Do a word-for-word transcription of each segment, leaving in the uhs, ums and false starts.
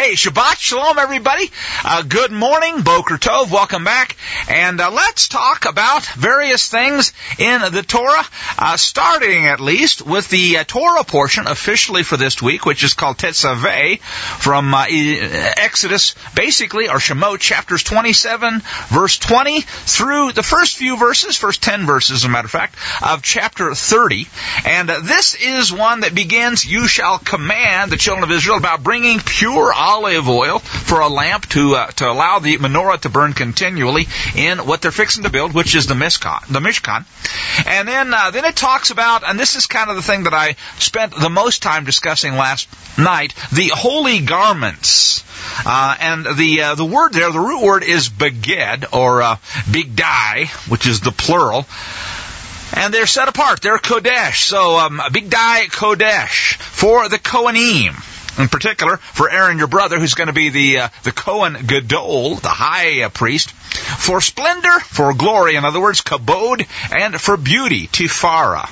Hey, Shabbat Shalom, everybody. Uh, good morning, Boker Tov. Welcome back. And uh, let's talk about various things in the Torah, uh, starting at least with the uh, Torah portion officially for this week, which is called Tetzaveh, from uh, Exodus, basically, or Shemot, chapters twenty-seven, verse twenty, through the first few verses, first ten verses, as a matter of fact, of chapter thirty. And uh, this is one that begins, "You shall command the children of Israel about bringing pure olive oil for a lamp to uh, to allow the menorah to burn continually in what they're fixing to build, which is the Mishkan." The Mishkan. And then uh, then it talks about, and this is kind of the thing that I spent the most time discussing last night, the holy garments. Uh, and the uh, the word there, the root word is beged, or uh, bigdai, which is the plural. And they're set apart. They're Kodesh. So, um, Bigdai Kodesh for the Kohanim. In particular, for Aaron, your brother, who's going to be the uh, the Kohen Gadol, the high uh, priest. For splendor, for glory, in other words, kabod, and for beauty, tifara.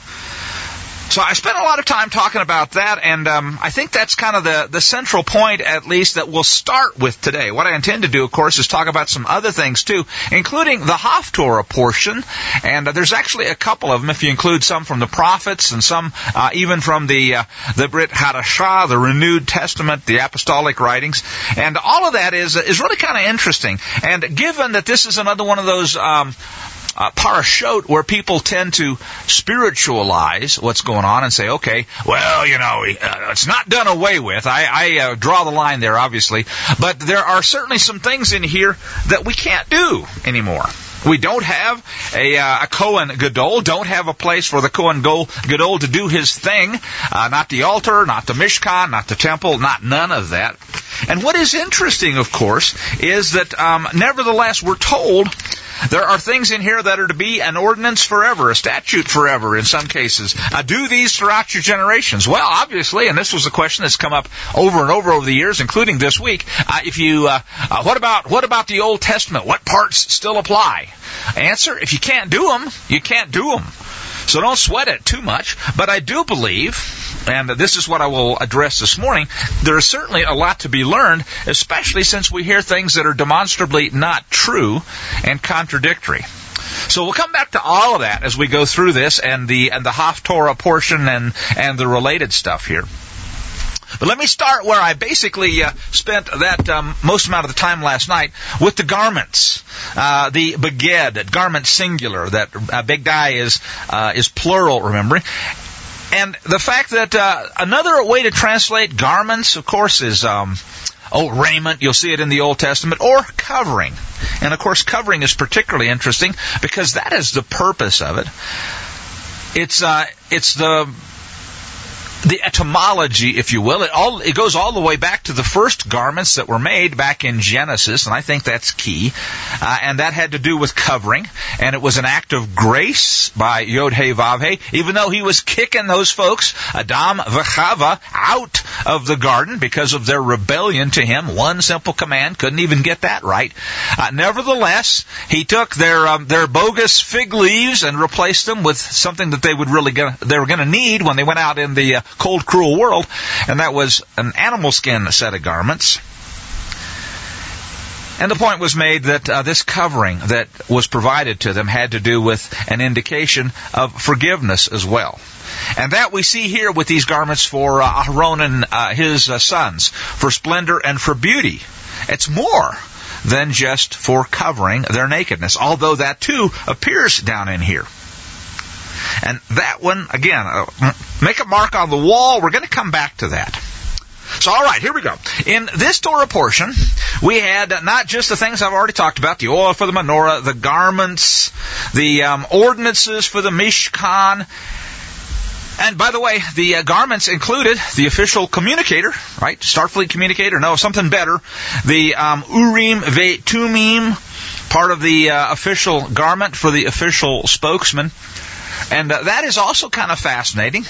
So I spent a lot of time talking about that, and um, I think that's kind of the, the central point, at least, that we'll start with today. What I intend to do, of course, is talk about some other things, too, including the Haftorah portion, and uh, there's actually a couple of them, if you include some from the prophets, and some uh, even from the uh, the Brit Hadashah, the Renewed Testament, the Apostolic Writings, and all of that is is really kind of interesting. And given that this is another one of those Um, Uh, parashot where people tend to spiritualize what's going on and say, okay, well, you know, uh, it's not done away with. I, I uh, draw the line there, obviously. But there are certainly some things in here that we can't do anymore. We don't have a, uh, a Kohen Gadol, don't have a place for the Kohen Gadol to do his thing. Uh, not the altar, not the Mishkan, not the temple, not none of that. And what is interesting, of course, is that um, nevertheless we're told there are things in here that are to be an ordinance forever, a statute forever in some cases. Uh, do these throughout your generations? Well, obviously, and this was a question that's come up over and over over the years, including this week. Uh, if you, uh, uh, what about what about the Old Testament? What parts still apply? Answer: if you can't do them, you can't do them. So don't sweat it too much. But I do believe, and this is what I will address this morning, there is certainly a lot to be learned, especially since we hear things that are demonstrably not true and contradictory. So we'll come back to all of that as we go through this and the and the Haftorah portion and, and the related stuff here. But let me start where I basically uh, spent that um, most amount of the time last night, with the garments. Uh, the beged, garment singular, that uh, bigdai is uh, is plural, remember. And the fact that uh, another way to translate garments, of course, is um, oh, raiment. You'll see it in the Old Testament, or covering. And of course, covering is particularly interesting because that is the purpose of it. It's uh, it's the The etymology, if you will, it all it goes all the way back to the first garments that were made back in Genesis, and I think that's key. Uh, and that had to do with covering, and it was an act of grace by Yod-Heh-Vav-Heh, even though he was kicking those folks, Adam v'Chava, out of the garden because of their rebellion to him. One simple command, couldn't even get that right. Uh, nevertheless, he took their um, their bogus fig leaves and replaced them with something that they would really gonna, they were going to need when they went out in the uh, cold, cruel world, and that was an animal skin set of garments. And the point was made that uh, this covering that was provided to them had to do with an indication of forgiveness as well. And that we see here with these garments for uh, Aaron and uh, his uh, sons, for splendor and for beauty. It's more than just for covering their nakedness, although that too appears down in here. And that one, again, uh, make a mark on the wall. We're going to come back to that. So, all right, here we go. In this Torah portion, we had not just the things I've already talked about, the oil for the menorah, the garments, the um, ordinances for the Mishkan. And by the way, the uh, garments included the official communicator, right? Starfleet communicator, no, something better. The um, Urim Ve'Tumim, part of the uh, official garment for the official spokesman. And uh, that is also kind of fascinating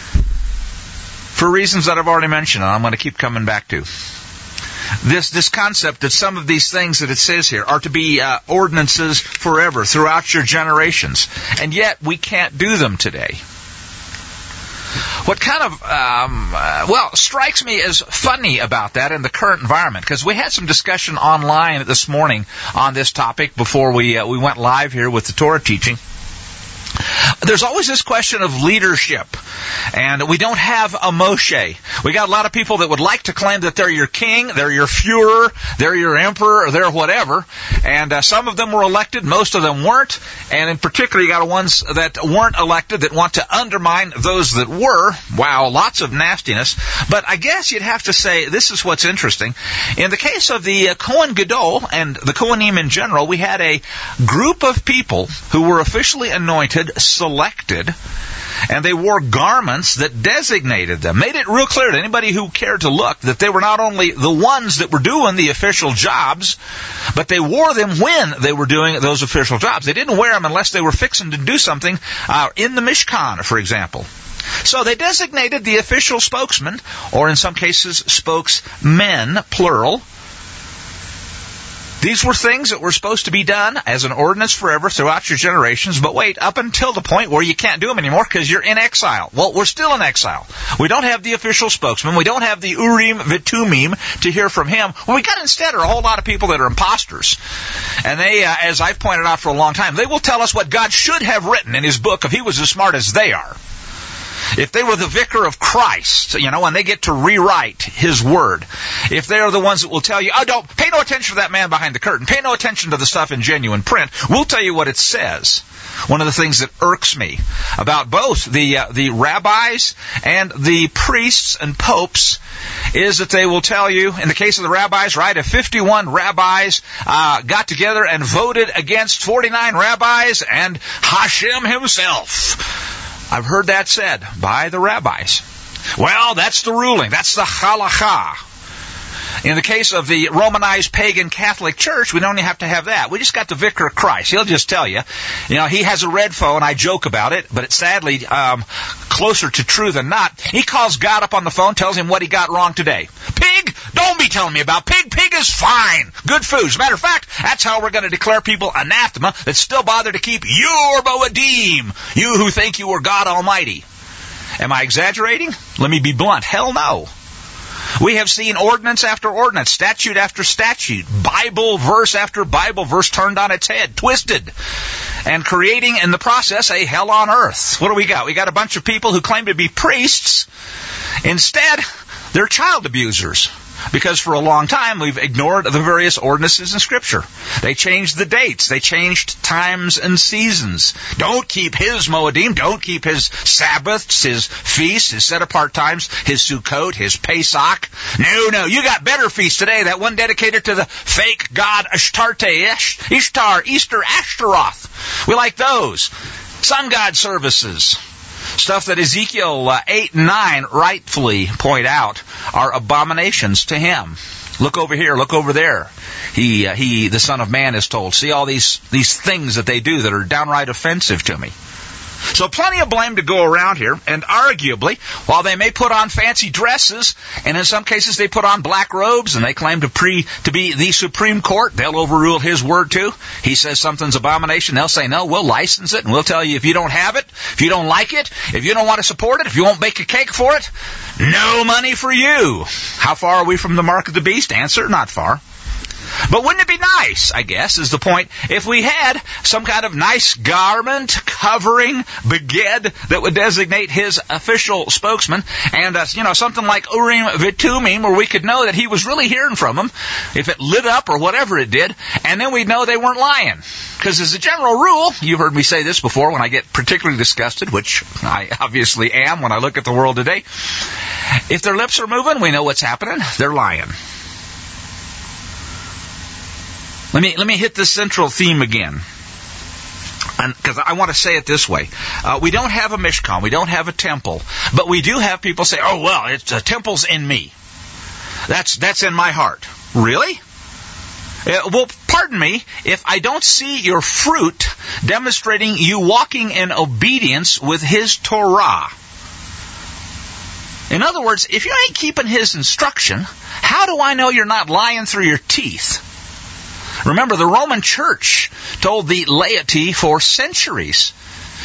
for reasons that I've already mentioned, and I'm going to keep coming back to. This this concept that some of these things that it says here are to be uh, ordinances forever, throughout your generations. And yet, we can't do them today. what kind of, um, uh, well, strikes me as funny about that in the current environment, because we had some discussion online this morning on this topic before we uh, we went live here with the Torah teaching. There's always this question of leadership, and we don't have a Moshe. We got a lot of people that would like to claim that they're your king, they're your Führer, they're your emperor, or they're whatever, and uh, some of them were elected, most of them weren't, and in particular you got ones that weren't elected that want to undermine those that were. Wow, lots of nastiness. But I guess you'd have to say this is what's interesting. In the case of the uh, Kohen Gadol and the Kohanim in general, we had a group of people who were officially anointed, selected, and they wore garments that designated them, made it real clear to anybody who cared to look that they were not only the ones that were doing the official jobs, but they wore them when they were doing those official jobs. They didn't wear them unless they were fixing to do something uh, in the Mishkan, for example. So they designated the official spokesman, or in some cases spokesmen, plural. These were things that were supposed to be done as an ordinance forever throughout your generations, but wait, up until the point where you can't do them anymore because you're in exile. Well, we're still in exile. We don't have the official spokesman. We don't have the Urim V'Tumim to hear from him. What we got instead are a whole lot of people that are imposters. And they, uh, as I've pointed out for a long time, they will tell us what God should have written in His book if He was as smart as they are. If they were the vicar of Christ, you know, and they get to rewrite His word. If they are the ones that will tell you, oh, don't, pay no attention to that man behind the curtain. Pay no attention to the stuff in genuine print. We'll tell you what it says. One of the things that irks me about both the uh, the rabbis and the priests and popes is that they will tell you, in the case of the rabbis, right, if fifty-one rabbis uh, got together and voted against forty-nine rabbis and Hashem himself. I've heard that said by the rabbis. Well, that's the ruling. That's the halakha. In the case of the Romanized pagan Catholic Church, we don't even have to have that. We just got the Vicar of Christ. He'll just tell you. You know, he has a red phone. I joke about it, but it's sadly um, closer to true than not. He calls God up on the phone, tells him what he got wrong today. Pig, don't be telling me about pig. Pig is fine. Good food. As a matter of fact, that's how we're going to declare people anathema that still bother to keep your Moedim, you who think you are God Almighty. Am I exaggerating? Let me be blunt. Hell no. We have seen ordinance after ordinance, statute after statute, Bible verse after Bible verse turned on its head, twisted, and creating in the process a hell on earth. What do we got? We got a bunch of people who claim to be priests. Instead, they're child abusers. Because for a long time, we've ignored the various ordinances in Scripture. They changed the dates. They changed times and seasons. Don't keep His Moedim. Don't keep His Sabbaths, His feasts, His set-apart times, His Sukkot, His Pesach. No, no. You got better feasts today. That one dedicated to the fake god Ashtarte, Ishtar, Easter, Ashtaroth. We like those. Sun god services. Stuff that Ezekiel uh, eight and nine rightfully point out are abominations to Him. Look over here, look over there. He, uh, he, the Son of Man, is told. See all these these things that they do that are downright offensive to me. So plenty of blame to go around here, and arguably, while they may put on fancy dresses, and in some cases they put on black robes, and they claim to pre to be the Supreme Court, they'll overrule His word too. He says something's abomination, they'll say, no, we'll license it, and we'll tell you if you don't have it, if you don't like it, if you don't want to support it, if you won't bake a cake for it, no money for you. How far are we from the mark of the beast? Answer, not far. But wouldn't it be nice, I guess, is the point, if we had some kind of nice garment, covering, beged, that would designate His official spokesman, and, uh, you know, something like Urim V'Tumim, where we could know that He was really hearing from Him, if it lit up or whatever it did, and then we'd know they weren't lying. Because as a general rule, you've heard me say this before when I get particularly disgusted, which I obviously am when I look at the world today, if their lips are moving, we know what's happening. They're lying. Let me let me hit this central theme again, because I want to say it this way. Uh, we don't have a Mishkan, we don't have a temple, but we do have people say, oh, well, it's a temple's in me. That's that's in my heart. Really? Uh, well, pardon me, if I don't see your fruit demonstrating you walking in obedience with His Torah. In other words, if you ain't keeping His instruction, how do I know you're not lying through your teeth? Remember, the Roman Church told the laity for centuries,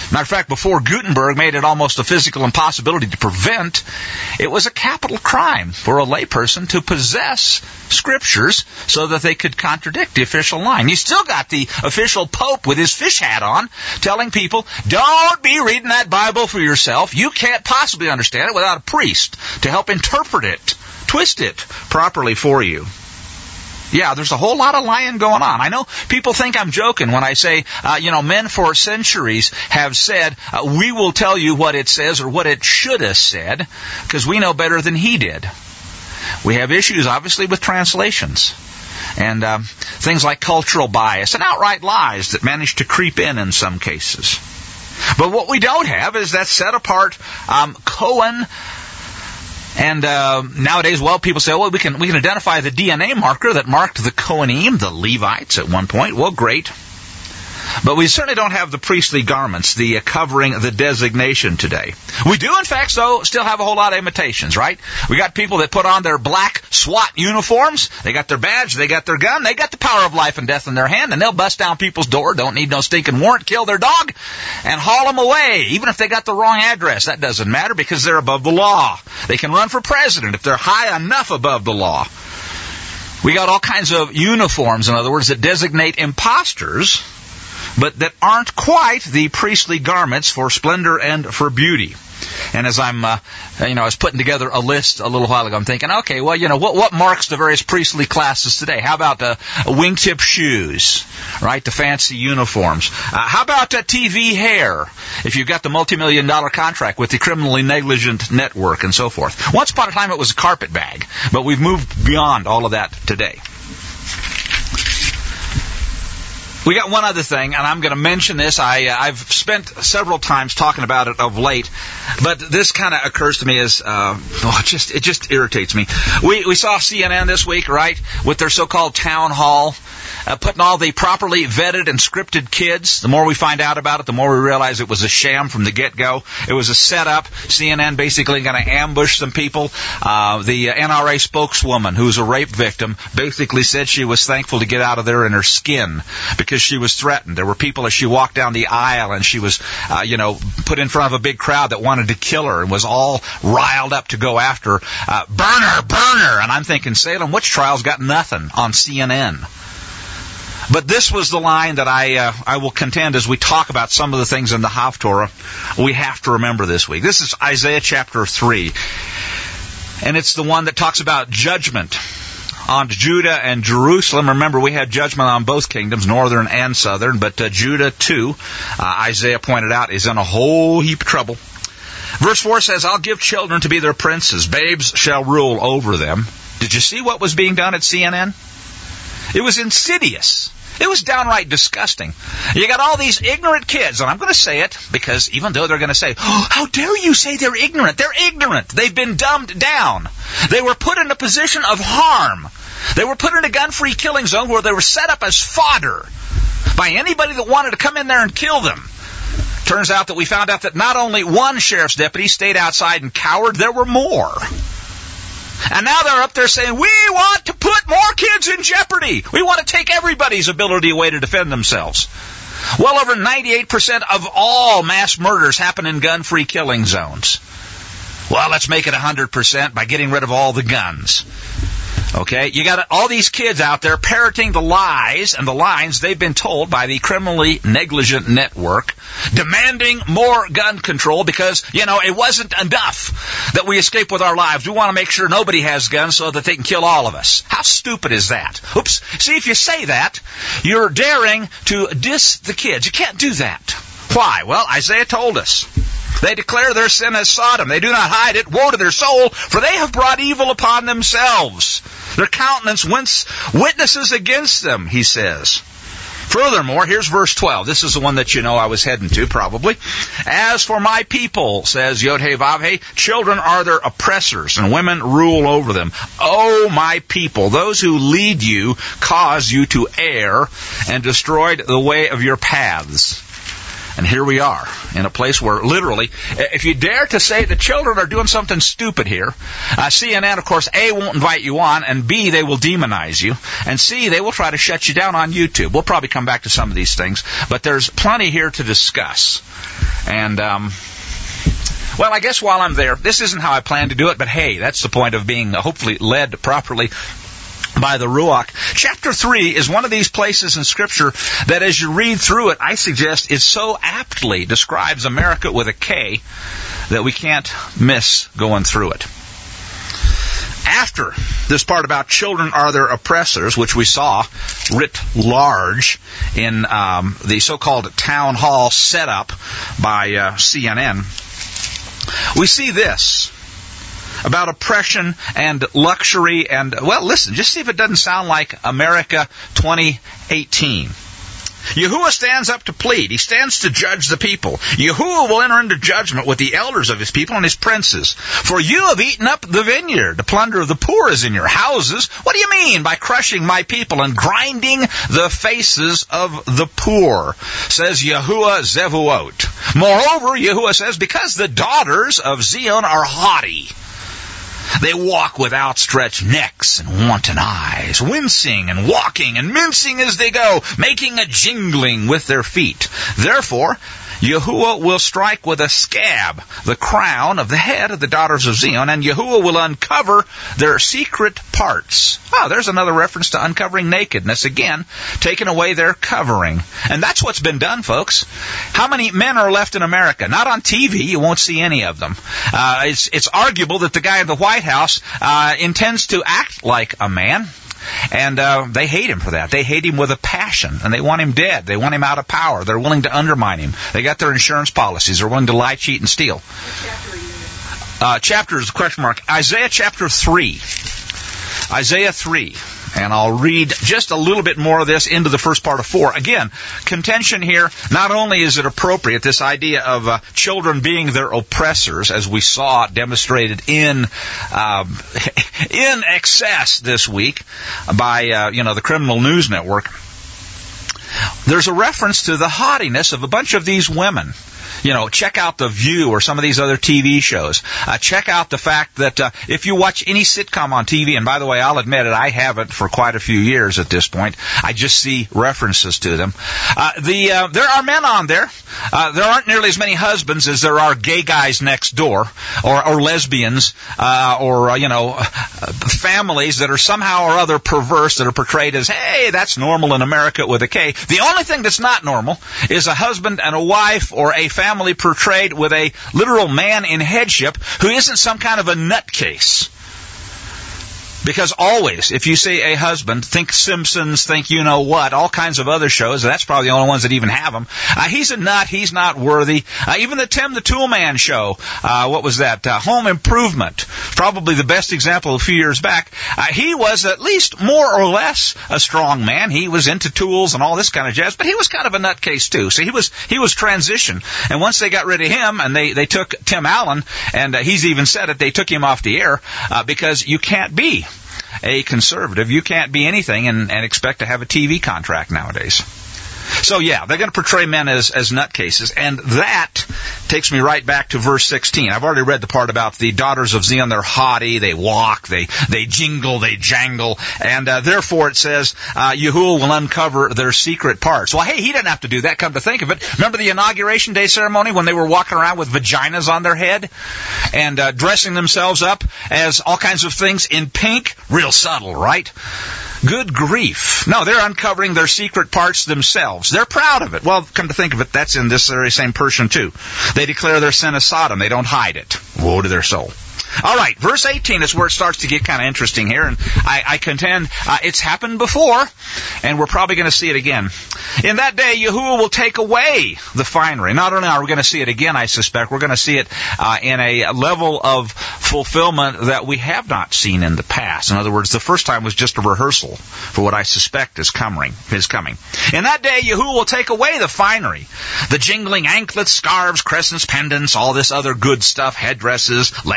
Matter of fact, before Gutenberg made it almost a physical impossibility to prevent, it was a capital crime for a layperson to possess scriptures so that they could contradict the official line. You still got the official pope with his fish hat on telling people, don't be reading that Bible for yourself. You can't possibly understand it without a priest to help interpret it, twist it properly for you. Yeah, there's a whole lot of lying going on. I know people think I'm joking when I say, uh, you know, men for centuries have said, uh, we will tell you what it says or what it should have said, because we know better than he did. We have issues, obviously, with translations and um, things like cultural bias and outright lies that manage to creep in in some cases. But what we don't have is that set-apart um, Cohen. And uh, nowadays, well, people say, well, we can we can identify the D N A marker that marked the Kohanim, the Levites, at one point. Well, great. But we certainly don't have the priestly garments, the uh, covering, the designation today. We do, in fact, though, still have a whole lot of imitations, right? We got people that put on their black SWAT uniforms. They got their badge, they got their gun, they got the power of life and death in their hand, and they'll bust down people's door, don't need no stinking warrant, kill their dog, and haul them away, even if they got the wrong address. That doesn't matter because they're above the law. They can run for president if they're high enough above the law. We got all kinds of uniforms, in other words, that designate imposters, but that aren't quite the priestly garments for splendor and for beauty. And as I'm, uh, you know, I was putting together a list a little while ago, I'm thinking, okay, well, you know, what what marks the various priestly classes today? How about uh, wingtip shoes, right? The fancy uniforms. Uh, how about uh, T V hair? If you've got the multi-million dollar contract with the criminally negligent network and so forth. Once upon a time, it was a carpet bag, but we've moved beyond all of that today. We got one other thing, and I'm going to mention this. I, uh, I've spent several times talking about it of late, but this kind of occurs to me as, uh, oh, it just, it just irritates me. We, we saw C N N this week, right, with their so-called town hall, uh, putting all the properly vetted and scripted kids. The more we find out about it, the more we realize it was a sham from the get-go. It was a setup. C N N basically going to ambush some people. Uh, the N R A spokeswoman, who's a rape victim, basically said she was thankful to get out of there in her skin because she was threatened. There were people as she walked down the aisle and she was, uh, you know, put in front of a big crowd that wanted to kill her and was all riled up to go after her. Uh, burn her, burn her. And I'm thinking, Salem Witch Trial's got nothing on C N N. But this was the line that I uh, I will contend as we talk about some of the things in the Haftorah we have to remember this week. This is Isaiah chapter three. And it's the one that talks about judgment on Judah and Jerusalem. Remember, we had judgment on both kingdoms, northern and southern, but uh, Judah too, uh, Isaiah pointed out, is in a whole heap of trouble. Verse four says, I'll give children to be their princes, babes shall rule over them. Did you see what was being done at C N N? It was insidious. It was downright disgusting. You got all these ignorant kids, and I'm going to say it because even though they're going to say, oh, how dare you say they're ignorant? They're ignorant. They've been dumbed down. They were put in a position of harm. They were put in a gun-free killing zone where they were set up as fodder by anybody that wanted to come in there and kill them. Turns out that we found out that not only one sheriff's deputy stayed outside and cowered, there were more. And now they're up there saying, we want to put more kids in jeopardy. We want to take everybody's ability away to defend themselves. Well over ninety-eight percent of all mass murders happen in gun-free killing zones. Well, let's make it one hundred percent by getting rid of all the guns. Okay, you got all these kids out there parroting the lies and the lines they've been told by the criminally negligent network, demanding more gun control because, you know, it wasn't enough that we escape with our lives. We want to make sure nobody has guns so that they can kill all of us. How stupid is that? Oops. See, if you say that, you're daring to diss the kids. You can't do that. Why? Well, Isaiah told us. They declare their sin as Sodom. They do not hide it. Woe to their soul, for they have brought evil upon themselves. Their countenance witnesses against them, he says. Furthermore, here's verse twelve. This is the one that you know I was heading to, probably. As for my people, says Yod-Heh-Vav-Heh, children are their oppressors, and women rule over them. O my people, those who lead you cause you to err, and destroyed the way of your paths. And here we are, in a place where literally, if you dare to say the children are doing something stupid here, uh, C N N, of course, A, won't invite you on, and B, they will demonize you, and C, they will try to shut you down on YouTube. We'll probably come back to some of these things, but there's plenty here to discuss. And, um... well, I guess while I'm there, this isn't how I plan to do it, but hey, that's the point of being hopefully led properly by the Ruach. Chapter three is one of these places in Scripture that as you read through it, I suggest it so aptly describes America with a K that we can't miss going through it. After this part about children are their oppressors, which we saw writ large in um, the so-called town hall setup by uh, C N N, we see this about oppression and luxury and, well, listen, just see if it doesn't sound like America twenty eighteen. Yahuwah stands up to plead. He stands to judge the people. Yahuwah will enter into judgment with the elders of his people and his princes. For you have eaten up the vineyard. The plunder of the poor is in your houses. What do you mean by crushing my people and grinding the faces of the poor? Says Yahuwah Zevuot. Moreover, Yahuwah says, because the daughters of Zion are haughty. They walk with outstretched necks and wanton eyes, wincing and walking and mincing as they go, making a jingling with their feet. Therefore, Yahuwah will strike with a scab the crown of the head of the daughters of Zion, and Yahuwah will uncover their secret parts. Oh, there's another reference to uncovering nakedness. Again, taking away their covering. And that's what's been done, folks. How many men are left in America? Not on T V. You won't see any of them. Uh, it's, it's arguable that the guy in the White House uh, intends to act like a man. And uh, they hate him for that. They hate him with a passion, and they want him dead. They want him out of power. They're willing to undermine him. They got their insurance policies. They're willing to lie, cheat, and steal. Uh, chapter is a question mark. Isaiah chapter three. Isaiah three. And I'll read just a little bit more of this into the first part of four. Again, contention here, not only is it appropriate, this idea of uh, children being their oppressors, as we saw demonstrated in um, in excess this week by uh, you know the Criminal News Network. There's a reference to the haughtiness of a bunch of these women. You know, check out The View or some of these other T V shows. Uh, check out the fact that uh, if you watch any sitcom on T V, and by the way, I'll admit it, I haven't for quite a few years at this point. I just see references to them. Uh, the uh, there are men on there. Uh, there aren't nearly as many husbands as there are gay guys next door, or, or lesbians, uh, or uh, you know, uh, families that are somehow or other perverse that are portrayed as, hey, that's normal in America with a K. The only thing that's not normal is a husband and a wife or a family Family portrayed with a literal man in headship who isn't some kind of a nutcase. Because always, if you say a husband, think Simpsons, think you know what, all kinds of other shows, and that's probably the only ones that even have them. Uh, he's a nut, he's not worthy. Uh, even the Tim the Toolman show, uh, what was that? Uh, Home Improvement, probably the best example a few years back. Uh, he was at least more or less a strong man. He was into tools and all this kind of jazz, but he was kind of a nutcase too. So he was he was transition. And once they got rid of him, and they, they took Tim Allen, and uh, he's even said it, they took him off the air uh, because you can't be a conservative. You can't be anything and, and expect to have a T V contract nowadays. So yeah, they're going to portray men as, as nutcases, and that takes me right back to verse sixteen. I've already read the part about the daughters of Zion. They're haughty, they walk, they they jingle, they jangle, and uh, therefore it says, uh, Yahuwah will uncover their secret parts. Well, hey, he didn't have to do that, come to think of it. Remember the Inauguration Day ceremony when they were walking around with vaginas on their head and uh, dressing themselves up as all kinds of things in pink? Real subtle, right? Good grief. No, they're uncovering their secret parts themselves. They're proud of it. Well, come to think of it, that's in this very same person too. They declare their sin as Sodom. They don't hide it. Woe to their soul. All right, verse eighteen is where it starts to get kind of interesting here, and I, I contend uh, it's happened before, and we're probably going to see it again. In that day, Yahuwah will take away the finery. Not only are we going to see it again, I suspect, we're going to see it uh, in a level of fulfillment that we have not seen in the past. In other words, the first time was just a rehearsal for what I suspect is coming. Is coming. In that day, Yahuwah will take away the finery, the jingling anklets, scarves, crescents, pendants, all this other good stuff, headdresses, leg ornaments,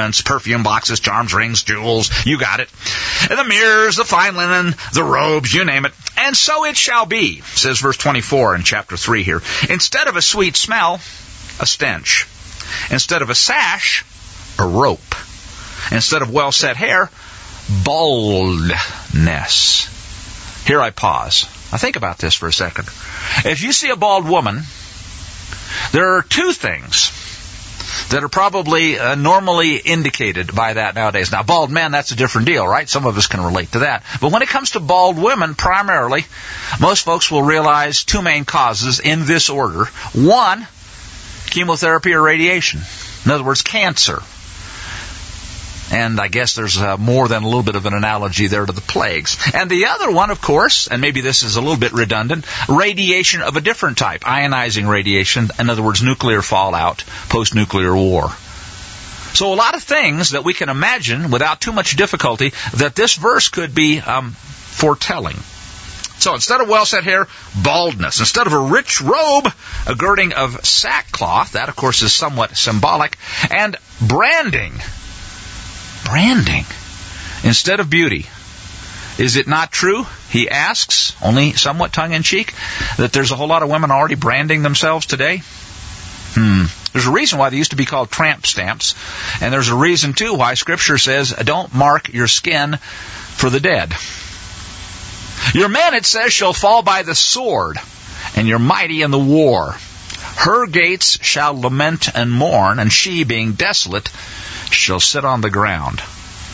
ornaments, perfume boxes, charms, rings, jewels, you got it. And the mirrors, the fine linen, the robes, you name it. And so it shall be, says verse twenty-four in chapter three here. Instead of a sweet smell, a stench. Instead of a sash, a rope. Instead of well-set hair, baldness. Here I pause. Now think about this for a second. If you see a bald woman, there are two things that are probably uh, normally indicated by that nowadays. Now, bald men, that's a different deal, right? Some of us can relate to that. But when it comes to bald women, primarily, most folks will realize two main causes in this order. One, chemotherapy or radiation. In other words, cancer. And I guess there's uh, more than a little bit of an analogy there to the plagues. And the other one, of course, and maybe this is a little bit redundant, radiation of a different type, ionizing radiation, in other words, nuclear fallout, post-nuclear war. So a lot of things that we can imagine without too much difficulty that this verse could be um, foretelling. So instead of well-set hair, baldness. Instead of a rich robe, a girding of sackcloth, that of course is somewhat symbolic, and branding. Branding instead of beauty. Is it not true, he asks, only somewhat tongue-in-cheek, that there's a whole lot of women already branding themselves today? Hmm. There's a reason why they used to be called tramp stamps, and there's a reason, too, why Scripture says, don't mark your skin for the dead. Your men, it says, shall fall by the sword, and your mighty in the war. Her gates shall lament and mourn, and she, being desolate, shall sit on the ground.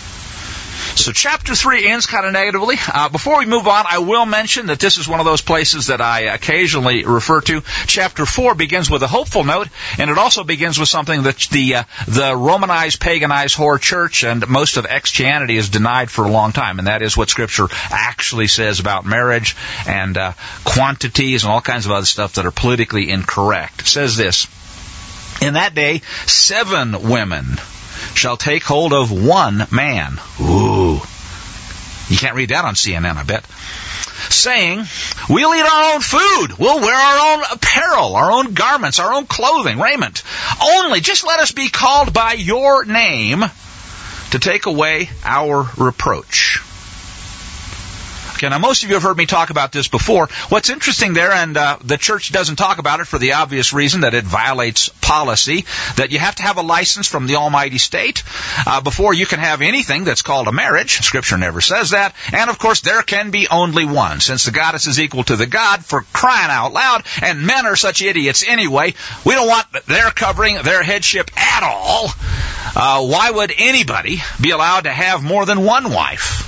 So chapter three ends kind of negatively. Uh, before we move on, I will mention that this is one of those places that I occasionally refer to. Chapter four begins with a hopeful note, and it also begins with something that the uh, the Romanized, paganized whore church and most of Christianity has denied for a long time, and that is what Scripture actually says about marriage and uh, quantities and all kinds of other stuff that are politically incorrect. It says this, in that day, seven women shall take hold of one man. Ooh. You can't read that on C N N, I bet. Saying, we'll eat our own food. We'll wear our own apparel, our own garments, our own clothing, raiment. Only just let us be called by your name to take away our reproach. Okay, now most of you have heard me talk about this before. What's interesting there, and uh, the church doesn't talk about it for the obvious reason that it violates policy, that you have to have a license from the almighty state uh, before you can have anything that's called a marriage. Scripture never says that. And of course, there can be only one, since the goddess is equal to the god, for crying out loud, and men are such idiots anyway. We don't want their covering, their headship at all. Uh, why would anybody be allowed to have more than one wife?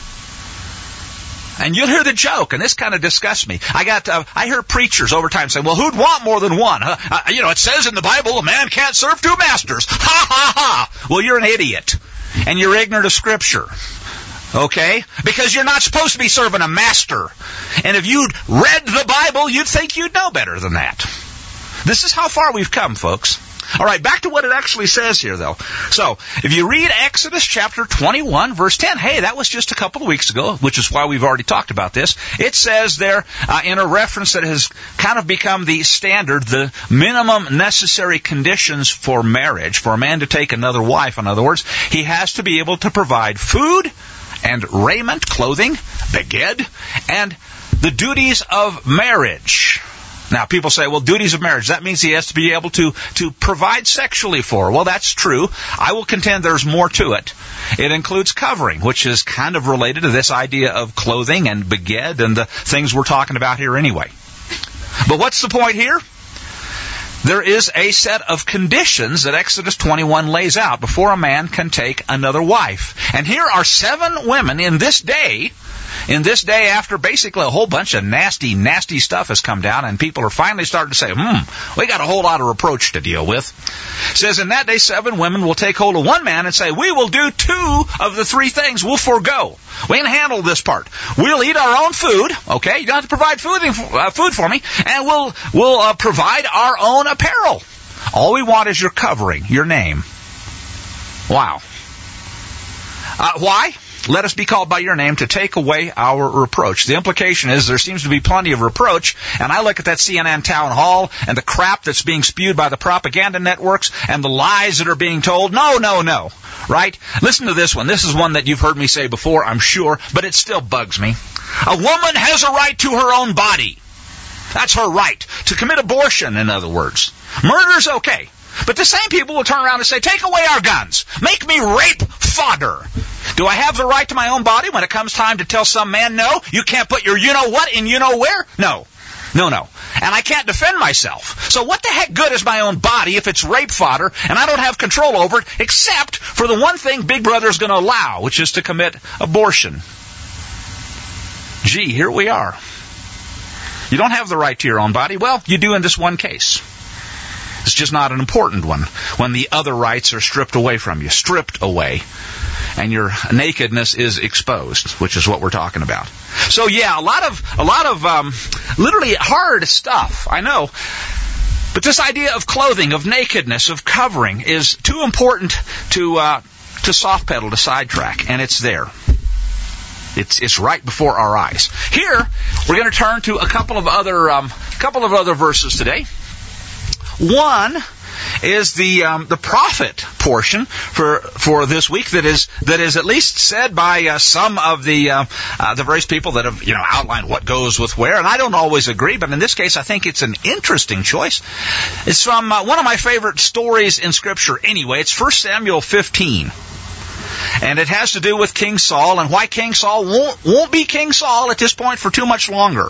And you'll hear the joke, and this kind of disgusts me. I got, uh, I hear preachers over time saying, well, who'd want more than one? Uh, uh, you know, it says in the Bible, a man can't serve two masters. Ha, ha, ha. Well, you're an idiot, and you're ignorant of Scripture. Okay? Because you're not supposed to be serving a master. And if you'd read the Bible, you'd think you'd know better than that. This is how far we've come, folks. All right, back to what it actually says here, though. So, if you read Exodus chapter twenty-one, verse ten, hey, that was just a couple of weeks ago, which is why we've already talked about this. It says there, uh, in a reference that has kind of become the standard, the minimum necessary conditions for marriage, for a man to take another wife, in other words, he has to be able to provide food and raiment, clothing, beged, and the duties of marriage. Now, people say, well, duties of marriage, that means he has to be able to, to provide sexually for her. Well, that's true. I will contend there's more to it. It includes covering, which is kind of related to this idea of clothing and beged and the things we're talking about here anyway. But what's the point here? There is a set of conditions that Exodus twenty-one lays out before a man can take another wife. And here are seven women in this day, in this day after basically a whole bunch of nasty, nasty stuff has come down, and people are finally starting to say, hmm, we got a whole lot of reproach to deal with. It says, in that day, seven women will take hold of one man and say, we will do two of the three things. We'll forego. We can handle this part. We'll eat our own food. Okay, you don't have to provide food, uh, food for me. And we'll, we'll uh, provide our own apparel. All we want is your covering, your name. Wow. Uh, why? let us be called by your name to take away our reproach. The implication is there seems to be plenty of reproach, and I look at that C N N town hall and the crap that's being spewed by the propaganda networks and the lies that are being told. No, no, no. Right? Listen to this one. This is one that you've heard me say before, I'm sure, but it still bugs me. A woman has a right to her own body. That's her right. To commit abortion, in other words. Murder's okay. But the same people will turn around and say, take away our guns. Make me rape fodder. Do I have the right to my own body when it comes time to tell some man, no, you can't put your you-know-what in you-know-where? No. No, no. And I can't defend myself. So what the heck good is my own body if it's rape fodder and I don't have control over it except for the one thing Big Brother is going to allow, which is to commit abortion? Gee, here we are. You don't have the right to your own body. Well, you do in this one case. It's just not an important one when the other rights are stripped away from you, stripped away, and your nakedness is exposed, which is what we're talking about. So yeah, a lot of a lot of um, literally hard stuff, I know. But this idea of clothing, of nakedness, of covering is too important to uh, to soft pedal, to sidetrack, and it's there. It's it's right before our eyes. Here we're going to turn to a couple of other um, couple of other verses today. One is the um, the prophet portion for for this week that is that is at least said by uh, some of the uh, uh, the various people that have you know outlined what goes with where, and I don't always agree, but in this case I think it's an interesting choice. It's from uh, one of my favorite stories in Scripture. Anyway, it's First Samuel fifteen. And it has to do with King Saul and why King Saul won't, won't be King Saul at this point for too much longer.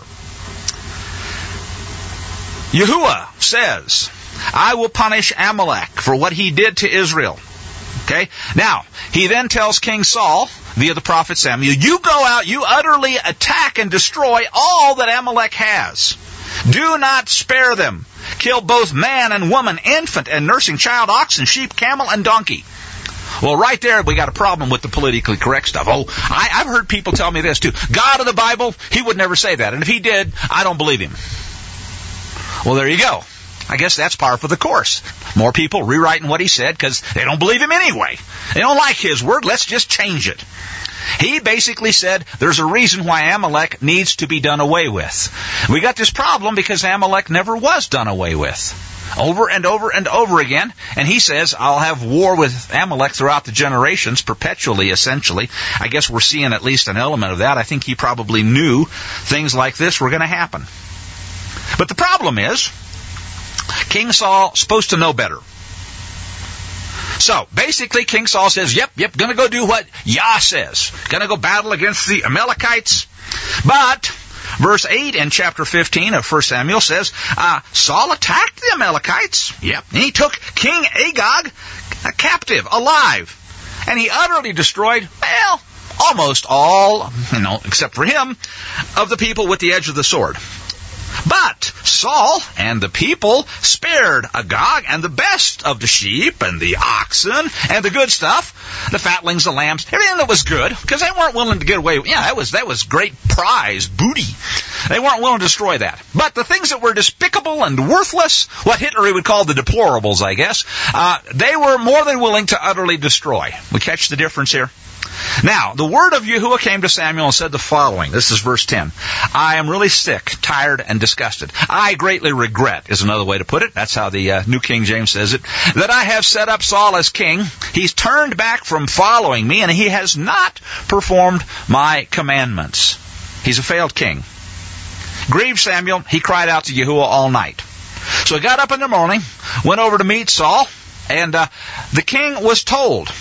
Yahuwah says, I will punish Amalek for what he did to Israel. Okay? Now, he then tells King Saul, via the prophet Samuel, you go out, you utterly attack and destroy all that Amalek has. Do not spare them. Kill both man and woman, infant and nursing child, oxen, sheep, camel, and donkey. Well, right there, we got a problem with the politically correct stuff. Oh, I, I've heard people tell me this, too. God of the Bible, he would never say that. And if he did, I don't believe him. Well, there you go. I guess that's par for the course. More people rewriting what he said because they don't believe him anyway. They don't like his word. Let's just change it. He basically said there's a reason why Amalek needs to be done away with. We got this problem because Amalek never was done away with. Over and over and over again. And he says, I'll have war with Amalek throughout the generations, perpetually, essentially. I guess we're seeing at least an element of that. I think he probably knew things like this were going to happen. But the problem is, King Saul supposed to know better. So, basically, King Saul says, yep, yep, gonna go do what Yah says. Gonna go battle against the Amalekites. But verse eight in chapter fifteen of First Samuel says, uh, Saul attacked the Amalekites. Yep. And he took King Agag a captive, alive. And he utterly destroyed, well, almost all, you know, except for him, of the people with the edge of the sword. But Saul and the people spared Agag and the best of the sheep and the oxen and the good stuff, the fatlings, the lambs, everything that was good, because they weren't willing to get away. Yeah, that was that was great prize, booty. They weren't willing to destroy that. But the things that were despicable and worthless, what Hitler would call the deplorables, I guess, uh, they were more than willing to utterly destroy. We catch the difference here? Now, the word of Yahuwah came to Samuel and said the following. This is verse ten. I am really sick, tired, and disgusted. I greatly regret, is another way to put it. That's how the uh, New King James says it. That I have set up Saul as king. He's turned back from following me, and he has not performed my commandments. He's a failed king. Grieved Samuel, he cried out to Yahuwah all night. So he got up in the morning, went over to meet Saul, and uh, the king was told...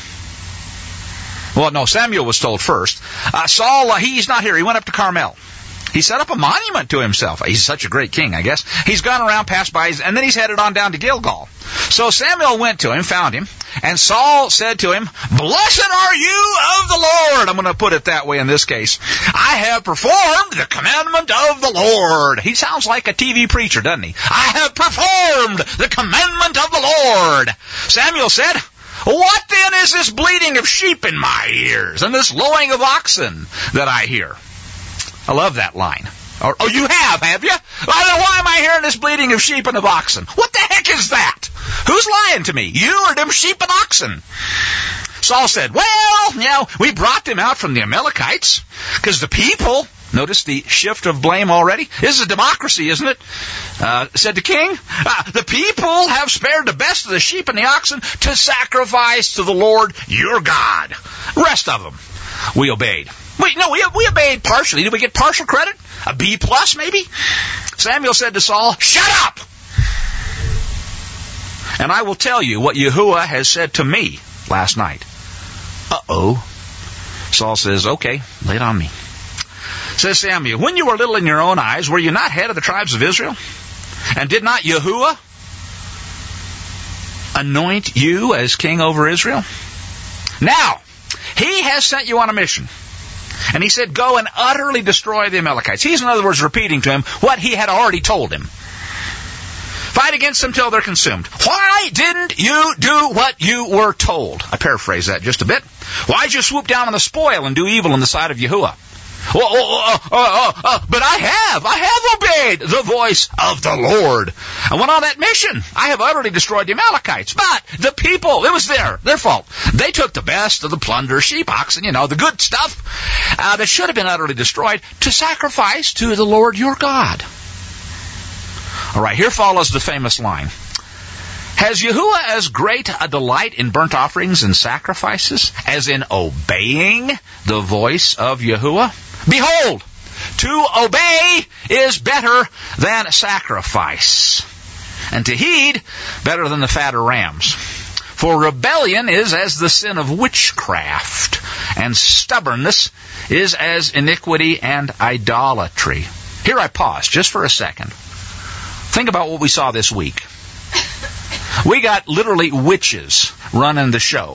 Well, no, Samuel was told first. Uh, Saul, uh, he's not here. He went up to Carmel. He set up a monument to himself. He's such a great king, I guess. He's gone around, passed by, and then he's headed on down to Gilgal. So Samuel went to him, found him, and Saul said to him, Blessed are you of the Lord. I'm going to put it that way in this case. I have performed the commandment of the Lord. He sounds like a T V preacher, doesn't he? I have performed the commandment of the Lord. Samuel said, What then is this bleating of sheep in my ears and this lowing of oxen that I hear? I love that line. Or, oh, you have, have you? Well, then why am I hearing this bleating of sheep and of oxen? What the heck is that? Who's lying to me? You or them sheep and oxen? Saul said, well, you know, we brought them out from the Amalekites because the people, notice the shift of blame already. This is a democracy, isn't it? Uh, said the king, uh, the people have spared the best of the sheep and the oxen to sacrifice to the Lord your God. The rest of them, we obeyed. Wait, no, we, we obeyed partially. Did we get partial credit? A B plus, maybe? Samuel said to Saul, shut up! And I will tell you what Yahuwah has said to me last night. Uh-oh. Saul says, okay, lay it on me. Says Samuel, when you were little in your own eyes, were you not head of the tribes of Israel? And did not Yahuwah anoint you as king over Israel? Now, he has sent you on a mission. And he said, go and utterly destroy the Amalekites. He's, in other words, repeating to him what he had already told him. Fight against them till they're consumed. Why didn't you do what you were told? I paraphrase that just a bit. Why'd you swoop down on the spoil and do evil in the sight of Yahuwah? Oh, oh, oh, oh, oh, oh, but I have, I have obeyed the voice of the Lord. I went on that mission. I have utterly destroyed the Amalekites. But the people, it was their, their fault. They took the best of the plunder, sheep, oxen, you know, the good stuff uh, that should have been utterly destroyed to sacrifice to the Lord your God. All right, here follows the famous line. Has Yahuwah as great a delight in burnt offerings and sacrifices as in obeying the voice of Yahuwah? Behold, to obey is better than sacrifice, and to heed better than the fat of rams. For rebellion is as the sin of witchcraft, and stubbornness is as iniquity and idolatry. Here I pause just for a second. Think about what we saw this week. We got literally witches running the show,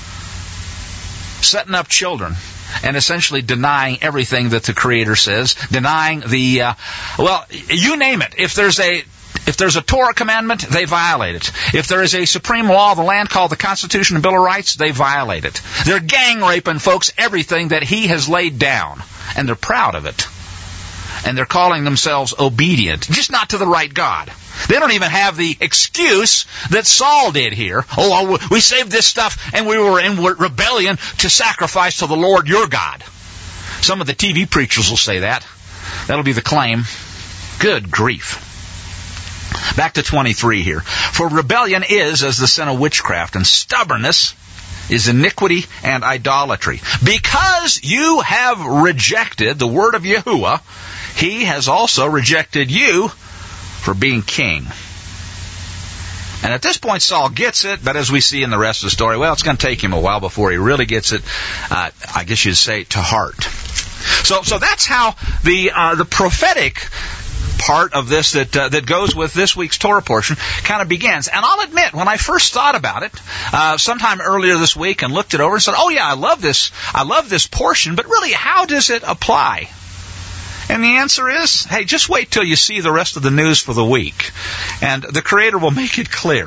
setting up children, and essentially denying everything that the Creator says, denying the, uh, well, you name it. If there's a if there's a Torah commandment, they violate it. If there is a supreme law of the land called the Constitution and Bill of Rights, they violate it. They're gang raping, folks, everything that He has laid down, and they're proud of it. And they're calling themselves obedient, just not to the right God. They don't even have the excuse that Saul did here. Oh, we saved this stuff and we were in rebellion to sacrifice to the Lord your God. Some of the T V preachers will say that. That'll be the claim. Good grief. Back to twenty-three here. For rebellion is as the sin of witchcraft, and stubbornness is iniquity and idolatry. Because you have rejected the word of Yahuwah, He has also rejected you for being king. And at this point, Saul gets it, but as we see in the rest of the story, well, it's going to take him a while before he really gets it, uh, I guess you'd say, to heart. So so that's how the uh, the prophetic part of this that uh, that goes with this week's Torah portion kind of begins. And I'll admit, when I first thought about it, uh, sometime earlier this week and looked it over and said, oh yeah, I love this, I love this portion, but really, how does it apply? And the answer is, hey, just wait till you see the rest of the news for the week. And the Creator will make it clear.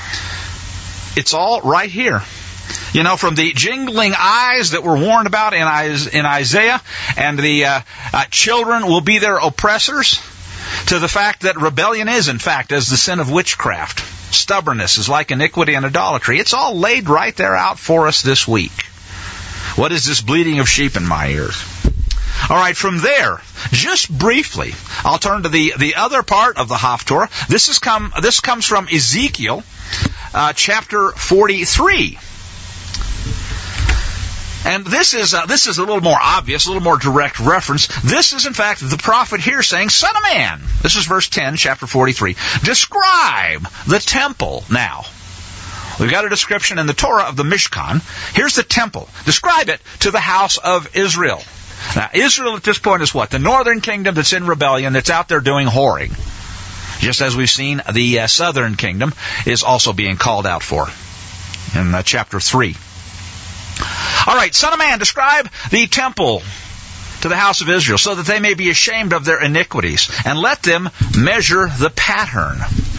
It's all right here. You know, from the jingling eyes that were warned about in Isaiah, and the uh, uh, children will be their oppressors, to the fact that rebellion is, in fact, as the sin of witchcraft. Stubbornness is like iniquity and idolatry. It's all laid right there out for us this week. What is this bleating of sheep in my ears? All right, from there, just briefly, I'll turn to the, the other part of the Haftorah. This is come this comes from Ezekiel, uh, chapter forty-three. And this is uh, this is a little more obvious, a little more direct reference. This is, in fact, the prophet here saying, Son of man, this is verse ten, chapter forty-three, describe the temple now. We've got a description in the Torah of the Mishkan. Here's the temple. Describe it to the house of Israel. Now, Israel at this point is what? The northern kingdom that's in rebellion, that's out there doing whoring. Just as we've seen, the uh, southern kingdom is also being called out for in uh, chapter three. All right, Son of man, describe the temple to the house of Israel, so that they may be ashamed of their iniquities, and let them measure the pattern.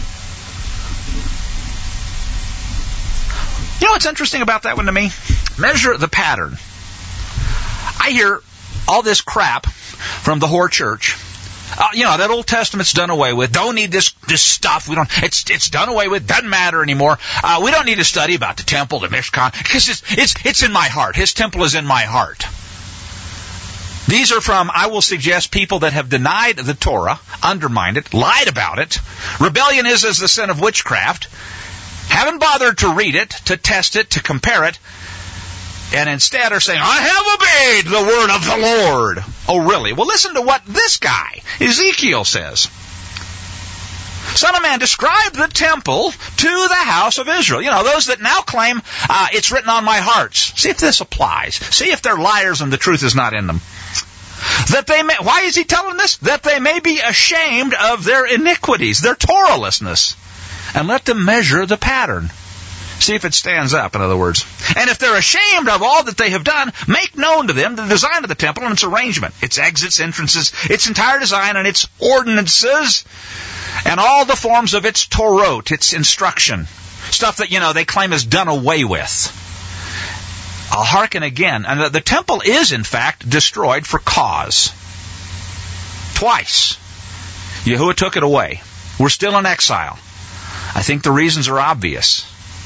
You know what's interesting about that one to me? Measure the pattern. I hear all this crap from the whore church Uh, you know, that Old Testament's done away with. Don't need this this stuff. We don't. It's it's done away with. Doesn't matter anymore. Uh, we don't need to study about the temple, the Mishkan, because it's it's it's in my heart. His temple is in my heart. These are from, I will suggest, people that have denied the Torah, undermined it, lied about it. Rebellion is as the sin of witchcraft. Haven't bothered to read it, to test it, to compare it, and instead are saying, I have obeyed the word of the Lord. Oh, really? Well, listen to what this guy, Ezekiel, says. Son of man, describe the temple to the house of Israel. You know, those that now claim uh, it's written on my hearts. See if this applies. See if they're liars and the truth is not in them. That they may, why is he telling this? That they may be ashamed of their iniquities, their Torahlessness, and let them measure the pattern. See if it stands up, in other words. And if they're ashamed of all that they have done, make known to them the design of the temple and its arrangement, its exits, entrances, its entire design and its ordinances, and all the forms of its Torot, its instruction. Stuff that, you know, they claim is done away with. I'll hearken again. And the, the temple is, in fact, destroyed for cause. Twice. Yahuwah took it away. We're still in exile. I think the reasons are obvious.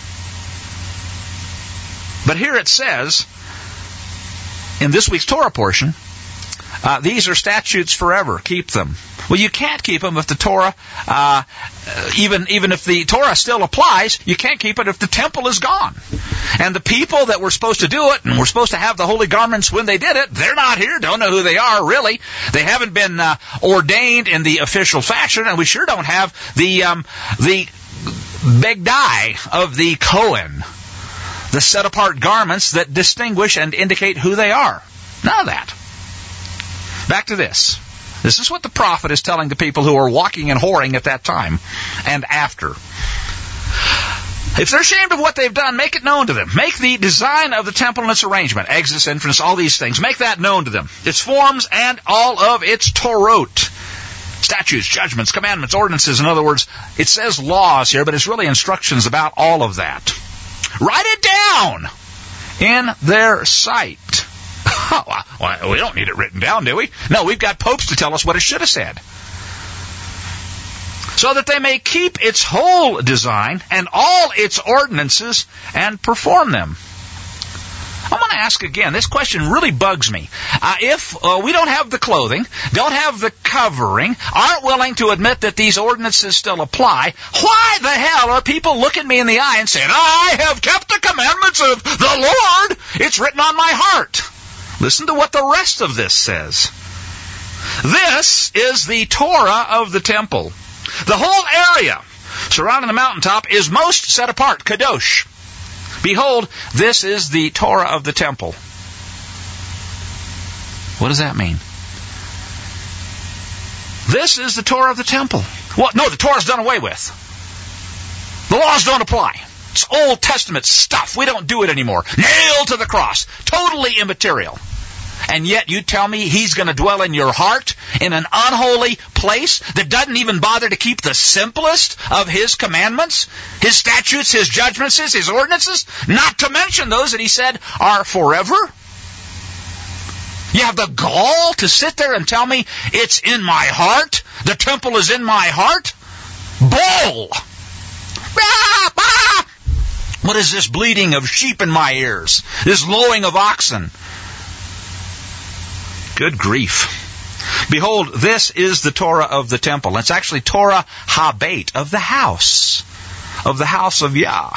But here it says, in this week's Torah portion, uh, these are statutes forever. Keep them. Well, you can't keep them if the Torah, uh, even even if the Torah still applies, you can't keep it if the temple is gone. And the people that were supposed to do it, and were supposed to have the holy garments when they did it, they're not here, don't know who they are, really. They haven't been uh, ordained in the official fashion, and we sure don't have the, um, the begdai of the Kohen, the set-apart garments that distinguish and indicate who they are. None of that. Back to this. This is what the prophet is telling the people who are walking and whoring at that time and after. If they're ashamed of what they've done, make it known to them. Make the design of the temple and its arrangement, exits, entrance, all these things, make that known to them. Its forms and all of its Torot. Statutes, judgments, commandments, ordinances. In other words, it says laws here, but it's really instructions about all of that. Write it down in their sight. Well, we don't need it written down, do we? No, we've got popes to tell us what it should have said. So that they may keep its whole design and all its ordinances and perform them. I'm going to ask again. This question really bugs me. Uh, if uh, we don't have the clothing, don't have the covering, aren't willing to admit that these ordinances still apply, why the hell are people looking me in the eye and saying, I have kept the commandments of the Lord. It's written on my heart. Listen to what the rest of this says. This is the Torah of the temple. The whole area surrounding the mountaintop is most set apart, kadosh. Behold, this is the Torah of the temple. What does that mean? This is the Torah of the temple. Well, no, the Torah's done away with. The laws don't apply. It's Old Testament stuff. We don't do it anymore. Nailed to the cross. Totally immaterial. And yet you tell me he's going to dwell in your heart in an unholy place that doesn't even bother to keep the simplest of his commandments, his statutes, his judgments, his ordinances, not to mention those that he said are forever? You have the gall to sit there and tell me it's in my heart? The temple is in my heart? Bull! Ah, ah! What is this bleating of sheep in my ears? This lowing of oxen? Good grief. Behold, this is the Torah of the temple. It's actually Torah habet, of the house, of the house of Yah.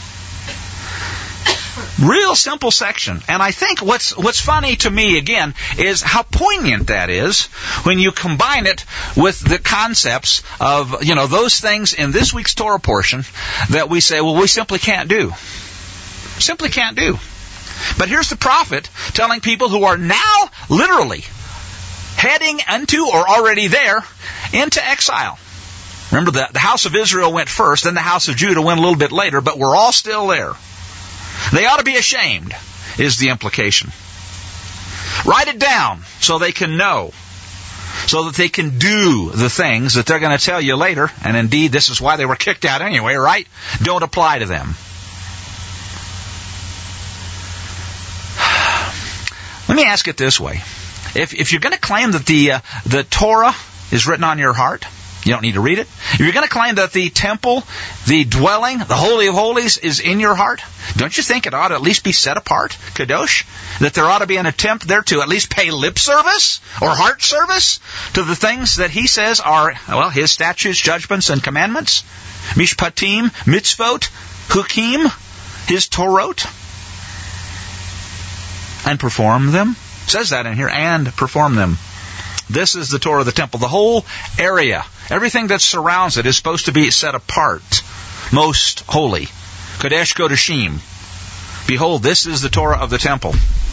Real simple section. And I think what's what's funny to me, again, is how poignant that is when you combine it with the concepts of, you know, those things in this week's Torah portion that we say, well, we simply can't do. Simply can't do. But here's the prophet telling people who are now literally heading into or already there into exile. Remember, the, the house of Israel went first, then the house of Judah went a little bit later, but we're all still there. They ought to be ashamed, is the implication. Write it down so they can know, so that they can do the things that they're going to tell you later, and indeed this is why they were kicked out anyway, right? Don't apply to them. Let me ask it this way. If if you're going to claim that the uh, the Torah is written on your heart, you don't need to read it. If you're going to claim that the temple, the dwelling, the Holy of Holies is in your heart, don't you think it ought to at least be set apart, kadosh? That there ought to be an attempt there to at least pay lip service or heart service to the things that he says are, well, his statutes, judgments, and commandments? Mishpatim, mitzvot, hukim, his Torot, and perform them. It says that in here, and perform them. This is the Torah of the temple. The whole area, everything that surrounds it is supposed to be set apart, most holy. Kodesh Kodeshim. Behold, this is the Torah of the temple.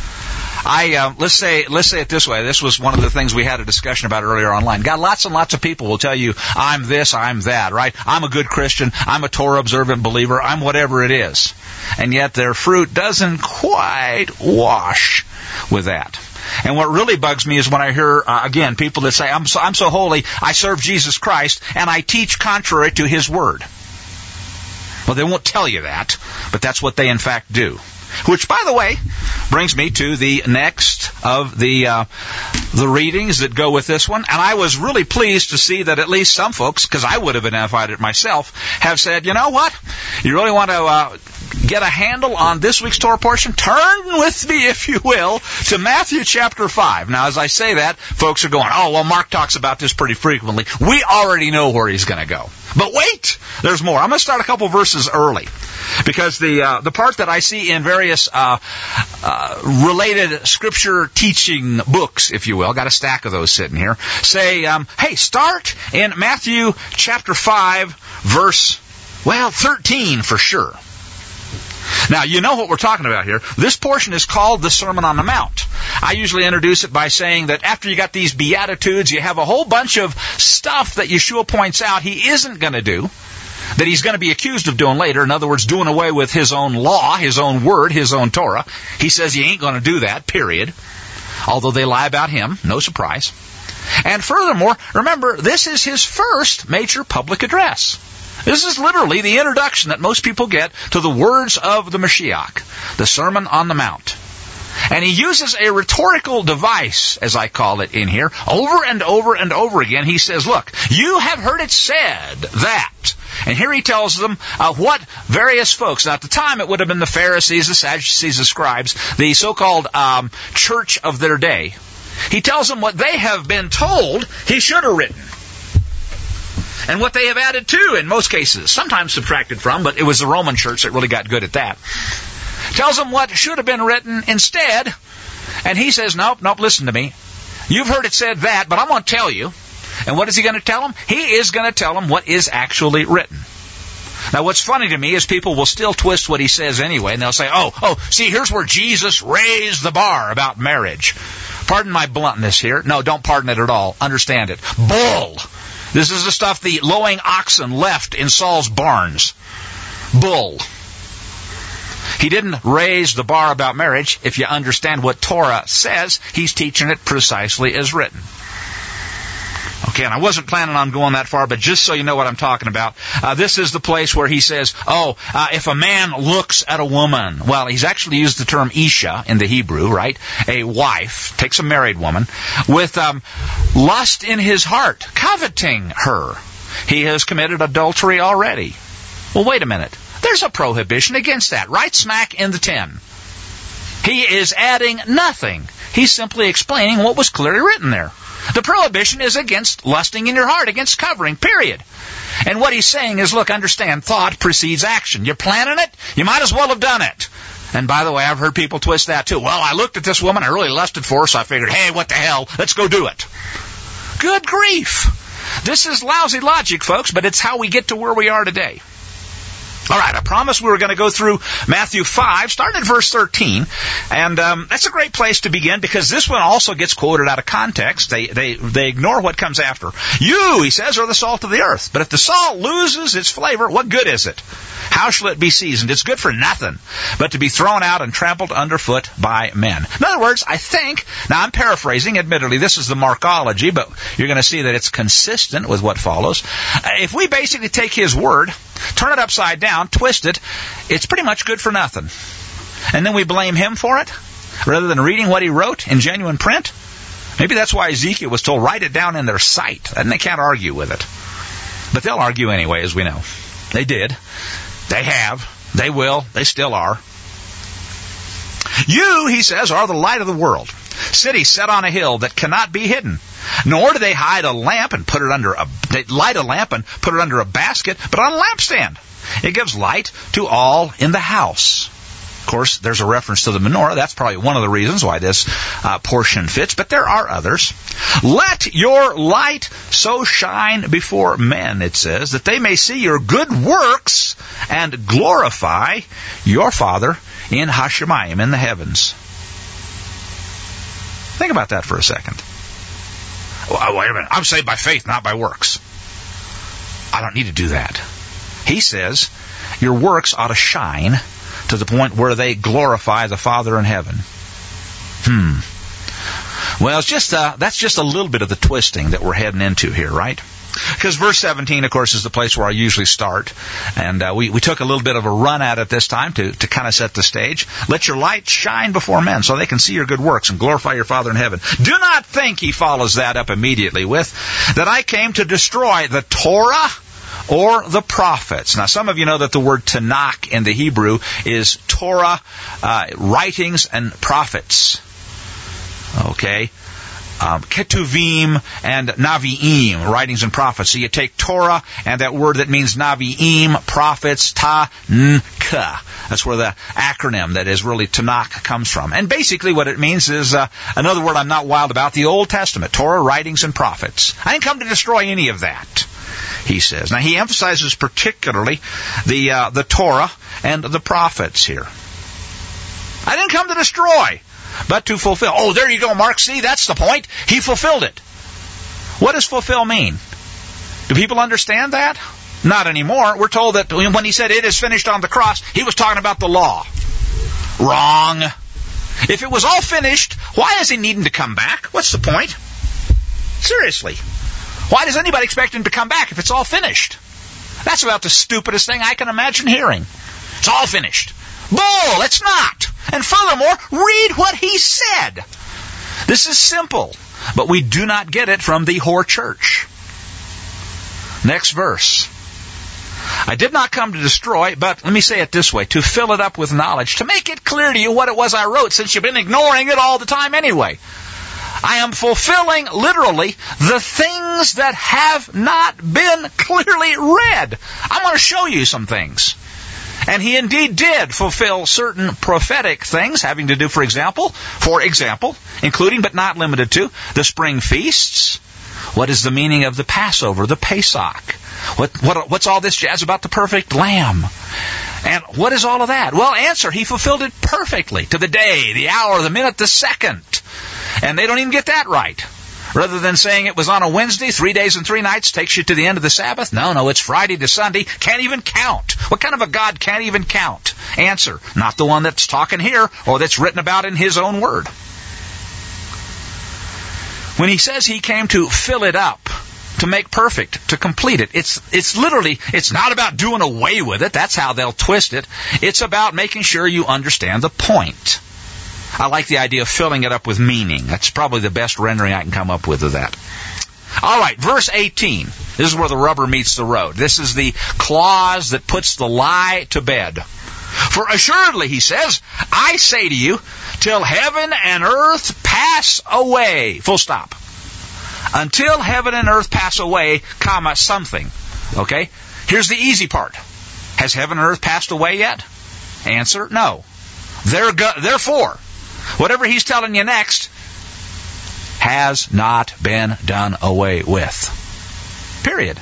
I uh, let's say let's say it this way. This was one of the things we had a discussion about earlier online. God, lots and lots of people will tell you, I'm this, I'm that, right? I'm a good Christian. I'm a Torah observant believer. I'm whatever it is. And yet their fruit doesn't quite wash with that. And what really bugs me is when I hear, uh, again, people that say, I'm so, I'm so holy, I serve Jesus Christ, and I teach contrary to His Word. Well, they won't tell you that, but that's what they in fact do. Which, by the way, brings me to the next of the uh, the readings that go with this one. And I was really pleased to see that at least some folks, because I would have identified it myself, have said, you know what? You really want to uh, get a handle on this week's Torah portion? Turn with me, if you will, to Matthew chapter five. Now, as I say that, folks are going, oh, well, Mark talks about this pretty frequently. We already know where he's going to go. But wait, there's more. I'm going to start a couple verses early, because the uh, the part that I see in various uh, uh, related scripture teaching books, if you will, got a stack of those sitting here, say, um, hey, start in Matthew chapter five, verse, well, thirteen for sure. Now, you know what we're talking about here. This portion is called the Sermon on the Mount. I usually introduce it by saying that after you got these Beatitudes, you have a whole bunch of stuff that Yeshua points out he isn't going to do, that he's going to be accused of doing later. In other words, doing away with his own law, his own word, his own Torah. He says he ain't going to do that, period. Although they lie about him, no surprise. And furthermore, remember, this is his first major public address. This is literally the introduction that most people get to the words of the Mashiach, the Sermon on the Mount. And he uses a rhetorical device, as I call it in here, over and over and over again. He says, look, you have heard it said that. And here he tells them uh, what various folks, now at the time it would have been the Pharisees, the Sadducees, the scribes, the so-called um, church of their day. He tells them what they have been told he should have written. And what they have added to, in most cases, sometimes subtracted from, but it was the Roman church that really got good at that. Tells them what should have been written instead, and he says, nope, nope, listen to me. You've heard it said that, but I'm going to tell you. And what is he going to tell them? He is going to tell them what is actually written. Now, what's funny to me is people will still twist what he says anyway, and they'll say, oh, oh, see, here's where Jesus raised the bar about marriage. Pardon my bluntness here. No, don't pardon it at all. Understand it. Bull! This is the stuff the lowing oxen left in Saul's barns. Bull. He didn't raise the bar about marriage. If you understand what Torah says, he's teaching it precisely as written. Okay, and I wasn't planning on going that far, but just so you know what I'm talking about, uh, this is the place where he says, oh, uh, if a man looks at a woman, well, he's actually used the term Isha in the Hebrew, right? A wife, takes a married woman, with um, lust in his heart, coveting her. He has committed adultery already. Well, wait a minute. There's a prohibition against that, right smack in the ten. He is adding nothing. He's simply explaining what was clearly written there. The prohibition is against lusting in your heart, against covering, period. And what he's saying is, look, understand, thought precedes action. You're planning it, you might as well have done it. And by the way, I've heard people twist that too. Well, I looked at this woman, I really lusted for her, so I figured, hey, what the hell, let's go do it. Good grief. This is lousy logic, folks, but it's how we get to where we are today. All right, I promised we were going to go through Matthew five, starting at verse thirteen, and um, that's a great place to begin because this one also gets quoted out of context. They they they ignore what comes after. You, he says, are the salt of the earth, but if the salt loses its flavor, what good is it? How shall it be seasoned? It's good for nothing, but to be thrown out and trampled underfoot by men. In other words, I think, now I'm paraphrasing, admittedly, this is the Markology, but you're going to see that it's consistent with what follows. If we basically take his word, turn it upside down, twist it, it's pretty much good for nothing. And then we blame him for it, rather than reading what he wrote in genuine print. Maybe that's why Ezekiel was told, write it down in their sight, and they can't argue with it. But they'll argue anyway, as we know. They did. They have. They will. They still are. You, he says, are the light of the world. City set on a hill that cannot be hidden. Nor do they hide a lamp and put it under a, they light a lamp and put it under a basket, but on a lampstand. It gives light to all in the house. Of course, there's a reference to the menorah. That's probably one of the reasons why this uh, portion fits, but there are others. Let your light so shine before men, it says, that they may see your good works and glorify your Father in Hashemayim, in the heavens. Think about that for a second. Well, wait a minute. I'm saved by faith, not by works. I don't need to do that. He says your works ought to shine to the point where they glorify the Father in heaven. Hmm. Well, it's just uh, that's just a little bit of the twisting that we're heading into here, right? Because verse seventeen, of course, is the place where I usually start. And uh, we, we took a little bit of a run at it this time to, to kind of set the stage. Let your light shine before men so they can see your good works and glorify your Father in heaven. Do not think, he follows that up immediately with, that I came to destroy the Torah or the prophets. Now, some of you know that the word Tanakh in the Hebrew is Torah, uh, writings, and prophets. Okay? Um, Ketuvim and Navi'im, writings and prophets. So you take Torah and that word that means Navi'im, prophets, Ta-N-K. That's where the acronym that is really Tanakh comes from. And basically what it means is, uh, another word I'm not wild about, the Old Testament, Torah, writings, and prophets. I didn't come to destroy any of that, he says. Now he emphasizes particularly the uh, the Torah and the prophets here. I didn't come to destroy, but to fulfill. Oh, there you go, Mark. See, that's the point. He fulfilled it. What does fulfill mean? Do people understand that? Not anymore. We're told that when he said it is finished on the cross, he was talking about the law. Wrong. If it was all finished, why is he needing to come back? What's the point? Seriously. Why does anybody expect him to come back if it's all finished? That's about the stupidest thing I can imagine hearing. It's all finished. Bull, it's not. And furthermore, read what he said. This is simple, but we do not get it from the whore church. Next verse. I did not come to destroy, but let me say it this way, to fill it up with knowledge, to make it clear to you what it was I wrote, since you've been ignoring it all the time anyway. I am fulfilling, literally, the things that have not been clearly read. I'm going to show you some things. And he indeed did fulfill certain prophetic things having to do, for example, for example, including but not limited to, the spring feasts. What is the meaning of the Passover, the Pesach? What, what, what's all this jazz about the perfect lamb? And what is all of that? Well, answer, he fulfilled it perfectly to the day, the hour, the minute, the second. And they don't even get that right. Rather than saying it was on a Wednesday, three days and three nights takes you to the end of the Sabbath. No, no, it's Friday to Sunday. Can't even count. What kind of a God can't even count? Answer, not the one that's talking here or that's written about in his own word. When he says he came to fill it up, to make perfect, to complete it, it's it's literally, it's not about doing away with it. That's how they'll twist it. It's about making sure you understand the point. I like the idea of filling it up with meaning. That's probably the best rendering I can come up with of that. All right, verse eighteen. This is where the rubber meets the road. This is the clause that puts the lie to bed. For assuredly, he says, I say to you, till heaven and earth pass away. Full stop. Until heaven and earth pass away, comma, something. Okay? Here's the easy part. Has heaven and earth passed away yet? Answer, no. Therefore, whatever he's telling you next has not been done away with. Period.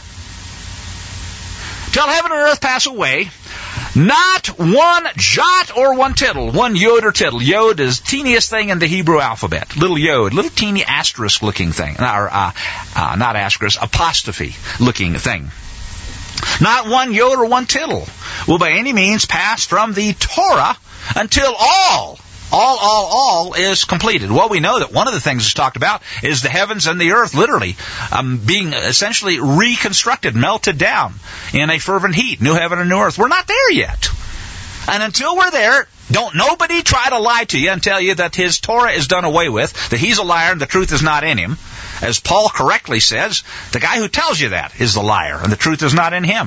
Till heaven and earth pass away, not one jot or one tittle, one yod or tittle. Yod is the teeniest thing in the Hebrew alphabet. Little yod, little teeny asterisk-looking thing. Or, uh, uh, not asterisk, apostrophe-looking thing. Not one yod or one tittle will by any means pass from the Torah until all, all, all, all is completed. Well, we know that one of the things that's talked about is the heavens and the earth literally um, being essentially reconstructed, melted down in a fervent heat. New heaven and new earth. We're not there yet. And until we're there, don't nobody try to lie to you and tell you that his Torah is done away with, that he's a liar and the truth is not in him. As Paul correctly says, the guy who tells you that is the liar and the truth is not in him.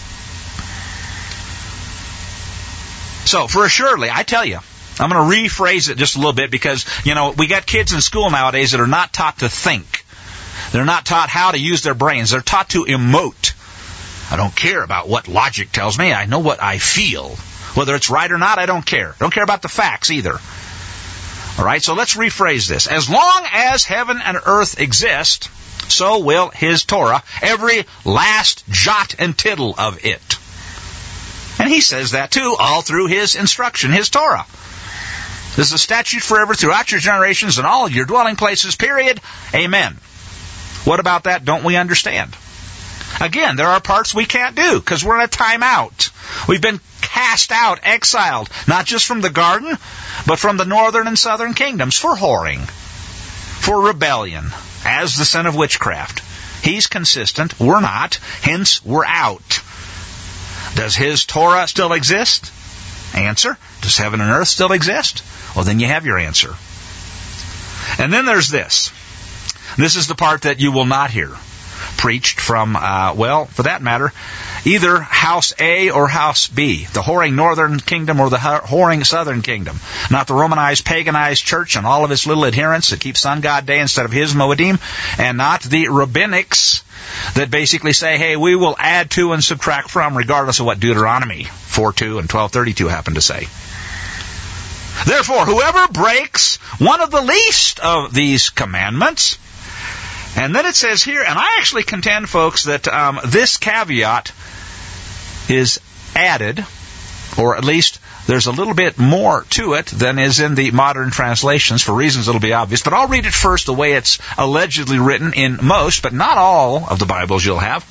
So, for assuredly, I tell you, I'm going to rephrase it just a little bit because, you know, we got kids in school nowadays that are not taught to think. They're not taught how to use their brains. They're taught to emote. I don't care about what logic tells me. I know what I feel. Whether it's right or not, I don't care. I don't care about the facts either. All right, so let's rephrase this. As long as heaven and earth exist, so will his Torah, every last jot and tittle of it. And he says that too, all through his instruction, his Torah. This is a statute forever throughout your generations and all of your dwelling places, period. Amen. What about that don't we understand? Again, there are parts we can't do because we're in a timeout. We've been cast out, exiled, not just from the garden, but from the northern and southern kingdoms for whoring, for rebellion, as the sin of witchcraft. He's consistent, we're not, hence we're out. Does his Torah still exist? Answer, does heaven and earth still exist? Well, then you have your answer. And then there's this. This is the part that you will not hear preached from, uh, well, for that matter, either house A or house B, the whoring northern kingdom or the whoring southern kingdom. Not the Romanized, paganized church and all of its little adherents that keep sun god day instead of his Moedim, and not the rabbinics that basically say, hey, we will add to and subtract from regardless of what Deuteronomy four two and twelve thirty-two happen to say. Therefore, whoever breaks one of the least of these commandments. And then it says here, and I actually contend, folks, that um, this caveat is added, or at least there's a little bit more to it than is in the modern translations, for reasons that'll be obvious. But I'll read it first the way it's allegedly written in most, but not all of the Bibles you'll have.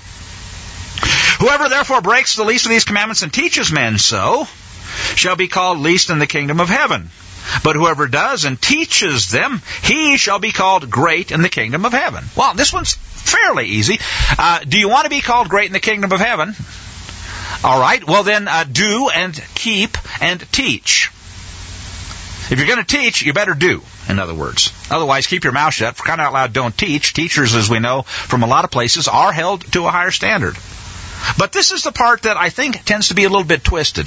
Whoever therefore breaks the least of these commandments and teaches men so shall be called least in the kingdom of heaven. But whoever does and teaches them, he shall be called great in the kingdom of heaven. Well, this one's fairly easy. Uh, do you want to be called great in the kingdom of heaven? All right, well then uh, do and keep and teach. If you're going to teach, you better do, in other words. Otherwise, keep your mouth shut. For crying out loud, don't teach. Teachers, as we know from a lot of places, are held to a higher standard. But this is the part that I think tends to be a little bit twisted.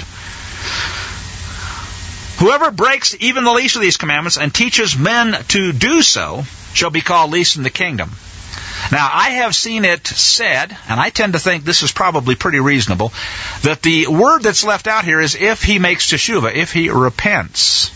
Whoever breaks even the least of these commandments and teaches men to do so shall be called least in the kingdom. Now, I have seen it said, and I tend to think this is probably pretty reasonable, that the word that's left out here is if he makes teshuvah, if he repents.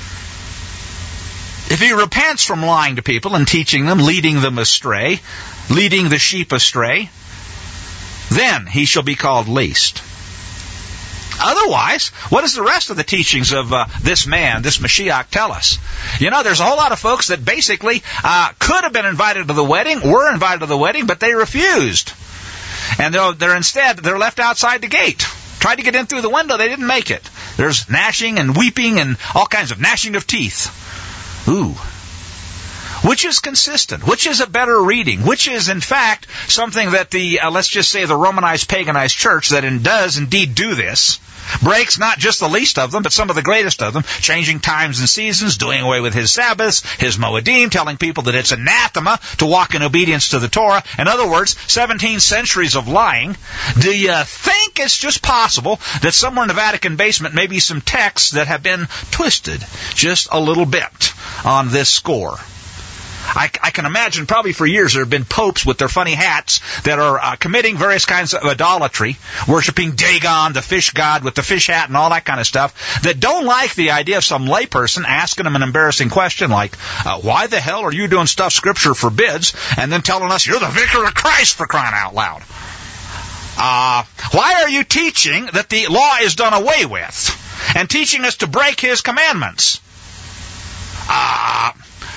If he repents from lying to people and teaching them, leading them astray, leading the sheep astray, then he shall be called least. Otherwise, what does the rest of the teachings of uh, this man, this Mashiach, tell us? You know, there's a whole lot of folks that basically uh, could have been invited to the wedding, were invited to the wedding, but they refused. And they're, they're instead, they're left outside the gate. Tried to get in through the window, they didn't make it. There's gnashing and weeping and all kinds of gnashing of teeth. Ooh. Which is consistent? Which is a better reading? Which is, in fact, something that the, uh, let's just say the Romanized, paganized church that in, does indeed do this, breaks not just the least of them, but some of the greatest of them, changing times and seasons, doing away with his Sabbaths, his Moedim, telling people that it's anathema to walk in obedience to the Torah. In other words, seventeen centuries of lying. Do you think it's just possible that somewhere in the Vatican basement may be some texts that have been twisted just a little bit on this score? I, I can imagine probably for years there have been popes with their funny hats that are uh, committing various kinds of idolatry, worshiping Dagon, the fish god with the fish hat and all that kind of stuff, that don't like the idea of some layperson asking them an embarrassing question like, uh, why the hell are you doing stuff Scripture forbids, and then telling us you're the vicar of Christ, for crying out loud. Uh, why are you teaching that the law is done away with and teaching us to break his commandments? Uh,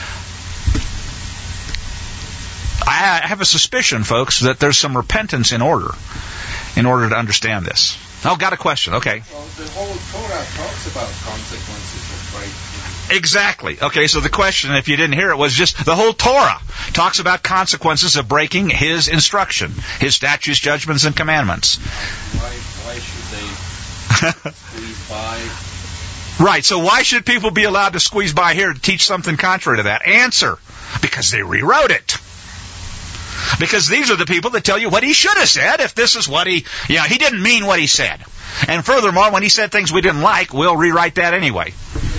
I have a suspicion, folks, that there's some repentance in order, in order to understand this. Oh, got a question. Okay. Well, the whole Torah talks about consequences of breaking. Exactly. Okay, so the question, if you didn't hear it, was just the whole Torah talks about consequences of breaking his instruction, his statutes, judgments, and commandments. Why, why should they squeeze five. Right, so why should people be allowed to squeeze by here to teach something contrary to that? Answer, because they rewrote it. Because these are the people that tell you what he should have said if this is what he, yeah, he didn't mean what he said. And furthermore, when he said things we didn't like, we'll rewrite that anyway.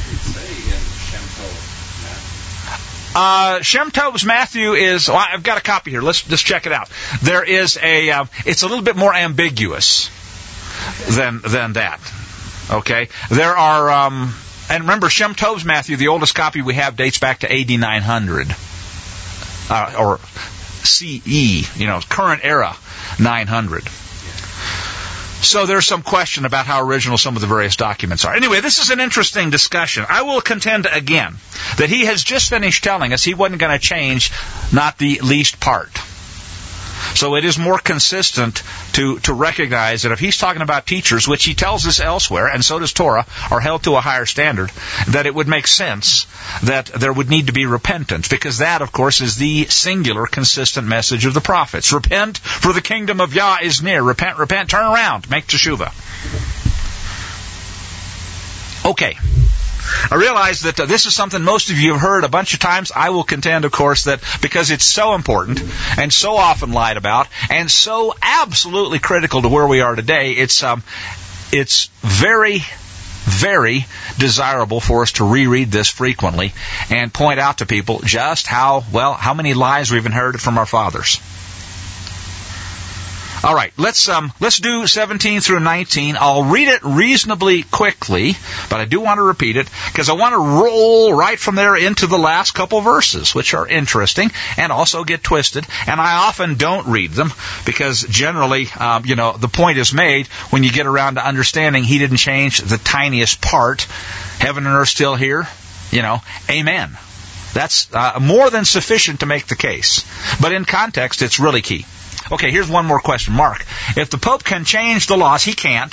Uh, Shem Tov's Matthew is, well, I've got a copy here. Let's just check it out. There is a, uh, it's a little bit more ambiguous than, than that. Okay? There are, um, and remember, Shem Tov's Matthew, the oldest copy we have, dates back to A D nine hundred. Uh, or C E, you know, current era, nine hundred. So there's some question about how original some of the various documents are. Anyway, this is an interesting discussion. I will contend again that he has just finished telling us he wasn't going to change not the least part. So it is more consistent to, to recognize that if he's talking about teachers, which he tells us elsewhere, and so does Torah, are held to a higher standard, that it would make sense that there would need to be repentance, because that, of course, is the singular, consistent message of the prophets. Repent, for the kingdom of Yah is near. Repent, repent, turn around, make teshuvah. Okay. I realize that uh, this is something most of you have heard a bunch of times. I will contend, of course, that because it's so important and so often lied about and so absolutely critical to where we are today, it's um, it's very, very desirable for us to reread this frequently and point out to people just how, well, how many lies we've inherited from our fathers. All right, let's um, let's do seventeen through nineteen. I'll read it reasonably quickly, but I do want to repeat it because I want to roll right from there into the last couple verses, which are interesting and also get twisted. And I often don't read them because generally, um, you know, the point is made when you get around to understanding he didn't change the tiniest part. Heaven and earth still here, you know, amen. That's uh, more than sufficient to make the case. But in context, it's really key. Okay, here's one more question. Mark, if the Pope can change the laws, he can't.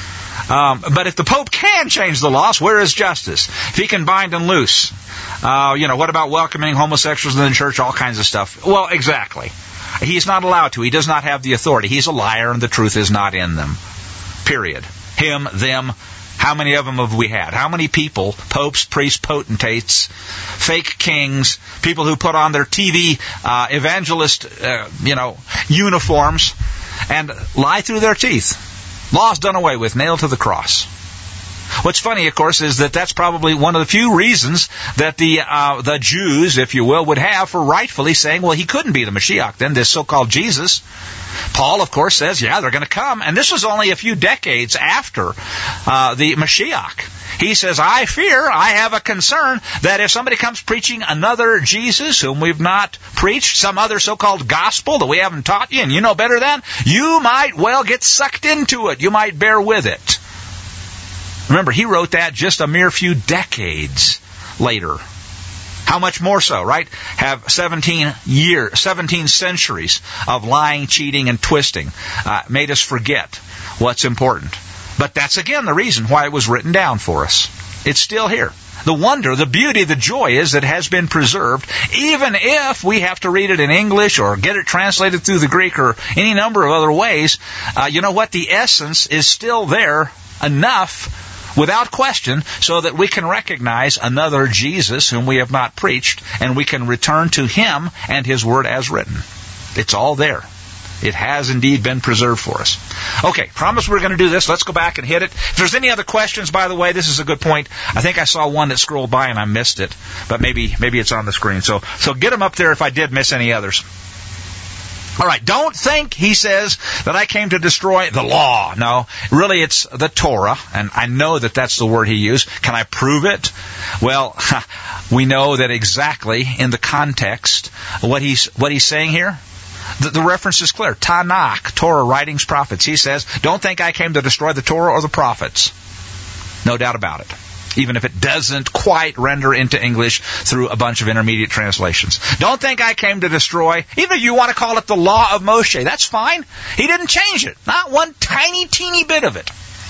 Um, but if the Pope can change the laws, where is justice? If he can bind and loose, uh, you know, what about welcoming homosexuals in the church, all kinds of stuff? Well, exactly. He's not allowed to. He does not have the authority. He's a liar and the truth is not in them. Period. Him, them. How many of them have we had? How many people, popes, priests, potentates, fake kings, people who put on their T V uh, evangelist, uh, you know, uniforms and lie through their teeth? Law's done away with, nailed to the cross. What's funny, of course, is that that's probably one of the few reasons that the uh, the Jews, if you will, would have for rightfully saying, well, he couldn't be the Mashiach then, this so-called Jesus. Paul, of course, says, yeah, they're going to come. And this was only a few decades after uh, the Mashiach. He says, I fear, I have a concern that if somebody comes preaching another Jesus whom we've not preached, some other so-called gospel that we haven't taught you, and you know better than, you might well get sucked into it. You might bear with it. Remember, he wrote that just a mere few decades later. How much more so, right? Have seventeen years, seventeen centuries of lying, cheating, and twisting uh, made us forget what's important. But that's, again, the reason why it was written down for us. It's still here. The wonder, the beauty, the joy is that it has been preserved, even if we have to read it in English or get it translated through the Greek or any number of other ways. Uh, you know what? The essence is still there enough, without question, so that we can recognize another Jesus whom we have not preached, and we can return to Him and His Word as written. It's all there. It has indeed been preserved for us. Okay, promise we're going to do this. Let's go back and hit it. If there's any other questions, by the way, this is a good point. I think I saw one that scrolled by and I missed it, but maybe maybe it's on the screen. So so get them up there if I did miss any others. All right, don't think, he says, that I came to destroy the law. No, really it's the Torah, and I know that that's the word he used. Can I prove it? Well, we know that exactly in the context what he's what he's saying here. The, the reference is clear. Tanakh, Torah, writings, prophets. He says, don't think I came to destroy the Torah or the prophets. No doubt about it. Even if it doesn't quite render into English through a bunch of intermediate translations. Don't think I came to destroy, even if you want to call it the law of Moshe, that's fine. He didn't change it. Not one tiny, teeny bit of it.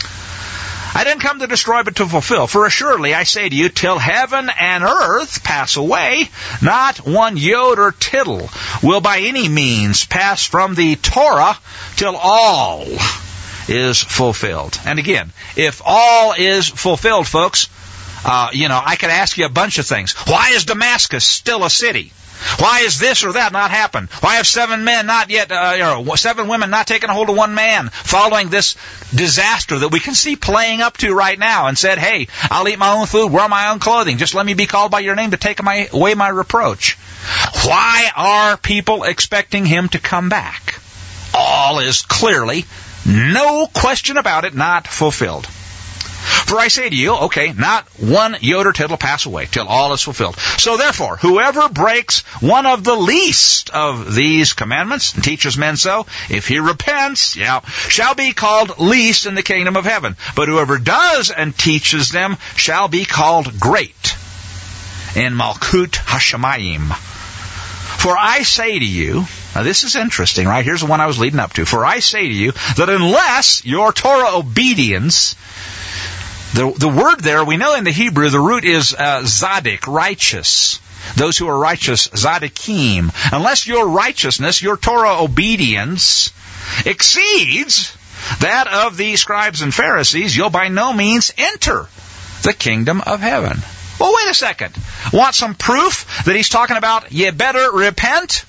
I didn't come to destroy but to fulfill. For assuredly I say to you, till heaven and earth pass away, not one yod or tittle will by any means pass from the Torah till all is fulfilled. And again, if all is fulfilled, folks, uh, you know, I could ask you a bunch of things. Why is Damascus still a city? Why is this or that not happened? Why have seven men not yet, uh, you know, seven women not taken a hold of one man following this disaster that we can see playing up to right now, and said, hey, I'll eat my own food, wear my own clothing, just let me be called by your name to take my, away my reproach. Why are people expecting him to come back? All is clearly, no question about it, not fulfilled. For I say to you, okay, not one jot or tittle pass away till all is fulfilled. So therefore, whoever breaks one of the least of these commandments and teaches men so, if he repents, yeah, shall be called least in the kingdom of heaven. But whoever does and teaches them shall be called great in Malkut Hashemayim. For I say to you, now this is interesting, right? Here's the one I was leading up to. For I say to you that unless your Torah obedience, The, the word there, we know in the Hebrew, the root is uh, zadik, righteous. Those who are righteous, zadikim. Unless your righteousness, your Torah obedience, exceeds that of the scribes and Pharisees, you'll by no means enter the kingdom of heaven. Well, wait a second. Want some proof that he's talking about you better repent?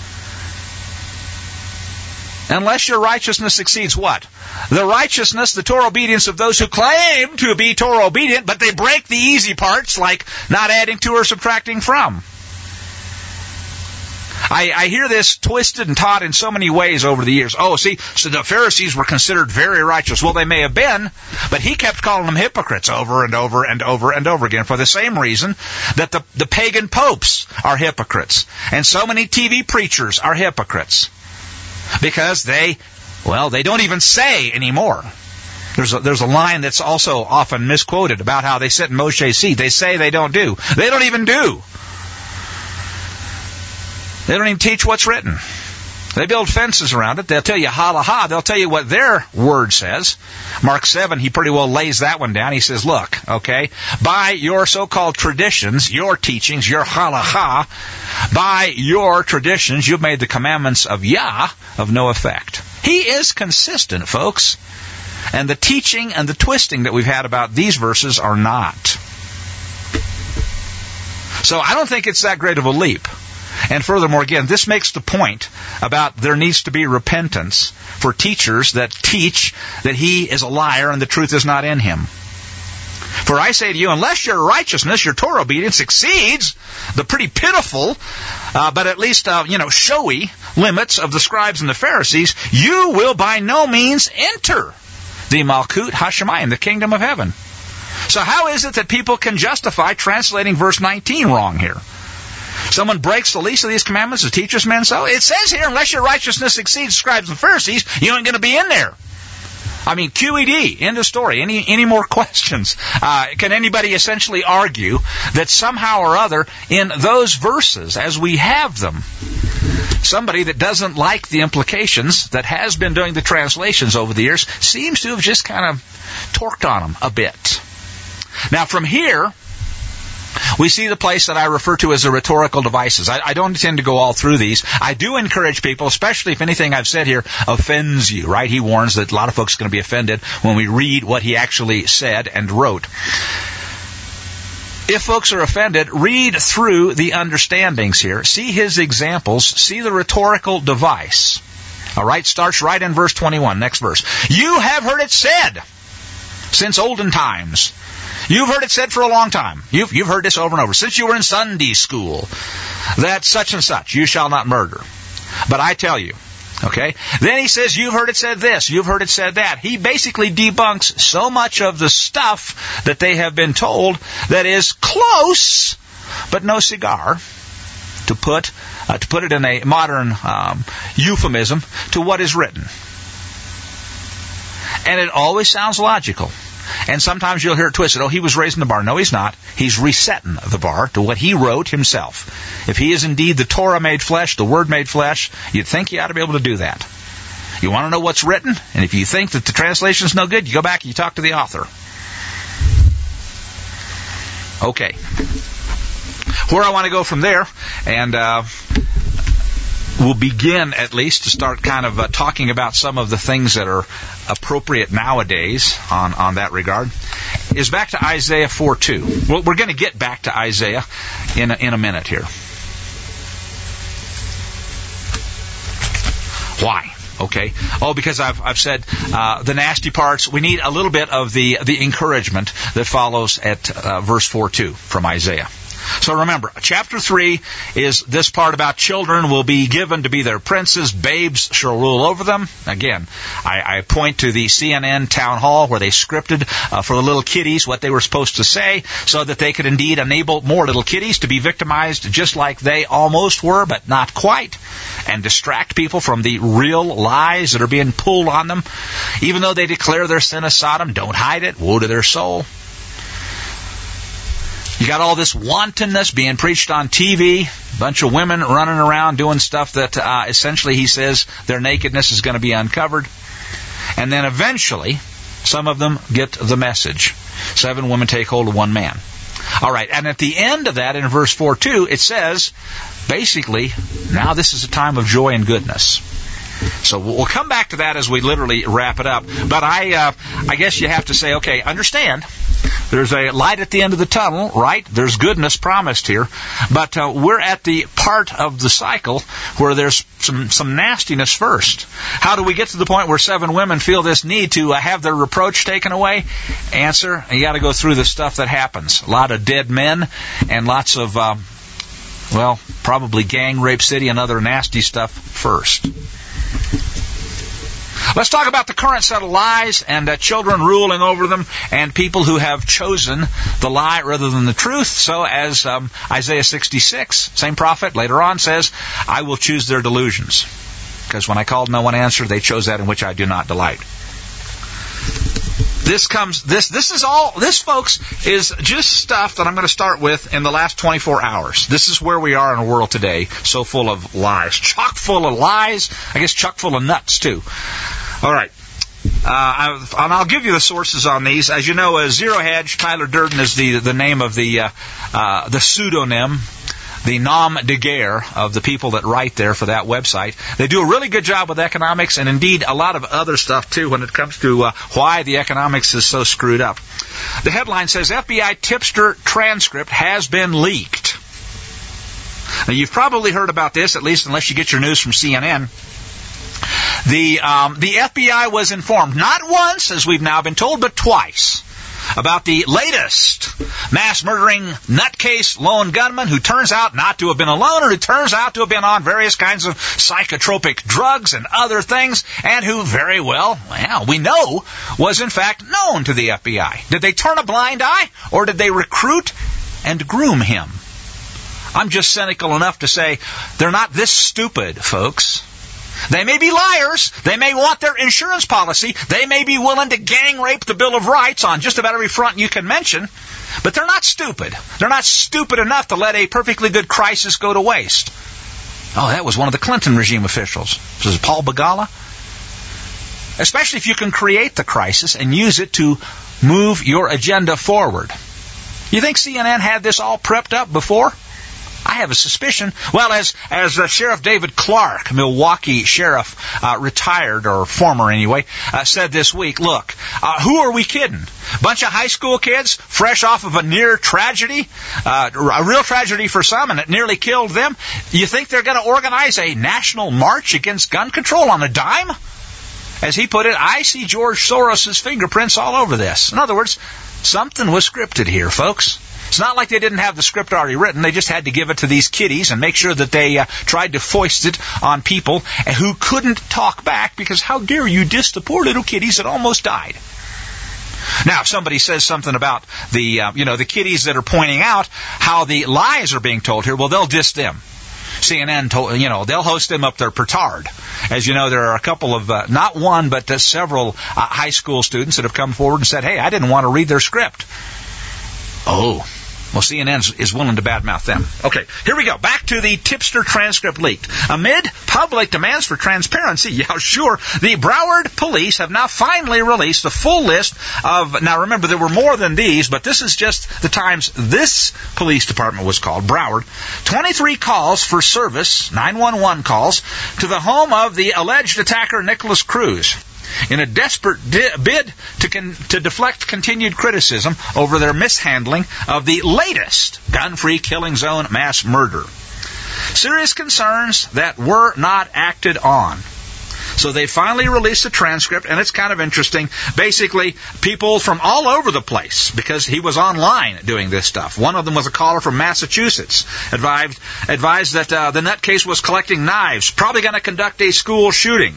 Unless your righteousness exceeds what? The righteousness, the Torah obedience of those who claim to be Torah obedient, but they break the easy parts like not adding to or subtracting from. I, I hear this twisted and taught in so many ways over the years. Oh, see, so the Pharisees were considered very righteous. Well, they may have been, but he kept calling them hypocrites over and over and over and over again for the same reason that the, the pagan popes are hypocrites. And so many T V preachers are hypocrites. Because they, well, they don't even say anymore. There's a, there's a line that's also often misquoted about how they sit in Moshe's seat. They say they don't do. They don't even do. They don't even teach what's written. They build fences around it. They'll tell you halacha. They'll tell you what their word says. Mark seven, he pretty well lays that one down. He says, look, okay, by your so-called traditions, your teachings, your halacha, by your traditions, you've made the commandments of Yah of no effect. He is consistent, folks. And the teaching and the twisting that we've had about these verses are not. So I don't think it's that great of a leap. And furthermore, again, this makes the point about there needs to be repentance for teachers that teach that he is a liar and the truth is not in him. For I say to you, unless your righteousness, your Torah obedience, exceeds the pretty pitiful, uh, but at least, uh, you know, showy limits of the scribes and the Pharisees, you will by no means enter the Malkut Hashemayim, the kingdom of heaven. So how is it that people can justify translating verse nineteen wrong here? Someone breaks the least of these commandments, the teachers men so. It says here, unless your righteousness exceeds scribes and Pharisees, you ain't going to be in there. I mean, Q E D, end of story. Any any more questions? Uh, can anybody essentially argue that somehow or other in those verses, as we have them, somebody that doesn't like the implications, that has been doing the translations over the years, seems to have just kind of torqued on them a bit. Now, from here, we see the place that I refer to as the rhetorical devices. I, I don't intend to go all through these. I do encourage people, especially if anything I've said here offends you, right? He warns that a lot of folks are going to be offended when we read what he actually said and wrote. If folks are offended, read through the understandings here. See his examples. See the rhetorical device. All right, starts right in verse twenty-one. Next verse. You have heard it said since olden times. You've heard it said for a long time. You've, you've heard this over and over. Since you were in Sunday school, that such and such, you shall not murder. But I tell you, okay? Then he says, you've heard it said this, you've heard it said that. He basically debunks so much of the stuff that they have been told that is close, but no cigar, to put, uh, to put it in a modern um, euphemism, to what is written. And it always sounds logical. And sometimes you'll hear it twisted. Oh, he was raising the bar. No, he's not. He's resetting the bar to what he wrote himself. If he is indeed the Torah made flesh, the Word made flesh, you'd think you ought to be able to do that. You want to know what's written? And if you think that the translation's no good, you go back and you talk to the author. Okay. Where I want to go from there, and uh, we'll begin at least to start kind of uh, talking about some of the things that are appropriate nowadays on, on that regard, is back to Isaiah four two. Well, we're going to get back to Isaiah in a, in a minute here. Why? Okay. Oh, because I've I've said uh, the nasty parts. We need a little bit of the the encouragement that follows at uh, verse four two from Isaiah. So remember, chapter three is this part about children will be given to be their princes, babes shall rule over them. Again, I, I point to the C N N town hall where they scripted uh, for the little kiddies what they were supposed to say so that they could indeed enable more little kiddies to be victimized just like they almost were, but not quite, and distract people from the real lies that are being pulled on them. Even though they declare their sin as Sodom, don't hide it, woe to their soul. You got all this wantonness being preached on T V, a bunch of women running around doing stuff that uh, essentially he says their nakedness is going to be uncovered. And then eventually, some of them get the message. Seven women take hold of one man. All right, and at the end of that, in verse four two, it says, basically, now this is a time of joy and goodness. So we'll come back to that as we literally wrap it up. But I, uh, I guess you have to say, okay, understand, there's a light at the end of the tunnel, right? There's goodness promised here. But uh, we're at the part of the cycle where there's some, some nastiness first. How do we get to the point where seven women feel this need to uh, have their reproach taken away? Answer, you got to go through the stuff that happens. A lot of dead men and lots of, um, well, probably gang, rape city, and other nasty stuff first. Let's talk about the current set of lies and uh, children ruling over them and people who have chosen the lie rather than the truth. So as um, Isaiah sixty-six, same prophet, later on says, I will choose their delusions. Because when I called, no one answered. They chose that in which I do not delight. This comes, this, this is all, this, folks, is just stuff that I'm going to start with in the last twenty-four hours. This is where we are in a world today, so full of lies. Chock full of lies. I guess chock full of nuts, too. All right. Uh, and I'll give you the sources on these. As you know, uh, Zero Hedge, Tyler Durden is the, the name of the, uh, uh, the pseudonym, the nom de guerre of the people that write there for that website. They do a really good job with economics and indeed a lot of other stuff too when it comes to uh, why the economics is so screwed up. The headline says F B I tipster transcript has been leaked. Now you've probably heard about this, at least unless you get your news from C N N. The um, the F B I was informed not once, as we've now been told, but twice, about the latest mass murdering nutcase lone gunman who turns out not to have been a loner, who turns out to have been on various kinds of psychotropic drugs and other things, and who very well, well, we know, was in fact known to the F B I. Did they turn a blind eye, or did they recruit and groom him? I'm just cynical enough to say they're not this stupid, folks. They may be liars. They may want their insurance policy. They may be willing to gang rape the Bill of Rights on just about every front you can mention. But they're not stupid. They're not stupid enough to let a perfectly good crisis go to waste. Oh, that was one of the Clinton regime officials. This is Paul Begala. Especially if you can create the crisis and use it to move your agenda forward. You think C N N had this all prepped up before? I have a suspicion. Well, as as uh, Sheriff David Clark, Milwaukee sheriff, uh, retired, or former anyway, uh, said this week, look, uh, who are we kidding? Bunch of high school kids, fresh off of a near tragedy, uh, a real tragedy for some, and it nearly killed them. You think they're going to organize a national march against gun control on a dime? As he put it, I see George Soros' fingerprints all over this. In other words, something was scripted here, folks. It's not like they didn't have the script already written. They just had to give it to these kiddies and make sure that they uh, tried to foist it on people who couldn't talk back because how dare you diss the poor little kiddies that almost died. Now, if somebody says something about the, uh, you know, the kiddies that are pointing out how the lies are being told here, well, they'll diss them. C N N, told, you know, they'll host them up their petard. As you know, there are a couple of, uh, not one, but uh, several uh, high school students that have come forward and said, hey, I didn't want to read their script. Oh. Well, C N N is willing to badmouth them. Okay, here we go. Back to the tipster transcript leaked. Amid public demands for transparency, yeah, sure, the Broward police have now finally released the full list of, now remember, there were more than these, but this is just the times this police department was called, Broward. twenty-three calls for service, nine one one calls, to the home of the alleged attacker, Nikolas Cruz, in a desperate di- bid to, con- to deflect continued criticism over their mishandling of the latest gun-free killing zone mass murder. Serious concerns that were not acted on. So they finally released a transcript, and it's kind of interesting. Basically, people from all over the place, because he was online doing this stuff. One of them was a caller from Massachusetts, advised, advised that uh, the nutcase was collecting knives, probably going to conduct a school shooting.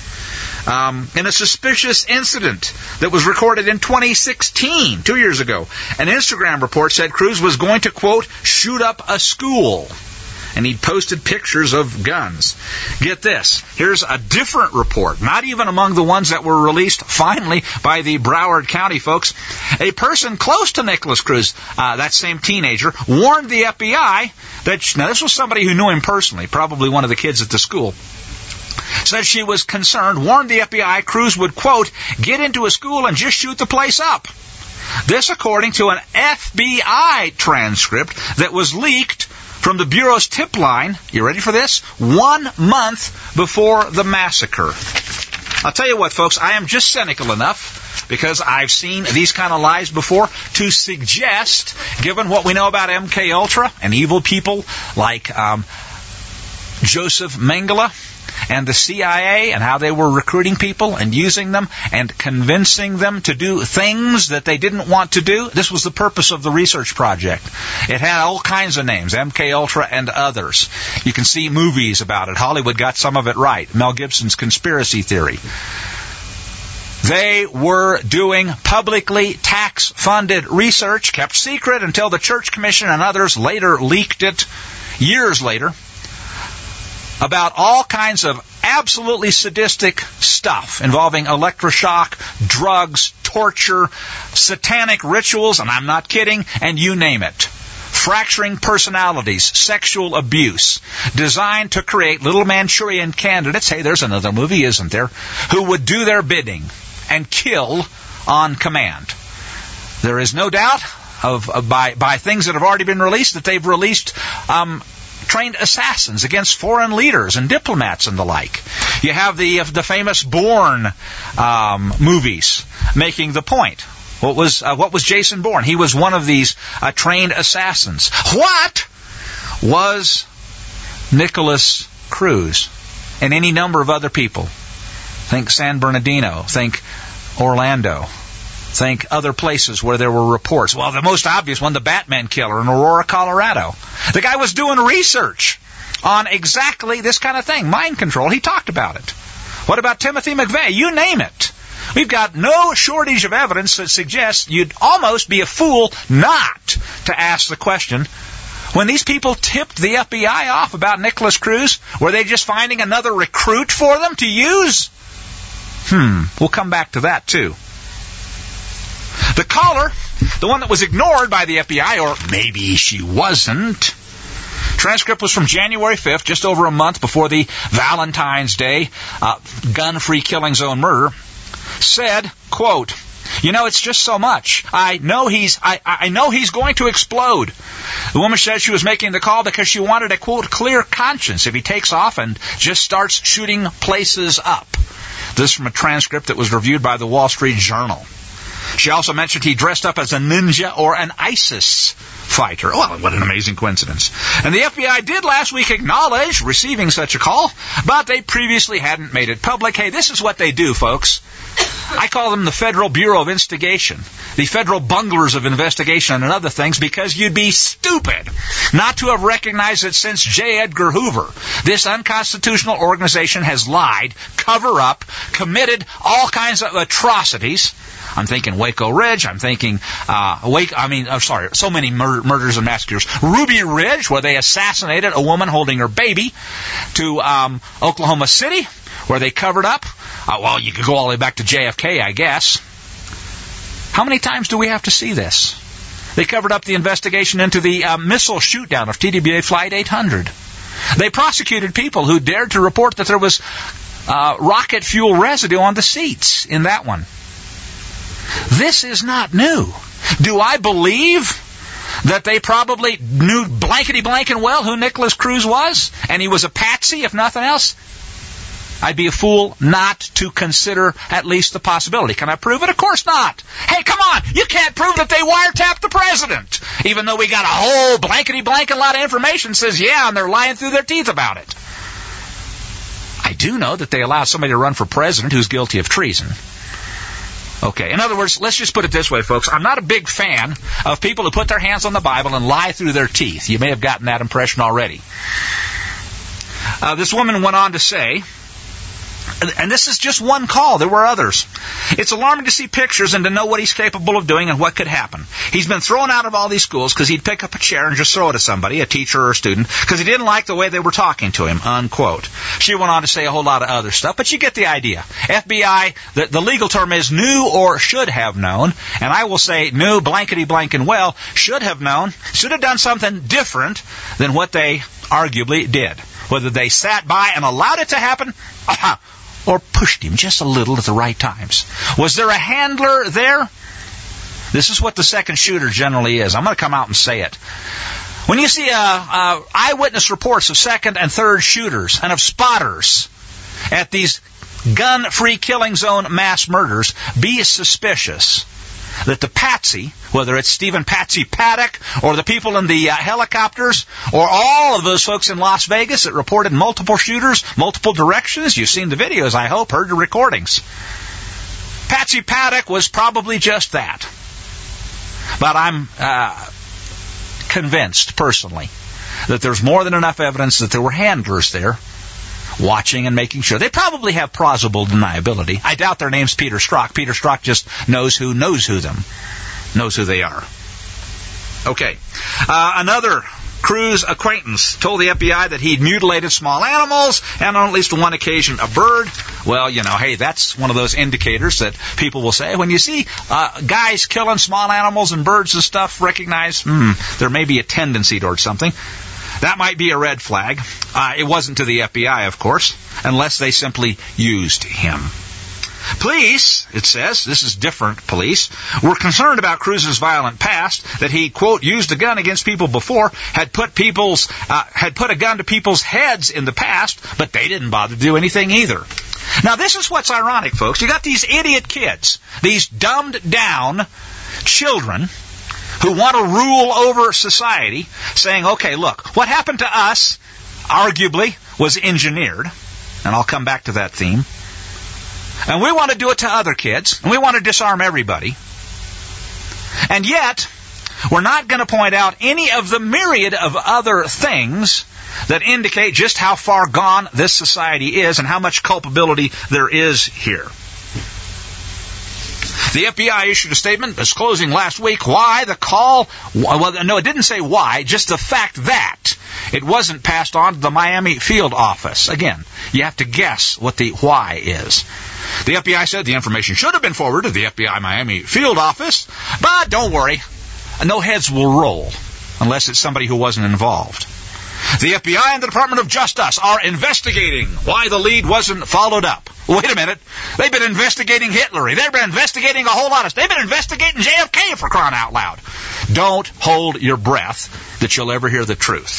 Um, in a suspicious incident that was recorded in twenty sixteen, two years ago, an Instagram report said Cruz was going to, quote, shoot up a school. And he'd posted pictures of guns. Get this. Here's a different report, not even among the ones that were released finally by the Broward County folks. A person close to Nikolas Cruz, uh, that same teenager, warned the F B I that, now this was somebody who knew him personally, probably one of the kids at the school, said she was concerned, warned the F B I Cruz would, quote, get into a school and just shoot the place up. This according to an F B I transcript that was leaked from the Bureau's tip line, you ready for this? One month before the massacre. I'll tell you what, folks, I am just cynical enough, because I've seen these kind of lies before, to suggest, given what we know about M K Ultra and evil people like um, Joseph Mengele, and the C I A, and how they were recruiting people and using them and convincing them to do things that they didn't want to do. This was the purpose of the research project. It had all kinds of names, M K Ultra and others. You can see movies about it. Hollywood got some of it right. Mel Gibson's Conspiracy Theory. They were doing publicly tax-funded research, kept secret until the Church Commission and others later leaked it, years later, about all kinds of absolutely sadistic stuff involving electroshock, drugs, torture, satanic rituals, and I'm not kidding, and you name it. Fracturing personalities, sexual abuse, designed to create little Manchurian candidates, hey, there's another movie, isn't there, who would do their bidding and kill on command. There is no doubt of, of by, by things that have already been released that they've released um, trained assassins against foreign leaders and diplomats and the like. You have the uh, the famous Bourne um, movies making the point. What was uh, what was Jason Bourne? He was one of these uh, trained assassins. What was Nikolas Cruz and any number of other people? Think San Bernardino. Think Orlando. Think other places where there were reports. Well, the most obvious one, the Batman killer in Aurora, Colorado. The guy was doing research on exactly this kind of thing, mind control. He talked about it. What about Timothy McVeigh? You name it. We've got no shortage of evidence that suggests you'd almost be a fool not to ask the question, when these people tipped the F B I off about Nikolas Cruz, were they just finding another recruit for them to use? Hmm, we'll come back to that too. The caller, the one that was ignored by the F B I, or maybe she wasn't. Transcript was from January fifth, just over a month before the Valentine's Day uh, gun-free killing zone murder. Said, quote, you know, it's just so much. I know he's I, I know he's going to explode. The woman said she was making the call because she wanted a, quote, clear conscience if he takes off and just starts shooting places up. This from a transcript that was reviewed by the Wall Street Journal. She also mentioned he dressed up as a ninja or an ISIS fighter. Well, what an amazing coincidence. And the F B I did last week acknowledge receiving such a call, but they previously hadn't made it public. Hey, this is what they do, folks. I call them the Federal Bureau of Instigation, the federal bunglers of investigation and other things, because you'd be stupid not to have recognized that since J. Edgar Hoover, this unconstitutional organization has lied, covered up, committed all kinds of atrocities. I'm thinking Waco Ridge. I'm thinking uh, Wake. I mean, I'm sorry. So many mur- murders and massacres. Ruby Ridge, where they assassinated a woman holding her baby. To um, Oklahoma City, where they covered up. Uh, well, you could go all the way back to J F K, I guess. How many times do we have to see this? They covered up the investigation into the uh, missile shoot-down of T W A Flight eight hundred. They prosecuted people who dared to report that there was uh, rocket fuel residue on the seats in that one. This is not new. Do I believe that they probably knew blankety-blank and well who Nicholas Cruz was, and he was a patsy, if nothing else? I'd be a fool not to consider at least the possibility. Can I prove it? Of course not. Hey, come on. You can't prove that they wiretapped the president. Even though we got a whole blankety-blank and lot of information that says, yeah, and they're lying through their teeth about it. I do know that they allowed somebody to run for president who's guilty of treason. Okay, in other words, let's just put it this way, folks. I'm not a big fan of people who put their hands on the Bible and lie through their teeth. You may have gotten that impression already. Uh, this woman went on to say, and this is just one call. There were others. It's alarming to see pictures and to know what he's capable of doing and what could happen. He's been thrown out of all these schools because he'd pick up a chair and just throw it at somebody, a teacher or a student, because he didn't like the way they were talking to him, unquote. She went on to say a whole lot of other stuff, but you get the idea. F B I, the, the legal term is knew or should have known, and I will say knew blankety blank and well, should have known, should have done something different than what they arguably did. Whether they sat by and allowed it to happen, uh-huh, or pushed him just a little at the right times. Was there a handler there? This is what the second shooter generally is. I'm going to come out and say it. When you see uh, uh, eyewitness reports of second and third shooters and of spotters at these gun-free killing zone mass murders, be suspicious that the patsy, whether it's Stephen Patsy Paddock or the people in the uh, helicopters or all of those folks in Las Vegas that reported multiple shooters, multiple directions, you've seen the videos, I hope, heard the recordings. Patsy Paddock was probably just that. But I'm uh, convinced, personally, that there's more than enough evidence that there were handlers there watching and making sure. They probably have plausible deniability. I doubt their name's Peter Strzok. Peter Strzok just knows who knows who them, knows who they are. Okay. Uh, another Cruz acquaintance told the F B I that he'd mutilated small animals and on at least one occasion a bird. Well, you know, hey, that's one of those indicators that people will say, when you see uh, guys killing small animals and birds and stuff, recognize, hmm, there may be a tendency towards something. That might be a red flag. Uh, it wasn't to the F B I, of course, unless they simply used him. Police, it says, this is different police, were concerned about Cruz's violent past, that he, quote, used a gun against people before, had put people's, uh, had put a gun to people's heads in the past, but they didn't bother to do anything either. Now, this is what's ironic, folks. You got these idiot kids, these dumbed-down children who want to rule over society, saying, okay, look, what happened to us, arguably, was engineered, and I'll come back to that theme, and we want to do it to other kids, and we want to disarm everybody, and yet, we're not going to point out any of the myriad of other things that indicate just how far gone this society is and how much culpability there is here. The F B I issued a statement disclosing last week why the call, well, no, it didn't say why, just the fact that it wasn't passed on to the Miami field office. Again, you have to guess what the why is. The F B I said the information should have been forwarded to the F B I Miami field office, but don't worry, no heads will roll unless it's somebody who wasn't involved. The F B I and the Department of Justice are investigating why the lead wasn't followed up. Wait a minute. They've been investigating Hitler. They've been investigating a whole lot of stuff. They've been investigating J F K, for crying out loud. Don't hold your breath that you'll ever hear the truth.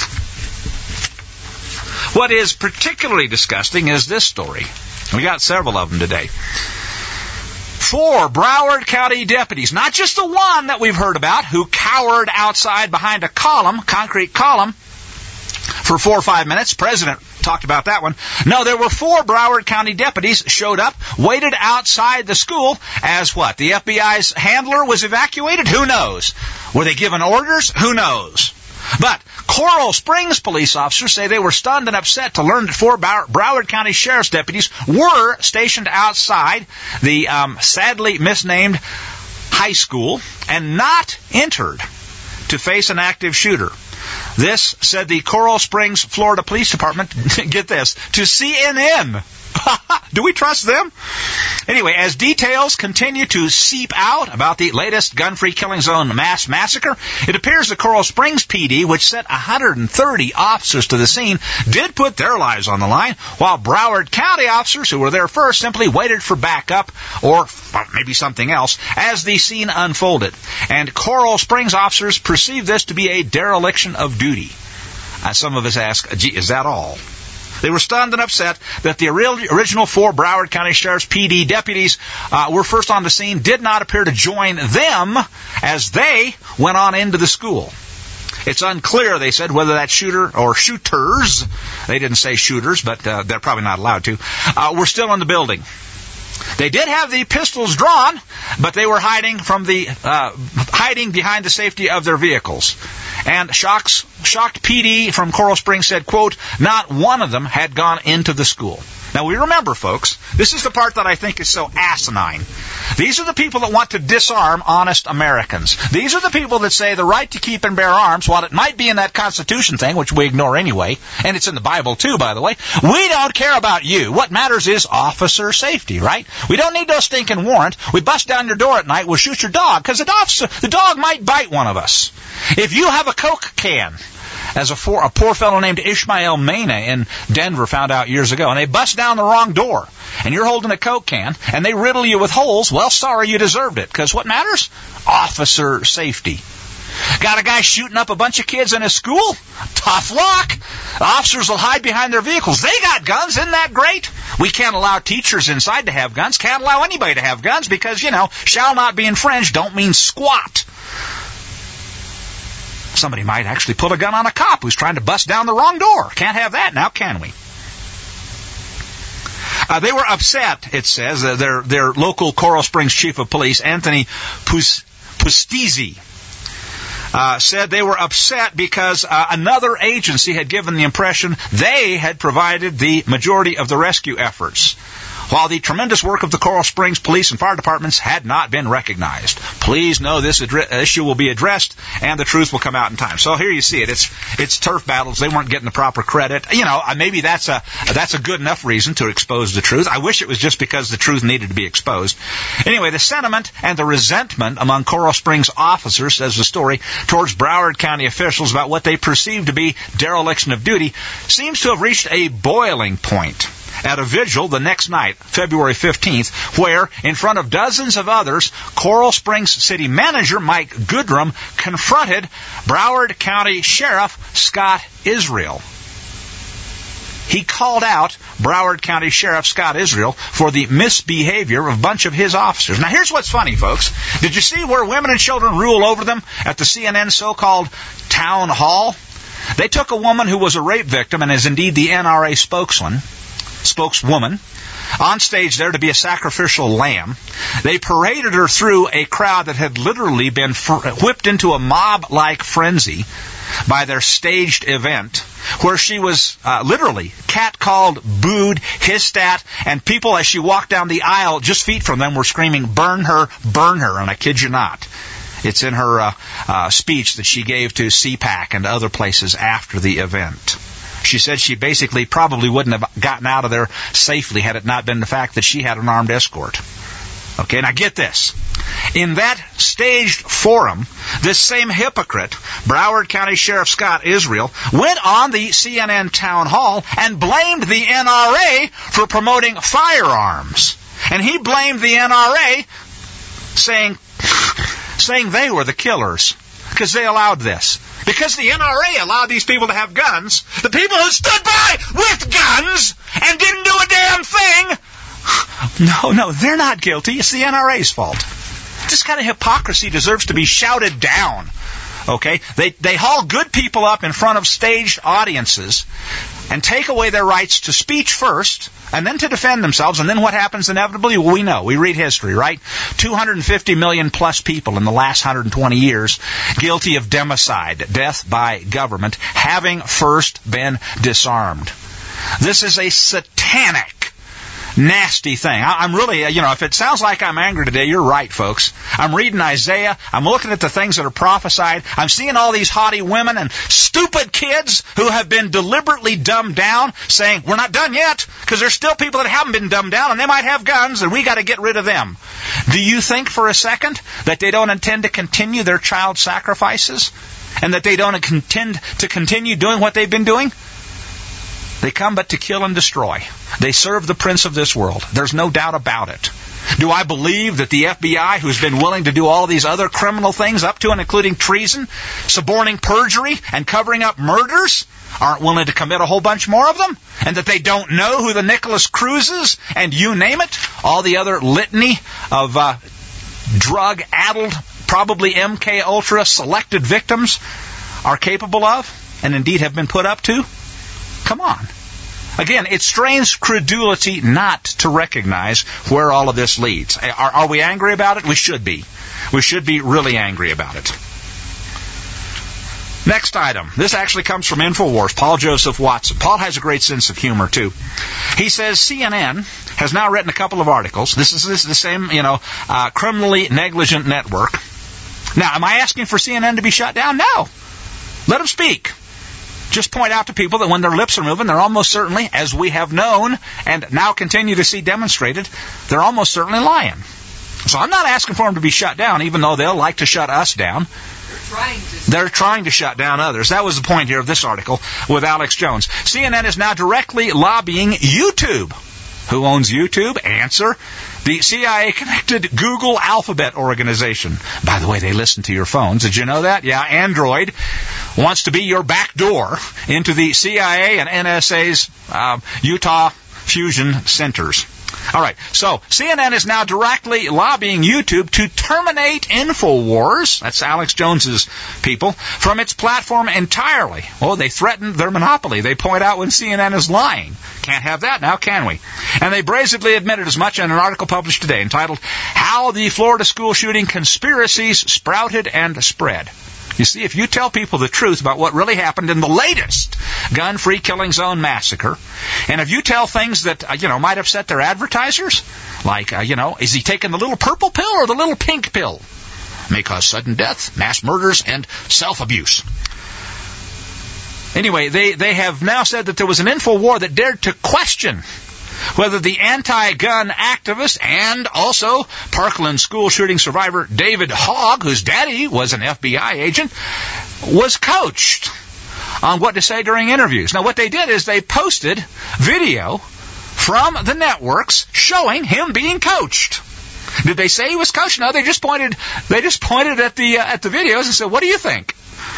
What is particularly disgusting is this story. We got several of them today. Four Broward County deputies, not just the one that we've heard about, who cowered outside behind a column, concrete column, for four or five minutes. President talked about that one. No, there were four Broward County deputies showed up, waited outside the school as what? The F B I's handler was evacuated? Who knows? Were they given orders? Who knows? But Coral Springs police officers say they were stunned and upset to learn that four Broward County Sheriff's deputies were stationed outside the um, sadly misnamed high school and not entered to face an active shooter. This, said the Coral Springs, Florida Police Department, get this, to C N N. Do we trust them? Anyway, as details continue to seep out about the latest gun-free killing zone mass massacre, it appears the Coral Springs P D, which sent one hundred thirty officers to the scene, did put their lives on the line, while Broward County officers who were there first simply waited for backup or maybe something else as the scene unfolded. And Coral Springs officers perceived this to be a dereliction of duty. Uh, some of us ask, gee, is that all? They were stunned and upset that the original four Broward County Sheriff's P D deputies uh, were first on the scene, did not appear to join them as they went on into the school. It's unclear, they said, whether that shooter or shooters, they didn't say shooters, but uh, they're probably not allowed to, uh, were still in the building. They did have the pistols drawn, but they were hiding from the uh, hiding behind the safety of their vehicles. And shocks, shocked P D from Coral Springs said, quote, not one of them had gone into the school. Now, we remember, folks, this is the part that I think is so asinine. These are the people that want to disarm honest Americans. These are the people that say the right to keep and bear arms, while it might be in that Constitution thing, which we ignore anyway, and it's in the Bible too, by the way, we don't care about you. What matters is officer safety, right? We don't need no stinking warrant. We bust down your door at night, we'll shoot your dog, because the, the dog might bite one of us. If you have a Coke can, as a, for, a poor fellow named Ishmael Mena in Denver found out years ago, and they bust down the wrong door, and you're holding a Coke can, and they riddle you with holes, well, sorry, you deserved it, because what matters? Officer safety. Got a guy shooting up a bunch of kids in his school? Tough luck. The officers will hide behind their vehicles. They got guns. Isn't that great? We can't allow teachers inside to have guns. Can't allow anybody to have guns because, you know, shall not be infringed don't mean squat. Somebody might actually pull a gun on a cop who's trying to bust down the wrong door. Can't have that now, can we? Uh, they were upset, it says, uh, their their local Coral Springs chief of police, Anthony Pustizzi, uh, said they were upset because uh, another agency had given the impression they had provided the majority of the rescue efforts, while the tremendous work of the Coral Springs police and fire departments had not been recognized. Please know this adre- issue will be addressed and the truth will come out in time. So here you see it. It's it's turf battles. They weren't getting the proper credit. You know, maybe that's a that's a good enough reason to expose the truth. I wish it was just because the truth needed to be exposed. Anyway, the sentiment and the resentment among Coral Springs officers, says the story, towards Broward County officials about what they perceive to be dereliction of duty seems to have reached a boiling point at a vigil the next night, February fifteenth, where, in front of dozens of others, Coral Springs City Manager Mike Goodrum confronted Broward County Sheriff Scott Israel. He called out Broward County Sheriff Scott Israel for the misbehavior of a bunch of his officers. Now, here's what's funny, folks. Did you see where women and children rule over them at the C N N so-called town hall? They took a woman who was a rape victim and is indeed the N R A spokesman, spokeswoman, on stage there to be a sacrificial lamb. They paraded her through a crowd that had literally been fr- whipped into a mob-like frenzy by their staged event, where she was uh, literally catcalled, booed, hissed at, and people as she walked down the aisle just feet from them were screaming, "Burn her, burn her," and I kid you not. It's in her uh, uh, speech that she gave to C PAC and other places after the event. She said she basically probably wouldn't have gotten out of there safely had it not been the fact that she had an armed escort. Okay, now get this. In that staged forum, this same hypocrite, Broward County Sheriff Scott Israel, went on the C N N town hall and blamed the N R A for promoting firearms. And he blamed the N R A, saying, saying they were the killers because they allowed this. Because the N R A allowed these people to have guns, the people who stood by with guns and didn't do a damn thing, no, no, they're not guilty. It's the N R A's fault. This kind of hypocrisy deserves to be shouted down. Okay? They they haul good people up in front of staged audiences and take away their rights to speech first, and then to defend themselves, and then what happens inevitably? Well, we know. We read history, right? two hundred fifty million plus people in the last one hundred twenty years guilty of democide, death by government, having first been disarmed. This is a satanic nasty thing. I, I'm really, you know, if it sounds like I'm angry today, you're right, folks. I'm reading Isaiah. I'm looking at the things that are prophesied. I'm seeing all these haughty women and stupid kids who have been deliberately dumbed down, saying, we're not done yet, because there's still people that haven't been dumbed down, and they might have guns, and we got to get rid of them. Do you think for a second that they don't intend to continue their child sacrifices? And that they don't intend to continue doing what they've been doing? They come but to kill and destroy. They serve the prince of this world. There's no doubt about it. Do I believe that the F B I, who's been willing to do all these other criminal things, up to and including treason, suborning perjury, and covering up murders, aren't willing to commit a whole bunch more of them? And that they don't know who the Nicholas Cruzes, and you name it, all the other litany of uh, drug-addled, probably M K Ultra selected victims are capable of, and indeed have been put up to? Come on. Again, it strains credulity not to recognize where all of this leads. Are, are we angry about it? We should be. We should be really angry about it. Next item. This actually comes from InfoWars, Paul Joseph Watson. Paul has a great sense of humor, too. He says C N N has now written a couple of articles. This is, this is the same, you know, uh, criminally negligent network. Now, am I asking for C N N to be shut down? No. Let them speak. Just point out to people that when their lips are moving, they're almost certainly, as we have known and now continue to see demonstrated, they're almost certainly lying. So I'm not asking for them to be shut down, even though they'll like to shut us down. They're trying to. They're trying to shut down others. That was the point here of this article with Alex Jones. C N N is now directly lobbying YouTube. Who owns YouTube? Answer. The C I A-connected Google Alphabet organization. By the way, they listen to your phones. Did you know that? Yeah, Android wants to be your back door into the C I A and N S A's uh, Utah Fusion Centers. All right, so C N N is now directly lobbying YouTube to terminate InfoWars, that's Alex Jones's people, from its platform entirely. Oh, they threaten their monopoly. They point out when C N N is lying. Can't have that now, can we? And they brazenly admitted as much in an article published today entitled, How the Florida School Shooting Conspiracies Sprouted and Spread. You see, if you tell people the truth about what really happened in the latest gun-free killing zone massacre, and if you tell things that, uh, you know, might upset their advertisers, like, uh, you know, is he taking the little purple pill or the little pink pill? May cause sudden death, mass murders, and self-abuse. Anyway, they, they have now said that there was an InfoWar that dared to question whether the anti-gun activist and also Parkland school shooting survivor David Hogg, whose daddy was an F B I agent, was coached on what to say during interviews. Now, what they did is they posted video from the networks showing him being coached. Did they say he was coached? No, they just pointed. They just pointed at the uh, at the videos and said, "What do you think?"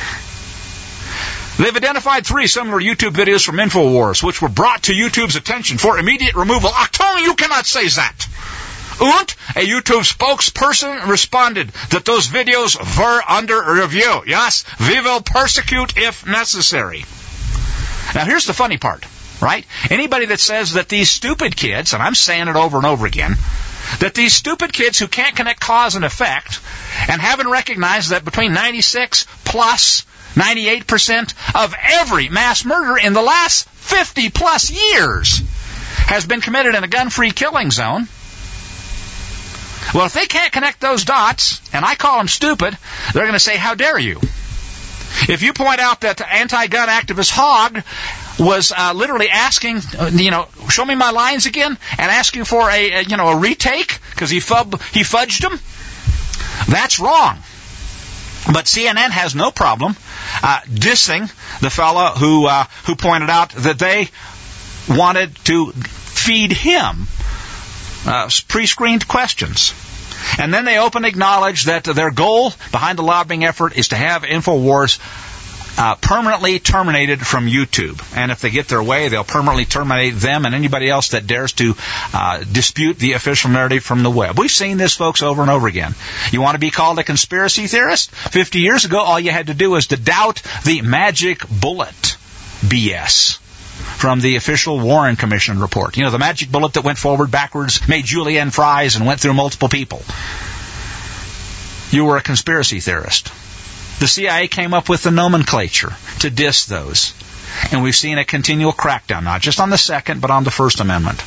They've identified three similar YouTube videos from InfoWars, which were brought to YouTube's attention for immediate removal. Ach, Tony, you cannot say that. And a YouTube spokesperson responded that those videos were under review. Yes, we will persecute if necessary. Now, here's the funny part, right? Anybody that says that these stupid kids, and I'm saying it over and over again, that these stupid kids who can't connect cause and effect and haven't recognized that between ninety-six plus ninety-eight percent of every mass murder in the last fifty plus years has been committed in a gun-free killing zone. Well, if they can't connect those dots, and I call them stupid, they're going to say, how dare you? If you point out that anti-gun activist Hogg was uh, literally asking, uh, you know, show me my lines again, and asking for a, a you know, a retake because he, fub- he fudged them, that's wrong. But C N N has no problem uh, dissing the fellow who uh, who pointed out that they wanted to feed him uh, pre-screened questions. And then they openly acknowledge that their goal behind the lobbying effort is to have InfoWars uh, permanently terminated from YouTube. And if they get their way, they'll permanently terminate them and anybody else that dares to uh, dispute the official narrative from the web. We've seen this, folks, over and over again. You want to be called a conspiracy theorist? Fifty years ago, all you had to do was to doubt the magic bullet B S from the official Warren Commission report. You know, the magic bullet that went forward, backwards, made julienne fries, and went through multiple people. You were a conspiracy theorist. The C I A came up with the nomenclature to diss those. And we've seen a continual crackdown, not just on the Second, but on the First Amendment.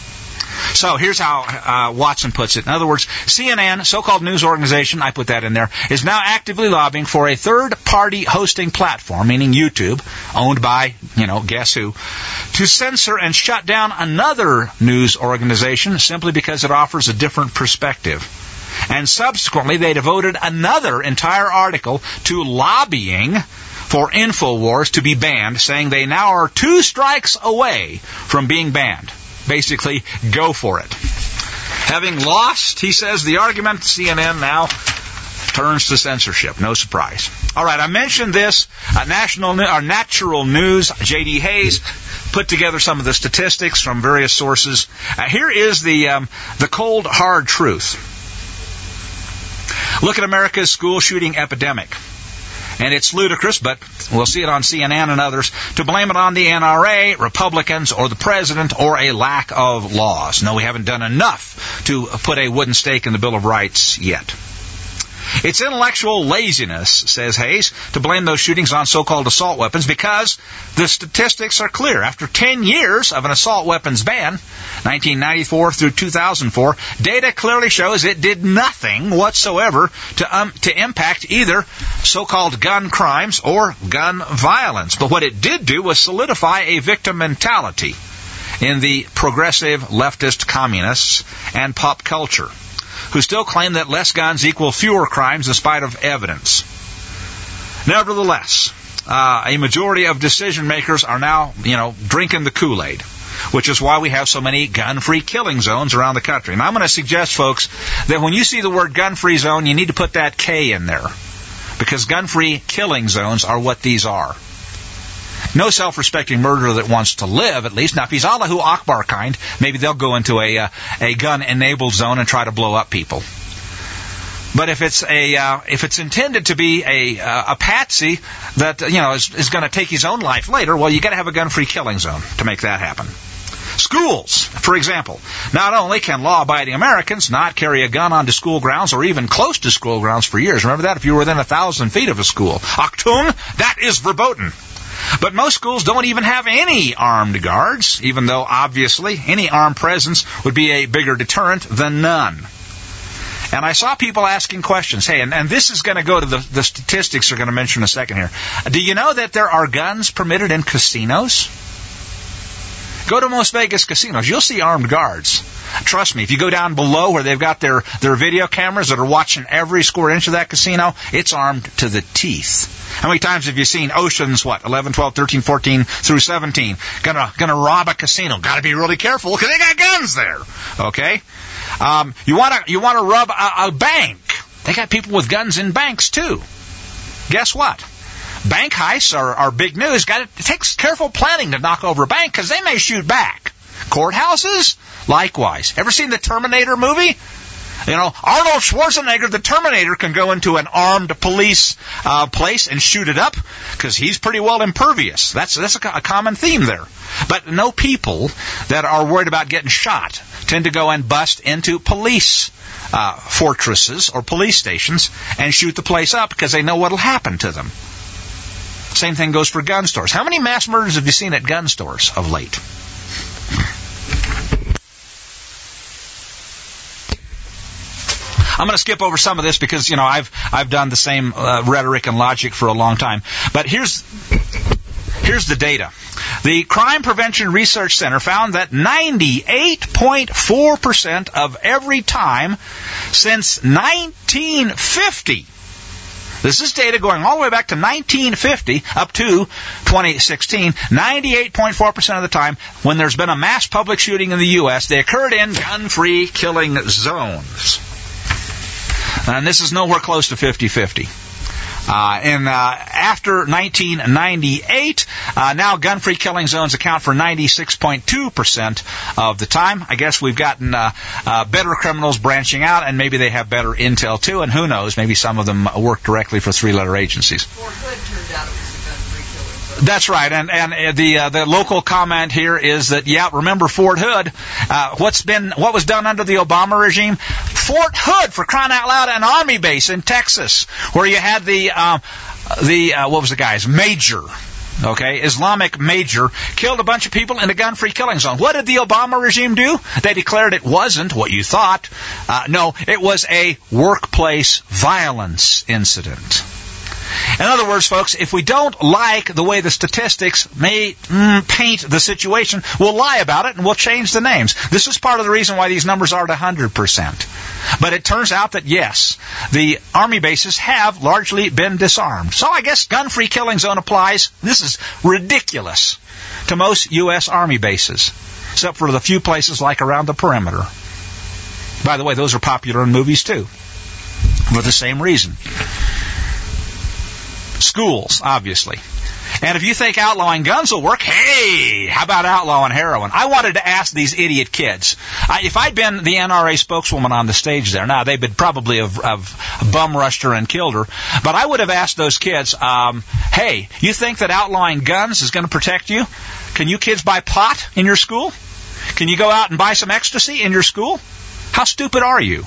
So here's how uh, Watson puts it. In other words, C N N, so-called news organization, I put that in there, is now actively lobbying for a third-party hosting platform, meaning YouTube, owned by, you know, guess who, to censor and shut down another news organization simply because it offers a different perspective. And subsequently, they devoted another entire article to lobbying for InfoWars to be banned, saying they now are two strikes away from being banned. Basically, go for it. Having lost, he says, the argument, C N N now turns to censorship. No surprise. All right, I mentioned this. Uh, national, or Natural News, J D Hayes, put together some of the statistics from various sources. Uh, here is the um, the cold, hard truth. Look at America's school shooting epidemic. And it's ludicrous, but we'll see it on C N N and others, to blame it on the N R A, Republicans, or the president, or a lack of laws. No, we haven't done enough to put a wooden stake in the Bill of Rights yet. It's intellectual laziness, says Hayes, to blame those shootings on so-called assault weapons because the statistics are clear. After ten years of an assault weapons ban, nineteen ninety-four through two thousand four, data clearly shows it did nothing whatsoever to um, to impact either so-called gun crimes or gun violence. But what it did do was solidify a victim mentality in the progressive leftist communists and pop culture, who still claim that less guns equal fewer crimes in spite of evidence. Nevertheless, uh, a majority of decision makers are now, you know, drinking the Kool-Aid, which is why we have so many gun-free killing zones around the country. And I'm going to suggest, folks, that when you see the word gun-free zone, you need to put that K in there, because gun-free killing zones are what these are. No self-respecting murderer that wants to live, at least. Now, if he's Allahu Akbar kind, maybe they'll go into a uh, a gun-enabled zone and try to blow up people. But if it's a uh, if it's intended to be a uh, a patsy that you know is, is going to take his own life later, well, you got to have a gun-free killing zone to make that happen. Schools, for example. Not only can law-abiding Americans not carry a gun onto school grounds or even close to school grounds for years. Remember that if you were within a thousand feet of a school. Achtung, that is verboten. But most schools don't even have any armed guards, even though, obviously, any armed presence would be a bigger deterrent than none. And I saw people asking questions. Hey, and, and this is going to go to the, the statistics we're going to mention in a second here. Do you know that there are guns permitted in casinos? Go to most Vegas casinos. You'll see armed guards. Trust me, if you go down below where they've got their, their video cameras that are watching every square inch of that casino, it's armed to the teeth. How many times have you seen Oceans, what, eleven, twelve, thirteen, fourteen through seventeen, gonna gonna rob a casino? Gotta be really careful because they got guns there. Okay? Um, you wanna you wanna rob a, a bank? They got people with guns in banks too. Guess what? Bank heists are, are big news. Got it takes careful planning to knock over a bank because they may shoot back. Courthouses, likewise. Ever seen the Terminator movie? You know, Arnold Schwarzenegger, the Terminator, can go into an armed police uh, place and shoot it up because he's pretty well impervious. That's that's a, a common theme there. But no people that are worried about getting shot tend to go and bust into police uh, fortresses or police stations and shoot the place up because they know what will happen to them. Same thing goes for gun stores. How many mass murders have you seen at gun stores of late? I'm going to skip over some of this because, you know, I've I've done the same uh, rhetoric and logic for a long time. But here's here's the data. The Crime Prevention Research Center found that ninety-eight point four percent of every time since nineteen fifty, this is data going all the way back to nineteen fifty up to twenty sixteen, ninety-eight point four percent of the time when there's been a mass public shooting in the U S, they occurred in gun-free killing zones. And this is nowhere close to fifty-fifty. Uh, and uh, after nineteen ninety-eight, uh, now gun-free killing zones account for ninety-six point two percent of the time. I guess we've gotten uh, uh, better criminals branching out, and maybe they have better intel too, and who knows, maybe some of them work directly for three-letter agencies. Fort Hood turned out it was a gun-free killing zone. That's right, and and the uh, the local comment here is that, yeah, remember Fort Hood, uh, what's been what was done under the Obama regime? Fort Hood, for crying out loud, an army base in Texas, where you had the uh, the uh, what was the guy's major okay, Islamic major, killed a bunch of people in a gun-free killing zone. What did the Obama regime do? They declared it wasn't what you thought. Uh, no, it was a workplace violence incident. In other words, folks, if we don't like the way the statistics may mm, paint the situation, we'll lie about it and we'll change the names. This is part of the reason why these numbers are at one hundred percent. But it turns out that, yes, the Army bases have largely been disarmed. So I guess gun-free killing zone applies. This is ridiculous to most U S Army bases, except for the few places like around the perimeter. By the way, those are popular in movies, too, for the same reason. Schools, obviously. And if you think outlawing guns will work, hey, how about outlawing heroin? I wanted to ask these idiot kids. I, if I'd been the N R A spokeswoman on the stage there, now they would probably have, have bum rushed her and killed her, but I would have asked those kids, um, hey, you think that outlawing guns is going to protect you? Can you kids buy pot in your school? Can you go out and buy some ecstasy in your school? How stupid are you?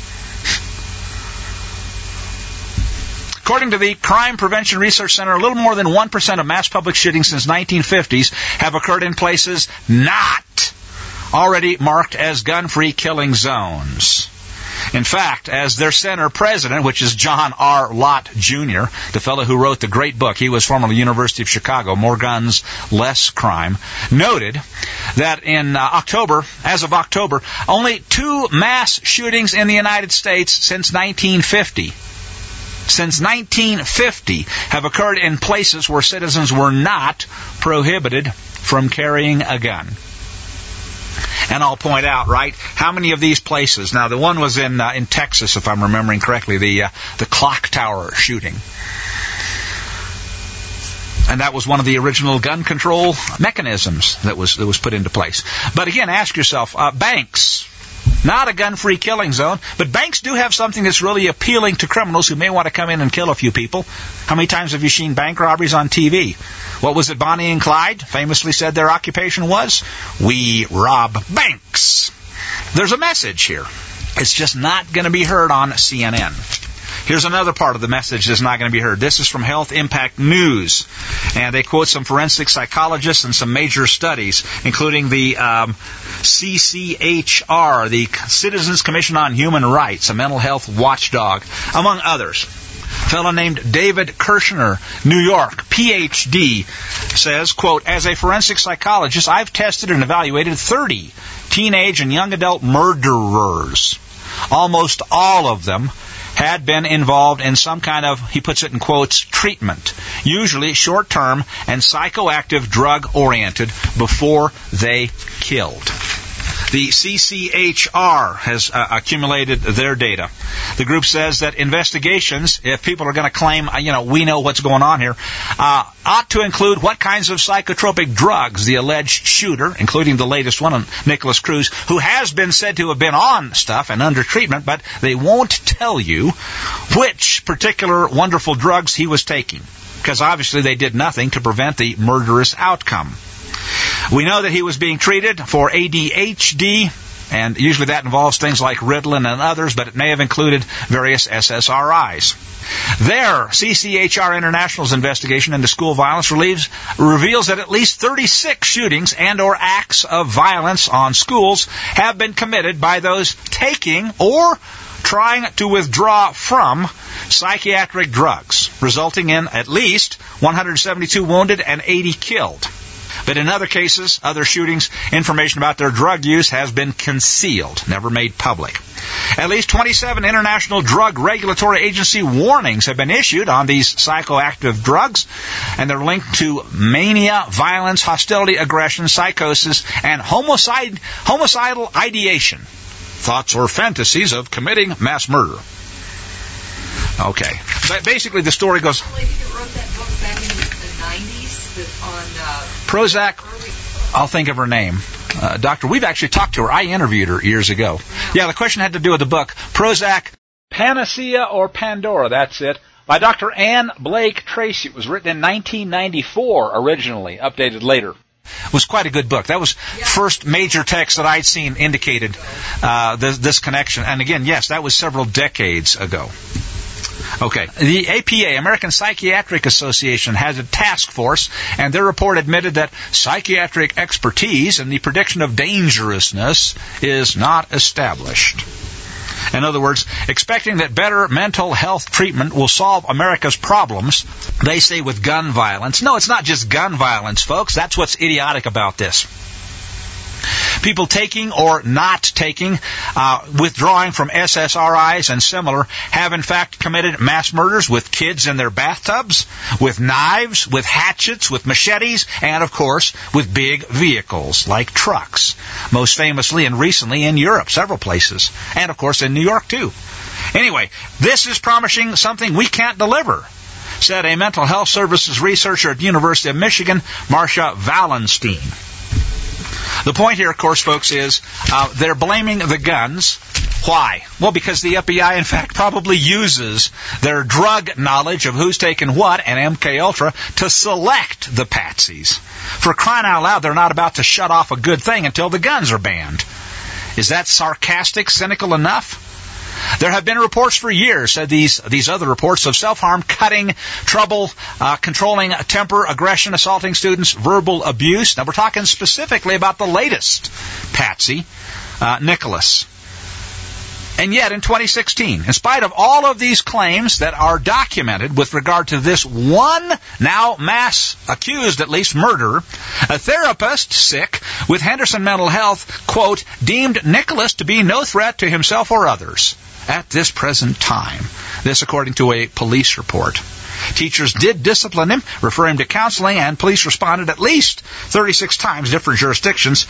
According to the Crime Prevention Research Center, a little more than one percent of mass public shootings since nineteen fifties have occurred in places not already marked as gun-free killing zones. In fact, as their center president, which is John R. Lott, Junior, the fellow who wrote the great book, he was formerly University of Chicago, More Guns, Less Crime, noted that in uh, October, as of October, only two mass shootings in the United States since nineteen fifty since nineteen fifty have occurred in places where citizens were not prohibited from carrying a gun. And I'll point out, right, how many of these places? Now, the one was in uh, in Texas, if I'm remembering correctly, the uh, the clock tower shooting. And that was one of the original gun control mechanisms that was that was put into place. But again, ask yourself, uh, banks. Not a gun-free killing zone, but banks do have something that's really appealing to criminals who may want to come in and kill a few people. How many times have you seen bank robberies on T V? What was it Bonnie and Clyde famously said their occupation was? We rob banks. There's a message here. It's just not going to be heard on C N N. Here's another part of the message that's not going to be heard. This is from Health Impact News, and they quote some forensic psychologists and some major studies, including the um, C C H R, the Citizens Commission on Human Rights, a mental health watchdog, among others. A fellow named David Kirshner, New York, P H D, says, quote, as a forensic psychologist, I've tested and evaluated thirty teenage and young adult murderers. Almost all of them had been involved in some kind of, he puts it in quotes, treatment, usually short-term and psychoactive drug-oriented, before they killed. The C C H R has uh, accumulated their data. The group says that investigations, if people are going to claim, you know, we know what's going on here, uh, ought to include what kinds of psychotropic drugs the alleged shooter, including the latest one, Nicholas Cruz, who has been said to have been on stuff and under treatment, but they won't tell you which particular wonderful drugs he was taking, because obviously they did nothing to prevent the murderous outcome. We know that he was being treated for A D H D, and usually that involves things like Ritalin and others, but it may have included various S S R Is. Their C C H R International's investigation into school violence relieves, reveals that at least thirty-six shootings and or acts of violence on schools have been committed by those taking or trying to withdraw from psychiatric drugs, resulting in at least one hundred seventy-two wounded and eighty killed. But in other cases, other shootings, information about their drug use has been concealed, never made public. At least twenty-seven International Drug Regulatory Agency warnings have been issued on these psychoactive drugs, and they're linked to mania, violence, hostility, aggression, psychosis, and homicide, homicidal ideation, thoughts or fantasies of committing mass murder. Okay. But basically, the story goes... The lady that wrote that book back in the nineties that on... Uh, Prozac, I'll think of her name. Uh, Doctor, we've actually talked to her. I interviewed her years ago. Yeah, the question had to do with the book, Prozac, Panacea or Pandora, that's it, by Doctor Anne Blake Tracy. It was written in nineteen ninety-four originally, updated later. It was quite a good book. That was yeah. first major text that I'd seen indicated uh, this, this connection. And again, yes, that was several decades ago. Okay. The A P A, American Psychiatric Association, has a task force, and their report admitted that psychiatric expertise and the prediction of dangerousness is not established. In other words, expecting that better mental health treatment will solve America's problems, they say, with gun violence. No, it's not just gun violence, folks. That's what's idiotic about this. People taking or not taking, uh, withdrawing from S S R Is and similar, have in fact committed mass murders with kids in their bathtubs, with knives, with hatchets, with machetes, and of course with big vehicles like trucks. Most famously and recently in Europe, several places, and of course in New York too. Anyway, this is promising something we can't deliver, said a mental health services researcher at the University of Michigan, Marcia Wallenstein. The point here, of course, folks, is uh, they're blaming the guns. Why? Well, because the F B I, in fact, probably uses their drug knowledge of who's taken what and M K Ultra to select the patsies. For crying out loud, they're not about to shut off a good thing until the guns are banned. Is that sarcastic, cynical enough? There have been reports for years, said these these other reports, of self-harm, cutting, trouble, uh, controlling temper, aggression, assaulting students, verbal abuse. Now, we're talking specifically about the latest patsy, uh, Nicholas. And yet, in twenty sixteen, in spite of all of these claims that are documented with regard to this one, now mass accused at least, murderer, a therapist sick with Henderson Mental Health, quote, deemed Nicholas to be no threat to himself or others at this present time. This according to a police report. Teachers did discipline him, refer him to counseling, and police responded at least thirty-six times, different jurisdictions,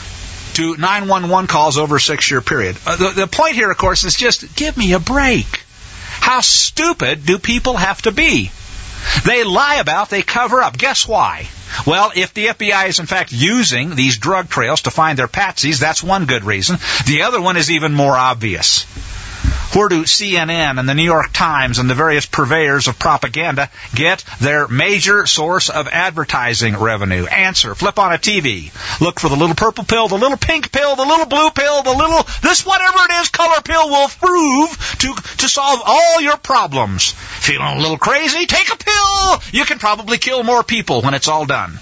to nine one one calls over a six-year period. Uh, the, the point here, of course, is just give me a break. How stupid do people have to be? They lie about, they cover up. Guess why? Well, if the F B I is in fact using these drug trails to find their patsies, that's one good reason. The other one is even more obvious. Where do C N N and the New York Times and the various purveyors of propaganda get their major source of advertising revenue? Answer. Flip on a T V. Look for the little purple pill, the little pink pill, the little blue pill, the little, this whatever it is, color pill will prove to, to solve all your problems. Feeling a little crazy? Take a pill! You can probably kill more people when it's all done.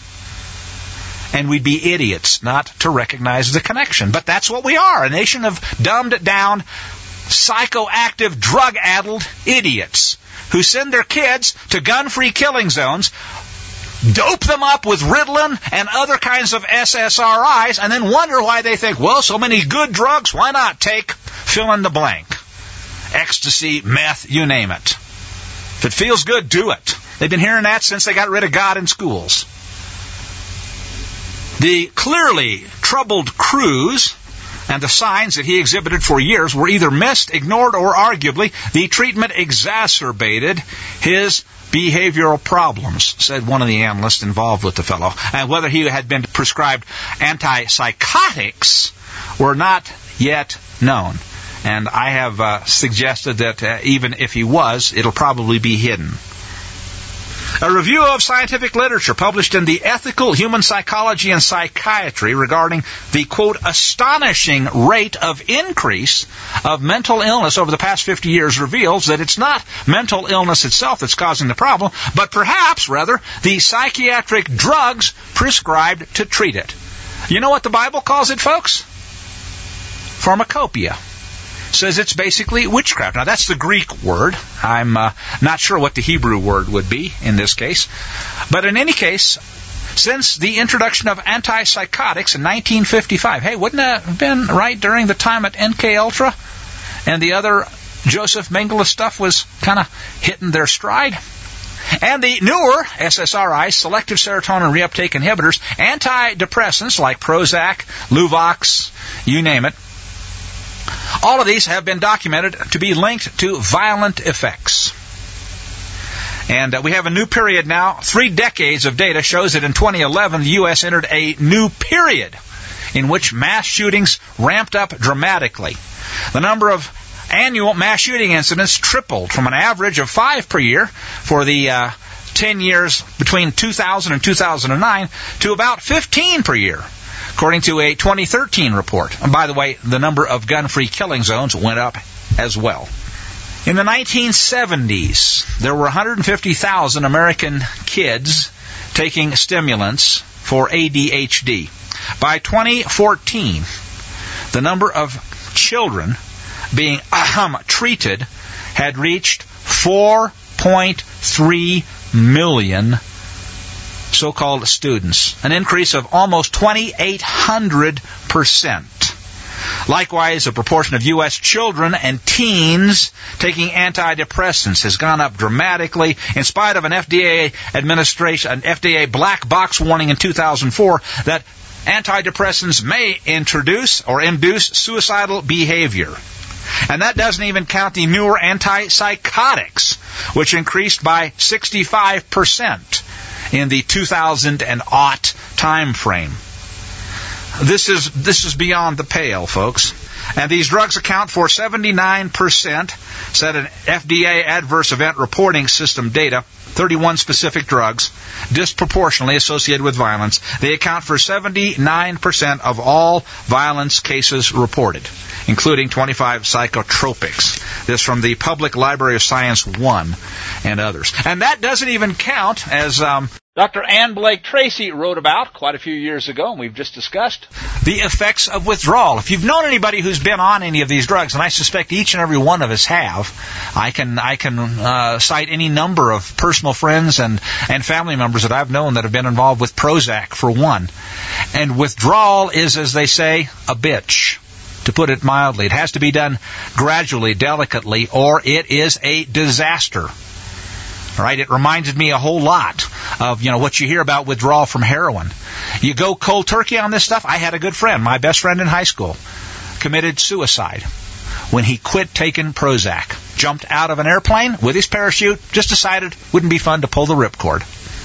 And we'd be idiots not to recognize the connection. But that's what we are, a nation of dumbed down, psychoactive, drug-addled idiots who send their kids to gun-free killing zones, dope them up with Ritalin and other kinds of S S R Is, and then wonder why they think, well, so many good drugs, why not take fill in the blank? Ecstasy, meth, you name it. If it feels good, do it. They've been hearing that since they got rid of God in schools. The clearly troubled Cruz and the signs that he exhibited for years were either missed, ignored, or arguably the treatment exacerbated his behavioral problems, said one of the analysts involved with the fellow. And whether he had been prescribed antipsychotics were not yet known. And I have uh, suggested that uh, even if he was, it'll probably be hidden. A review of scientific literature published in the Ethical Human Psychology and Psychiatry regarding the, quote, astonishing rate of increase of mental illness over the past fifty years reveals that it's not mental illness itself that's causing the problem, but perhaps, rather, the psychiatric drugs prescribed to treat it. You know what the Bible calls it, folks? Pharmacopoeia. Says it's basically witchcraft. Now, that's the Greek word. I'm uh, not sure what the Hebrew word would be in this case. But in any case, since the introduction of antipsychotics in nineteen fifty-five, hey, wouldn't that have been right during the time at M K Ultra and the other Joseph Mengele stuff was kind of hitting their stride? And the newer S S R Is, selective serotonin reuptake inhibitors, antidepressants like Prozac, Luvox, you name it, all of these have been documented to be linked to violent effects. And uh, we have a new period now. Three decades of data shows that in twenty eleven, the U S entered a new period in which mass shootings ramped up dramatically. The number of annual mass shooting incidents tripled from an average of five per year for the uh, ten years between two thousand and two thousand nine to about fifteen per year, according to a twenty thirteen report. And by the way, the number of gun-free killing zones went up as well. In the nineteen seventies, there were one hundred fifty thousand American kids taking stimulants for A D H D. By twenty fourteen, the number of children being ahem, treated had reached four point three million so-called students, an increase of almost twenty-eight hundred percent. Likewise, the proportion of U S children and teens taking antidepressants has gone up dramatically, in spite of an F D A administration, an F D A black box warning in two thousand four that antidepressants may introduce or induce suicidal behavior. And that doesn't even count the newer antipsychotics, which increased by sixty-five percent in the two thousand and aught time frame. This is this is beyond the pale, folks. And these drugs account for seventy-nine percent, said an F D A adverse event reporting system data, thirty-one specific drugs disproportionately associated with violence. They account for seventy-nine percent of all violence cases reported, including twenty-five psychotropics. This from the Public Library of Science one and others. And that doesn't even count, as um, Doctor Ann Blake Tracy wrote about quite a few years ago, and we've just discussed, the effects of withdrawal. If you've known anybody who's been on any of these drugs, and I suspect each and every one of us have, I can I can uh, cite any number of personal friends and, and family members that I've known that have been involved with Prozac, for one. And withdrawal is, as they say, a bitch, to put it mildly. It has to be done gradually, delicately, or it is a disaster. Right? It reminded me a whole lot of, you know, what you hear about withdrawal from heroin. You go cold turkey on this stuff. I had a good friend, my best friend in high school, committed suicide when he quit taking Prozac. Jumped out of an airplane with his parachute, just decided wouldn't be fun to pull the ripcord.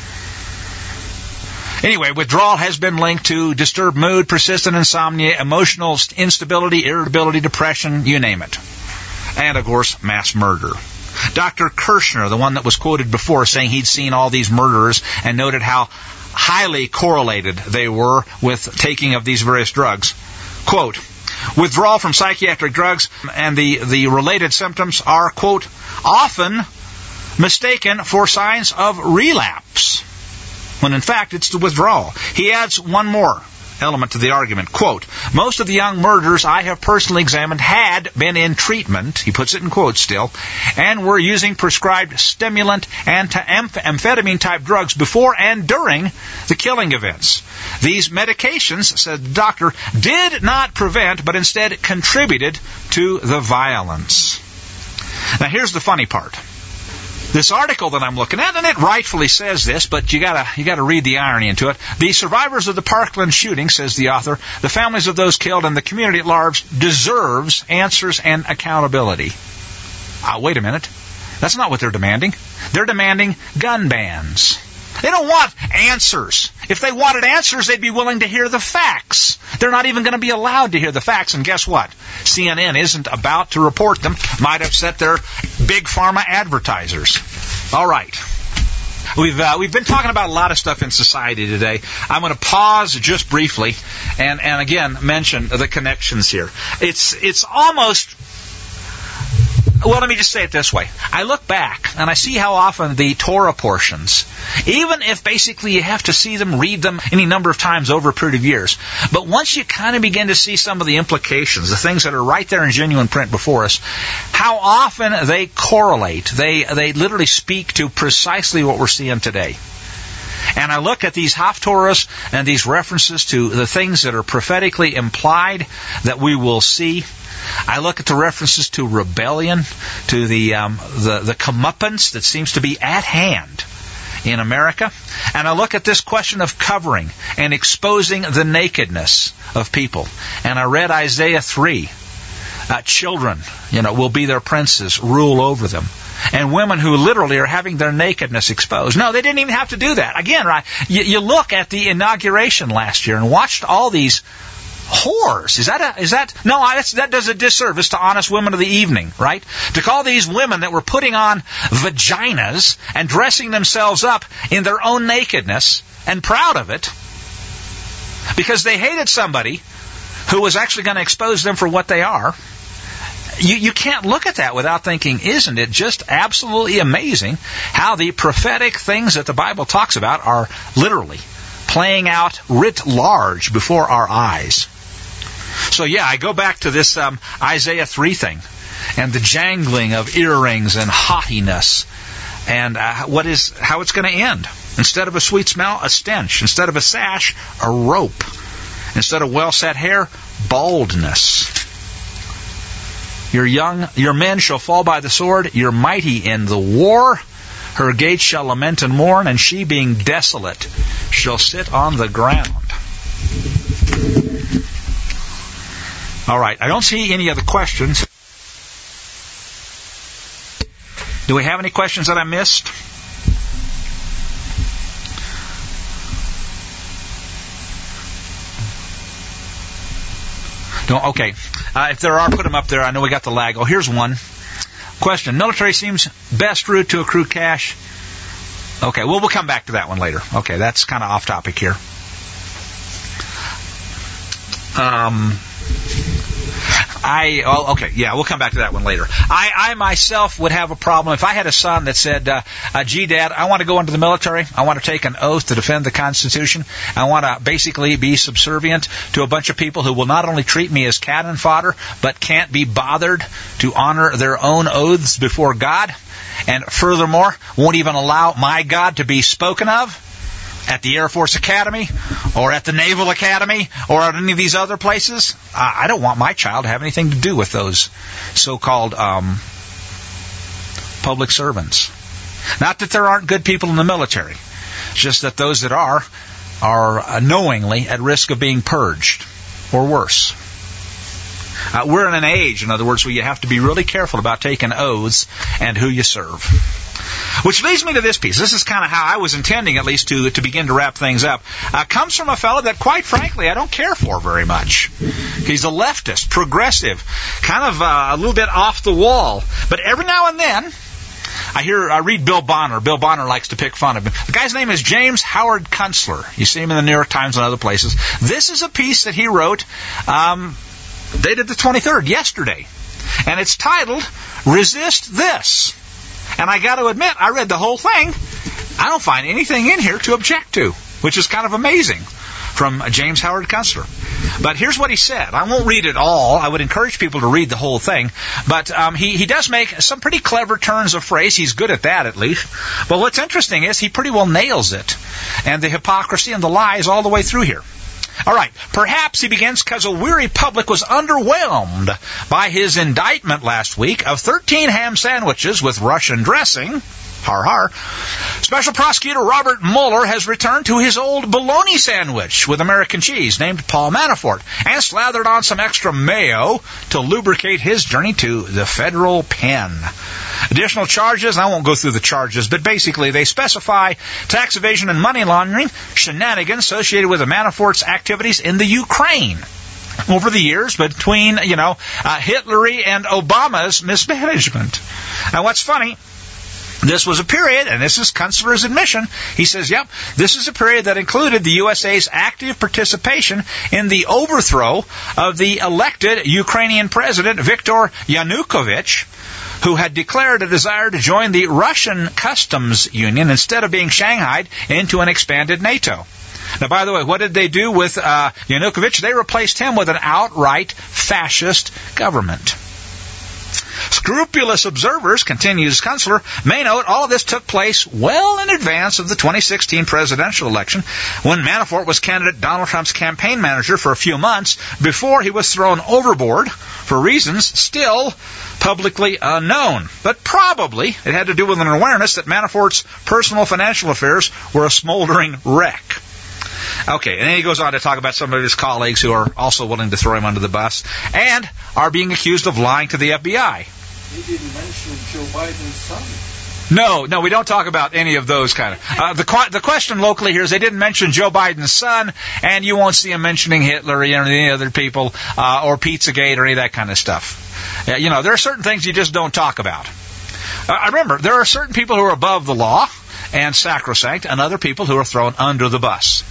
Anyway, withdrawal has been linked to disturbed mood, persistent insomnia, emotional instability, irritability, depression, you name it. And, of course, mass murder. Doctor Kirshner, the one that was quoted before, saying he'd seen all these murderers and noted how highly correlated they were with taking of these various drugs. Quote, withdrawal from psychiatric drugs and the, the related symptoms are, quote, often mistaken for signs of relapse, when in fact it's the withdrawal. He adds one more element to the argument. Quote, most of the young murderers I have personally examined had been in treatment, he puts it in quotes still, and were using prescribed stimulant and amphetamine-type drugs before and during the killing events. These medications, said the doctor, did not prevent, but instead contributed to the violence. Now here's the funny part. This article that I'm looking at, and it rightfully says this, but you gotta you gotta read the irony into it. The survivors of the Parkland shooting, says the author, the families of those killed and the community at large deserves answers and accountability. Uh, wait a minute. That's not what they're demanding. They're demanding gun bans. They don't want answers. If they wanted answers, they'd be willing to hear the facts. They're not even going to be allowed to hear the facts. And guess what? C N N isn't about to report them. Might upset their big pharma advertisers. All right. We've uh, we've been talking about a lot of stuff in society today. I'm going to pause just briefly and, and again mention the connections here. It's it's almost... Well, let me just say it this way. I look back and I see how often the Torah portions, even if basically you have to see them, read them any number of times over a period of years, but once you kind of begin to see some of the implications, the things that are right there in genuine print before us, how often they correlate. They, they literally speak to precisely what we're seeing today. And I look at these Haftorahs and these references to the things that are prophetically implied that we will see. I look at the references to rebellion, to the um, the, the comeuppance that seems to be at hand in America. And I look at this question of covering and exposing the nakedness of people. And I read Isaiah three. Uh, children, you know, will be their princes, rule over them. And women who literally are having their nakedness exposed. No, they didn't even have to do that. Again, right? You, you look at the inauguration last year and watched all these whores. Is that a, is that, no, that's, that does a disservice to honest women of the evening, right? To call these women that were putting on vaginas and dressing themselves up in their own nakedness and proud of it because they hated somebody who was actually going to expose them for what they are. you, you can't look at that without thinking, isn't it just absolutely amazing how the prophetic things that the Bible talks about are literally playing out writ large before our eyes. So yeah, I go back to this um, Isaiah three thing, and the jangling of earrings and haughtiness, and uh, what is how it's going to end. Instead of a sweet smell, a stench. Instead of a sash, a rope. Instead of well-set hair, baldness. Your young, your men shall fall by the sword, your mighty in the war. Her gates shall lament and mourn, and she, being desolate, shall sit on the ground. All right, I don't see any other questions. Do we have any questions that I missed? No, okay. Uh, if there are, put them up there. I know we got the lag. Oh, here's one. Question. Military seems best route to accrue cash. Okay, well, we'll come back to that one later. Okay, that's kind of off topic here. Um... I, oh, okay, yeah, we'll come back to that one later. I, I myself would have a problem if I had a son that said, uh, uh, gee, Dad, I want to go into the military. I want to take an oath to defend the Constitution. I want to basically be subservient to a bunch of people who will not only treat me as cannon fodder, but can't be bothered to honor their own oaths before God. And furthermore, won't even allow my God to be spoken of at the Air Force Academy or at the Naval Academy or at any of these other places. I don't want my child to have anything to do with those so-called um, public servants. Not that there aren't good people in the military. It's just that those that are are knowingly at risk of being purged or worse. Uh, we're in an age, in other words, where you have to be really careful about taking oaths and who you serve. Which leads me to this piece. This is kind of how I was intending, at least, to to begin to wrap things up. Uh, comes from a fellow that, quite frankly, I don't care for very much. He's a leftist, progressive, kind of uh, a little bit off the wall. But every now and then, I hear, I read Bill Bonner. Bill Bonner likes to pick fun of him. The guy's name is James Howard Kunstler. You see him in the New York Times and other places. This is a piece that he wrote, um, dated the twenty-third, yesterday. And it's titled, Resist This. And I got to admit, I read the whole thing. I don't find anything in here to object to, which is kind of amazing, from James Howard Kunstler. But here's what he said. I won't read it all. I would encourage people to read the whole thing. But um, he, he does make some pretty clever turns of phrase. He's good at that, at least. But what's interesting is he pretty well nails it. And the hypocrisy and the lies all the way through here. All right, perhaps he begins because a weary public was underwhelmed by his indictment last week of thirteen ham sandwiches with Russian dressing. Har har. Special prosecutor Robert Mueller has returned to his old bologna sandwich with American cheese named Paul Manafort and slathered on some extra mayo to lubricate his journey to the federal pen. Additional charges, I won't go through the charges, but basically they specify tax evasion and money laundering shenanigans associated with the Manafort's activities in the Ukraine over the years between, you know, uh, Hitler and Obama's mismanagement. Now, what's funny, this was a period, and this is Kunstler's admission, he says, yep, this is a period that included the U S A's active participation in the overthrow of the elected Ukrainian president, Viktor Yanukovych, who had declared a desire to join the Russian customs union instead of being shanghaied into an expanded NATO. Now, by the way, what did they do with uh, Yanukovych? They replaced him with an outright fascist government. Scrupulous observers, continues Kunstler, may note all of this took place well in advance of the twenty sixteen presidential election, when Manafort was candidate Donald Trump's campaign manager for a few months before he was thrown overboard for reasons still publicly unknown. But probably it had to do with an awareness that Manafort's personal financial affairs were a smoldering wreck. Okay, and then he goes on to talk about some of his colleagues who are also willing to throw him under the bus and are being accused of lying to the F B I. He didn't mention Joe Biden's son. No, no, we don't talk about any of those kind of... Uh, the, qu- the question locally here is they didn't mention Joe Biden's son, and you won't see him mentioning Hitler or any other people, uh, or Pizzagate or any of that kind of stuff. Uh, you know, there are certain things you just don't talk about. Uh, remember, there are certain people who are above the law and sacrosanct, and other people who are thrown under the bus.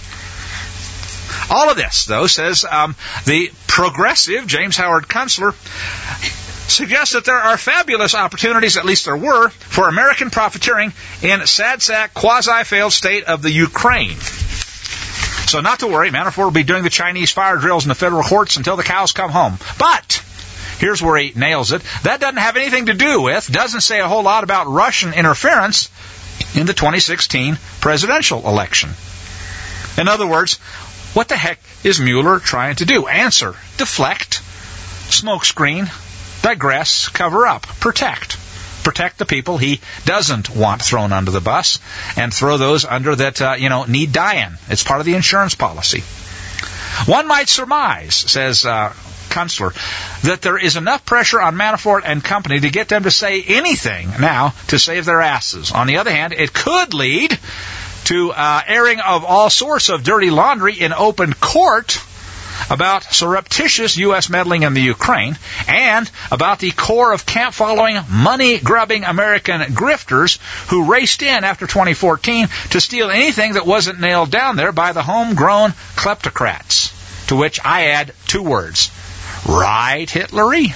All of this, though, says um, the progressive James Howard Kunstler, suggests that there are fabulous opportunities, at least there were, for American profiteering in sad sack, quasi-failed state of the Ukraine. So not to worry, Manafort will be doing the Chinese fire drills in the federal courts until the cows come home. But here's where he nails it. That doesn't have anything to do with, doesn't say a whole lot about Russian interference in the twenty sixteen presidential election. In other words, what the heck is Mueller trying to do? Answer: deflect, smokescreen, digress, cover up, protect. Protect the people he doesn't want thrown under the bus, and throw those under that, uh, you know, need dying. It's part of the insurance policy. One might surmise, says uh, Kunstler, that there is enough pressure on Manafort and company to get them to say anything now to save their asses. On the other hand, it could lead to uh, airing of all sorts of dirty laundry in open court about surreptitious U S meddling in the Ukraine, and about the core of camp-following, money-grubbing American grifters who raced in after twenty fourteen to steal anything that wasn't nailed down there by the homegrown kleptocrats. To which I add two words: right Hitlery.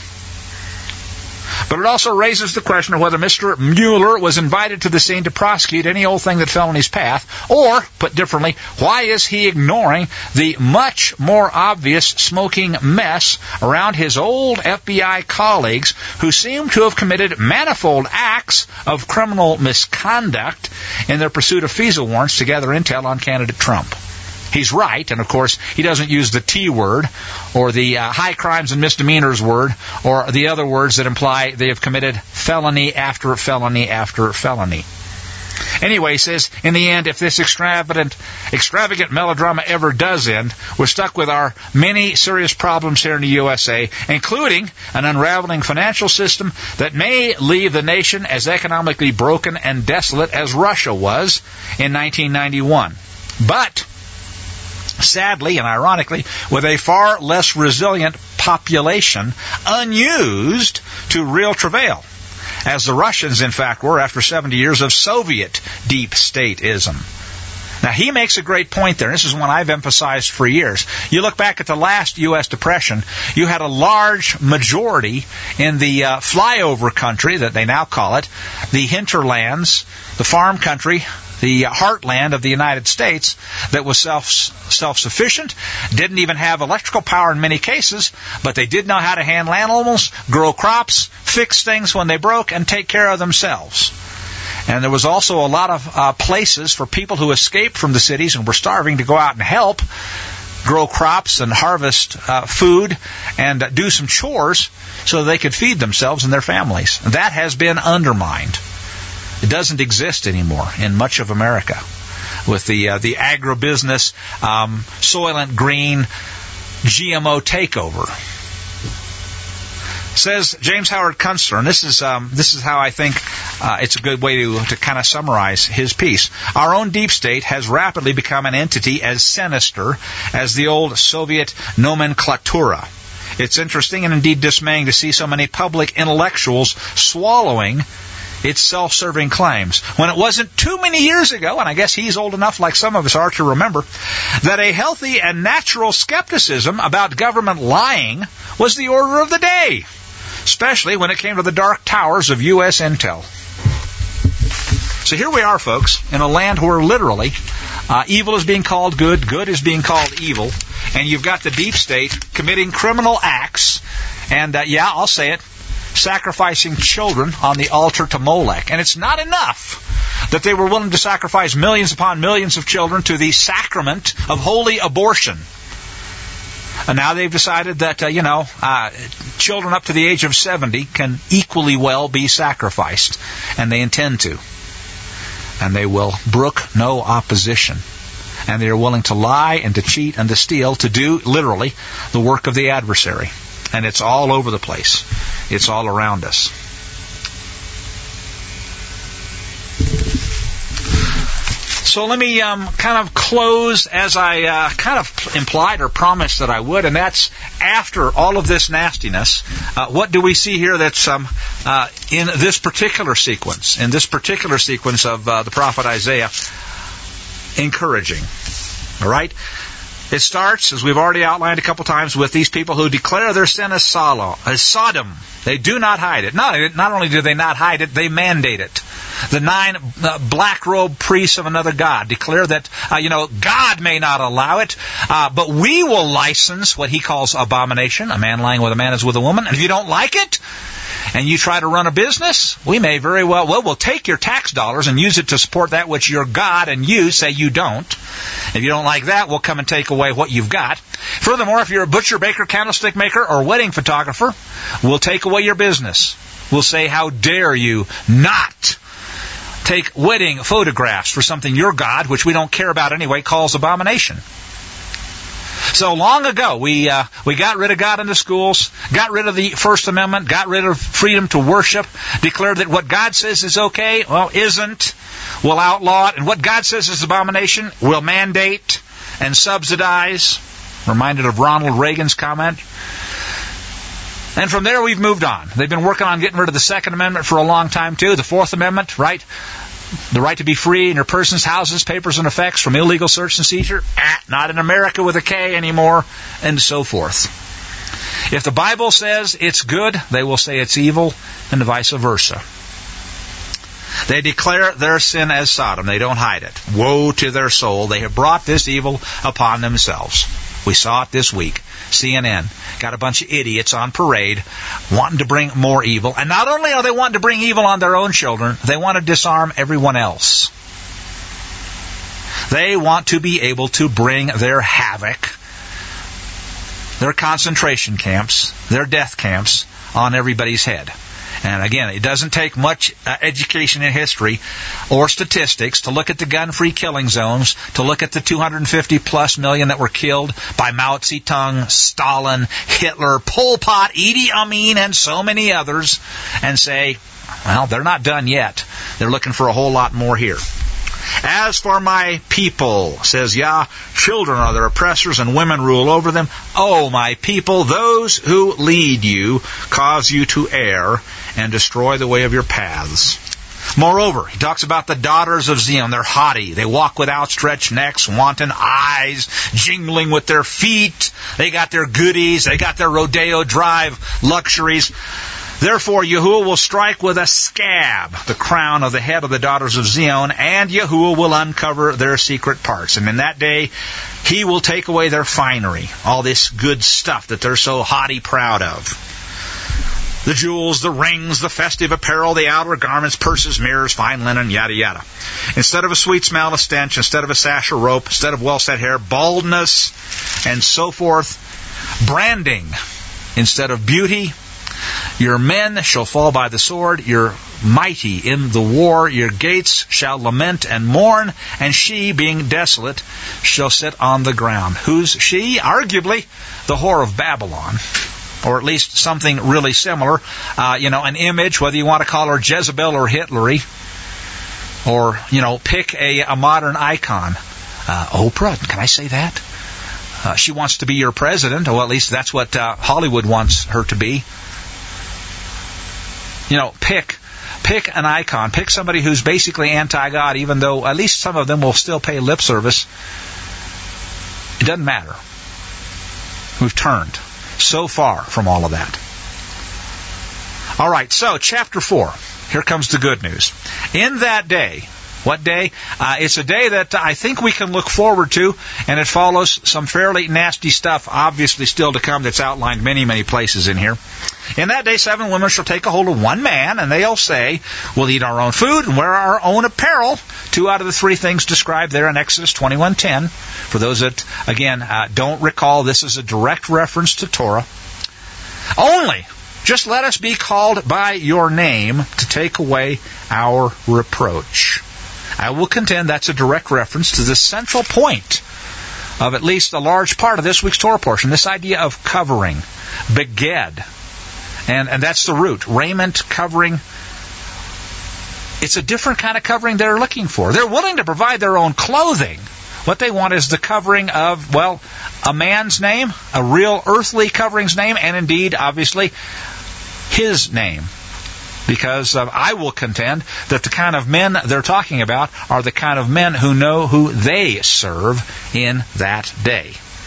But it also raises the question of whether Mister Mueller was invited to the scene to prosecute any old thing that fell in his path, or, put differently, why is he ignoring the much more obvious smoking mess around his old F B I colleagues who seem to have committed manifold acts of criminal misconduct in their pursuit of FISA warrants to gather intel on candidate Trump? He's right, and of course, he doesn't use the T word, or the uh, high crimes and misdemeanors word, or the other words that imply they have committed felony after felony after felony. Anyway, he says, in the end, if this extravagant, extravagant melodrama ever does end, we're stuck with our many serious problems here in the U S A, including an unraveling financial system that may leave the nation as economically broken and desolate as Russia was in nineteen ninety-one. But sadly and ironically, with a far less resilient population unused to real travail, as the Russians, in fact, were after seventy years of Soviet deep stateism. Now, he makes a great point there. This is one I've emphasized for years. You look back at the last U S Depression, you had a large majority in the uh, flyover country, that they now call it, the hinterlands, the farm country, the heartland of the United States, that was self, self-sufficient, didn't even have electrical power in many cases, but they did know how to handle animals, grow crops, fix things when they broke, and take care of themselves. And there was also a lot of uh, places for people who escaped from the cities and were starving to go out and help grow crops and harvest uh, food and uh, do some chores so they could feed themselves and their families. That has been undermined. It doesn't exist anymore in much of America with the uh, the agribusiness, um, Soylent Green, G M O takeover. Says James Howard Kunstler, and this is um, this is how I think uh, it's a good way to to kind of summarize his piece. Our own deep state has rapidly become an entity as sinister as the old Soviet nomenclatura. It's interesting and indeed dismaying to see so many public intellectuals swallowing its self-serving claims, when it wasn't too many years ago, and I guess he's old enough like some of us are to remember, that a healthy and natural skepticism about government lying was the order of the day, especially when it came to the dark towers of U S intel. So here we are, folks, in a land where literally uh, evil is being called good, good is being called evil, and you've got the deep state committing criminal acts, and uh, yeah, I'll say it, sacrificing children on the altar to Molech. And it's not enough that they were willing to sacrifice millions upon millions of children to the sacrament of holy abortion. And now they've decided that, uh, you know, uh, children up to the age of seventy can equally well be sacrificed. And they intend to. And they will brook no opposition. And they are willing to lie and to cheat and to steal, to do, literally, the work of the adversary. And it's all over the place. It's all around us. So let me um, kind of close as I uh, kind of implied or promised that I would, and that's after all of this nastiness, uh, what do we see here that's um, uh, in this particular sequence, in this particular sequence of uh, the prophet Isaiah, encouraging? All right? It starts, as we've already outlined a couple times, with these people who declare their sin as Sodom. They do not hide it. Not, not only do they not hide it, they mandate it. The nine uh, black-robed priests of another god declare that, uh, you know, God may not allow it, uh, but we will license what he calls abomination. A man lying with a man is with a woman. And if you don't like it, and you try to run a business, we may very well, well, we'll take your tax dollars and use it to support that which your God and you say you don't. If you don't like that, we'll come and take away what you've got. Furthermore, if you're a butcher, baker, candlestick maker, or wedding photographer, we'll take away your business. We'll say, how dare you not take wedding photographs for something your God, which we don't care about anyway, calls abomination. So long ago, we uh, we got rid of God in the schools, got rid of the First Amendment, got rid of freedom to worship, declared that what God says is okay, well, isn't. We'll outlaw it. And what God says is abomination, we'll mandate and subsidize. Reminded of Ronald Reagan's comment. And from there, we've moved on. They've been working on getting rid of the Second Amendment for a long time, too. The Fourth Amendment, right? The right to be free in your persons, houses, papers, and effects from illegal search and seizure. Ah, not in America with a K anymore, and so forth. If the Bible says it's good, they will say it's evil, and vice versa. They declare their sin as Sodom. They don't hide it. Woe to their soul. They have brought this evil upon themselves. We saw it this week. C N N got a bunch of idiots on parade wanting to bring more evil. And not only are they wanting to bring evil on their own children, they want to disarm everyone else. They want to be able to bring their havoc, their concentration camps, their death camps on everybody's head. And again, it doesn't take much uh, education in history or statistics to look at the gun-free killing zones, to look at the two hundred fifty plus million that were killed by Mao Zedong, Stalin, Hitler, Pol Pot, Idi Amin, and so many others, and say, well, they're not done yet. They're looking for a whole lot more here. As for my people, says Yah, children are their oppressors and women rule over them. Oh, my people, those who lead you cause you to err and destroy the way of your paths. Moreover, he talks about the daughters of Zion. They're haughty. They walk with outstretched necks, wanton eyes, jingling with their feet. They got their goodies. They got their rodeo drive luxuries. Therefore, Yahuwah will strike with a scab the crown of the head of the daughters of Zion, and Yahuwah will uncover their secret parts. And in that day, He will take away their finery, all this good stuff that they're so haughty proud of. The jewels, the rings, the festive apparel, the outer garments, purses, mirrors, fine linen, yada yada. Instead of a sweet smell, a stench. Instead of a sash, a rope. Instead of well-set hair, baldness, and so forth. Branding instead of beauty. Your men shall fall by the sword, your mighty in the war, your gates shall lament and mourn, and she, being desolate, shall sit on the ground. Who's she? Arguably, the whore of Babylon, or at least something really similar. Uh, you know, an image, whether you want to call her Jezebel or Hitlery, or, you know, pick a, a modern icon. Uh, Oprah, can I say that? Uh, she wants to be your president, or at least that's what uh, Hollywood wants her to be. You know, pick pick an icon. Pick somebody who's basically anti-God, even though at least some of them will still pay lip service. It doesn't matter. We've turned so far from all of that. All right, so chapter four. Here comes the good news. In that day, what day? Uh, it's a day that I think we can look forward to, and it follows some fairly nasty stuff, obviously still to come, that's outlined many, many places in here. In that day, seven women shall take a hold of one man, and they'll say, we'll eat our own food and wear our own apparel. Two out of the three things described there in Exodus twenty-one ten. For those that, again, uh, don't recall, this is a direct reference to Torah. Only, just let us be called by your name to take away our reproach. I will contend that's a direct reference to the central point of at least a large part of this week's Torah portion, this idea of covering, beged. And, and that's the root, raiment, covering. It's a different kind of covering they're looking for. They're willing to provide their own clothing. What they want is the covering of, well, a man's name, a real earthly covering's name, and indeed, obviously, his name. Because uh, I will contend that the kind of men they're talking about are the kind of men who know who they serve in that day.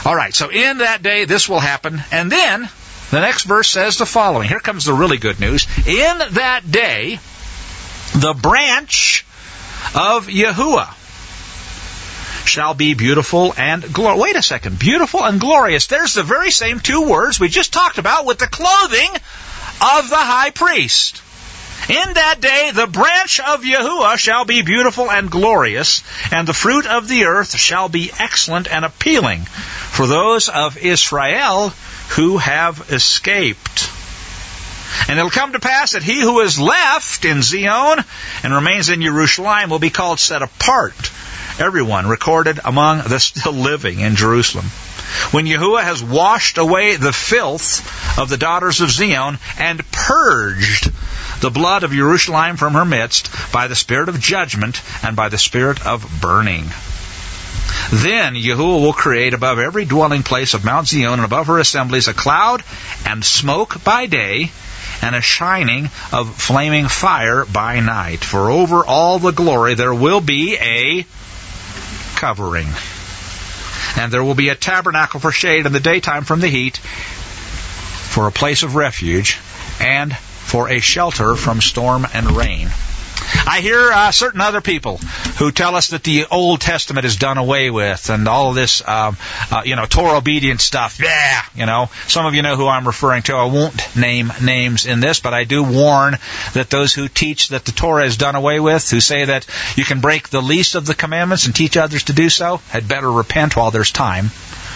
All right, so in that day this will happen. And then the next verse says the following. Here comes the really good news. In that day, the branch of Yahuwah shall be beautiful and glorious. Wait a second. Beautiful and glorious. There's the very same two words we just talked about with the clothing of the high priest. In that day, the branch of Yahuwah shall be beautiful and glorious, and the fruit of the earth shall be excellent and appealing for those of Israel who have escaped. And it'll come to pass that he who is left in Zion and remains in Jerusalem will be called set apart, everyone recorded among the still living in Jerusalem. When Yahuwah has washed away the filth of the daughters of Zion and purged the blood of Jerusalem from her midst by the spirit of judgment and by the spirit of burning. Then Yahuwah will create above every dwelling place of Mount Zion and above her assemblies a cloud and smoke by day and a shining of flaming fire by night. For over all the glory there will be a covering. And there will be a tabernacle for shade in the daytime from the heat, for a place of refuge, and for a shelter from storm and rain. I hear uh, certain other people who tell us that the Old Testament is done away with and all of this, um, uh, you know, Torah-obedient stuff. Yeah, you know, some of you know who I'm referring to. I won't name names in this, but I do warn that those who teach that the Torah is done away with, who say that you can break the least of the commandments and teach others to do so, had better repent while there's time.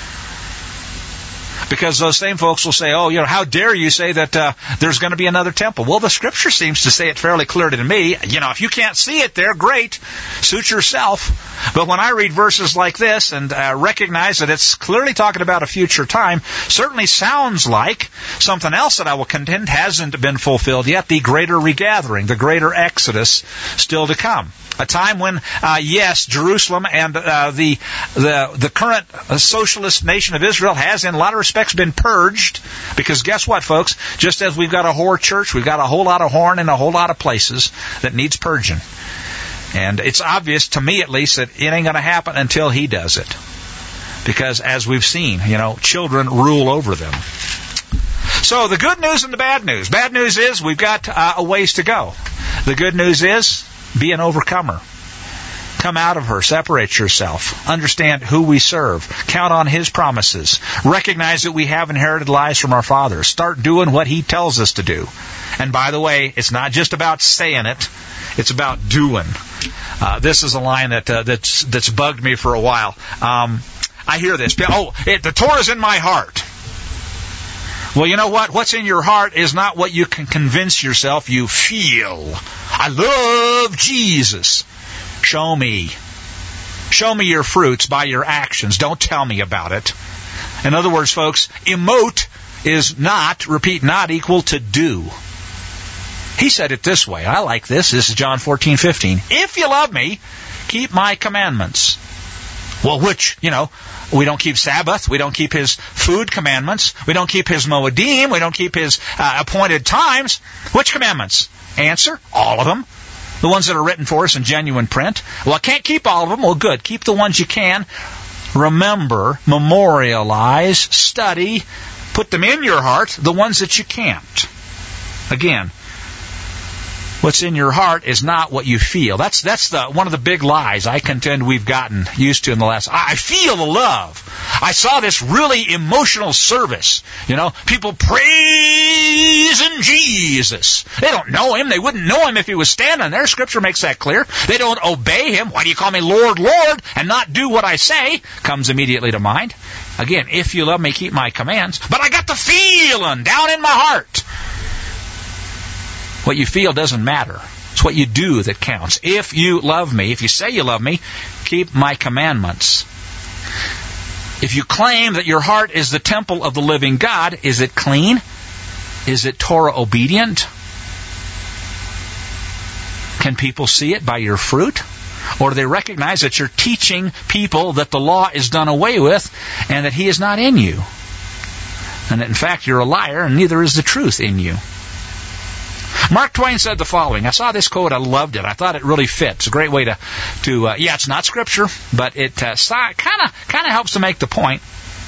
Because those same folks will say, oh, you know, how dare you say that uh, there's going to be another temple? Well, the Scripture seems to say it fairly clearly to me. You know, if you can't see it there, great. Suit yourself. But when I read verses like this and uh, recognize that it's clearly talking about a future time, certainly sounds like something else that I will contend hasn't been fulfilled yet, the greater regathering, the greater exodus still to come. A time when, uh, yes, Jerusalem and uh, the the the current uh, socialist nation of Israel has, in a lot of respects, been purged. Because guess what, folks? Just as we've got a whore church, we've got a whole lot of horn in a whole lot of places that needs purging. And it's obvious, to me at least, that it ain't going to happen until He does it. Because, as we've seen, you know, children rule over them. So, the good news and the bad news. Bad news is we've got uh, a ways to go. The good news is, be an overcomer. Come out of her. Separate yourself. Understand who we serve. Count on His promises. Recognize that we have inherited lives from our Father. Start doing what He tells us to do. And by the way, it's not just about saying it. It's about doing. Uh, this is a line that uh, that's that's bugged me for a while. Um, I hear this. Oh, it, the Torah's in my heart. Well, you know what? What's in your heart is not what you can convince yourself you feel. I love Jesus. Show me. Show me your fruits by your actions. Don't tell me about it. In other words, folks, emote is not, repeat, not equal to do. He said it this way. I like this. This is John fourteen fifteen. If you love me, keep my commandments. Well, which, you know, we don't keep Sabbath. We don't keep His food commandments. We don't keep His Moedim. We don't keep His uh, appointed times. Which commandments? Answer, all of them. The ones that are written for us in genuine print. Well, I can't keep all of them. Well, good. Keep the ones you can. Remember, memorialize, study, put them in your heart, the ones that you can't. Again, what's in your heart is not what you feel. That's that's the one of the big lies I contend we've gotten used to in the last. I feel the love. I saw this really emotional service. You know, people praising Jesus. They don't know Him. They wouldn't know Him if He was standing there. Scripture makes that clear. They don't obey Him. Why do you call me Lord, Lord, and not do what I say? Comes immediately to mind. Again, if you love me, keep my commands. But I got the feeling down in my heart. What you feel doesn't matter. It's what you do that counts. If you love me, if you say you love me, keep my commandments. If you claim that your heart is the temple of the living God, is it clean? Is it Torah obedient? Can people see it by your fruit? Or do they recognize that you're teaching people that the law is done away with and that He is not in you? And that in fact you're a liar and neither is the truth in you. Mark Twain said the following. I saw this quote. I loved it. I thought it really fits. It's a great way to, to uh, yeah, it's not Scripture, but it uh, kind of kind of helps to make the point.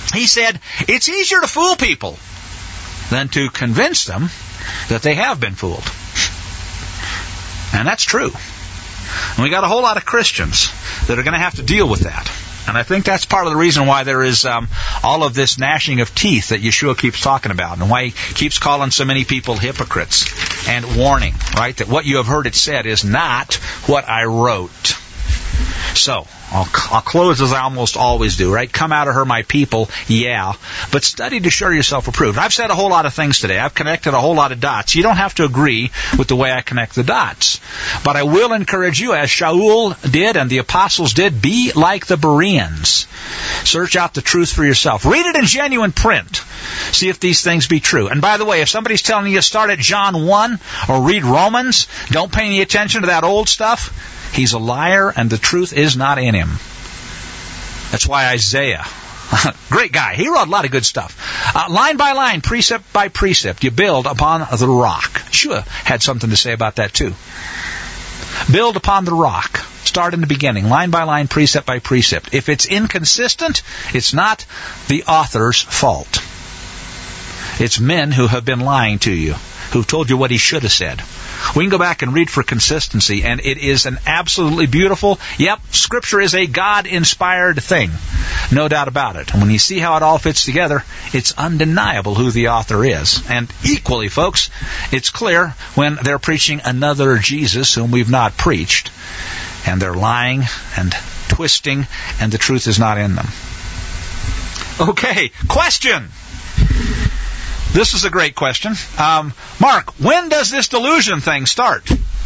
He said, it's easier to fool people than to convince them that they have been fooled. And that's true. And we got a whole lot of Christians that are going to have to deal with that. And I think that's part of the reason why there is um, all of this gnashing of teeth that Yeshua keeps talking about, and why he keeps calling so many people hypocrites and warning, right, that what you have heard it said is not what I wrote. So, I'll, I'll close as I almost always do, right? Come out of her, my people, yeah. But study to show yourself approved. I've said a whole lot of things today. I've connected a whole lot of dots. You don't have to agree with the way I connect the dots. But I will encourage you, as Shaul did and the apostles did, be like the Bereans. Search out the truth for yourself. Read it in genuine print. See if these things be true. And by the way, if somebody's telling you to start at John one or read Romans, don't pay any attention to that old stuff. He's a liar, and the truth is not in him. That's why Isaiah, great guy, he wrote a lot of good stuff. Uh, line by line, precept by precept, you build upon the rock. Yeshua had something to say about that too. Build upon the rock. Start in the beginning, line by line, precept by precept. If it's inconsistent, it's not the author's fault. It's men who have been lying to you, who've told you what he should have said. We can go back and read for consistency, and it is an absolutely beautiful, yep, Scripture is a God-inspired thing. No doubt about it. And when you see how it all fits together, it's undeniable who the author is. And equally, folks, it's clear when they're preaching another Jesus whom we've not preached, and they're lying and twisting, and the truth is not in them. Okay, question. This is a great question. Um, Mark, when does this delusion thing start?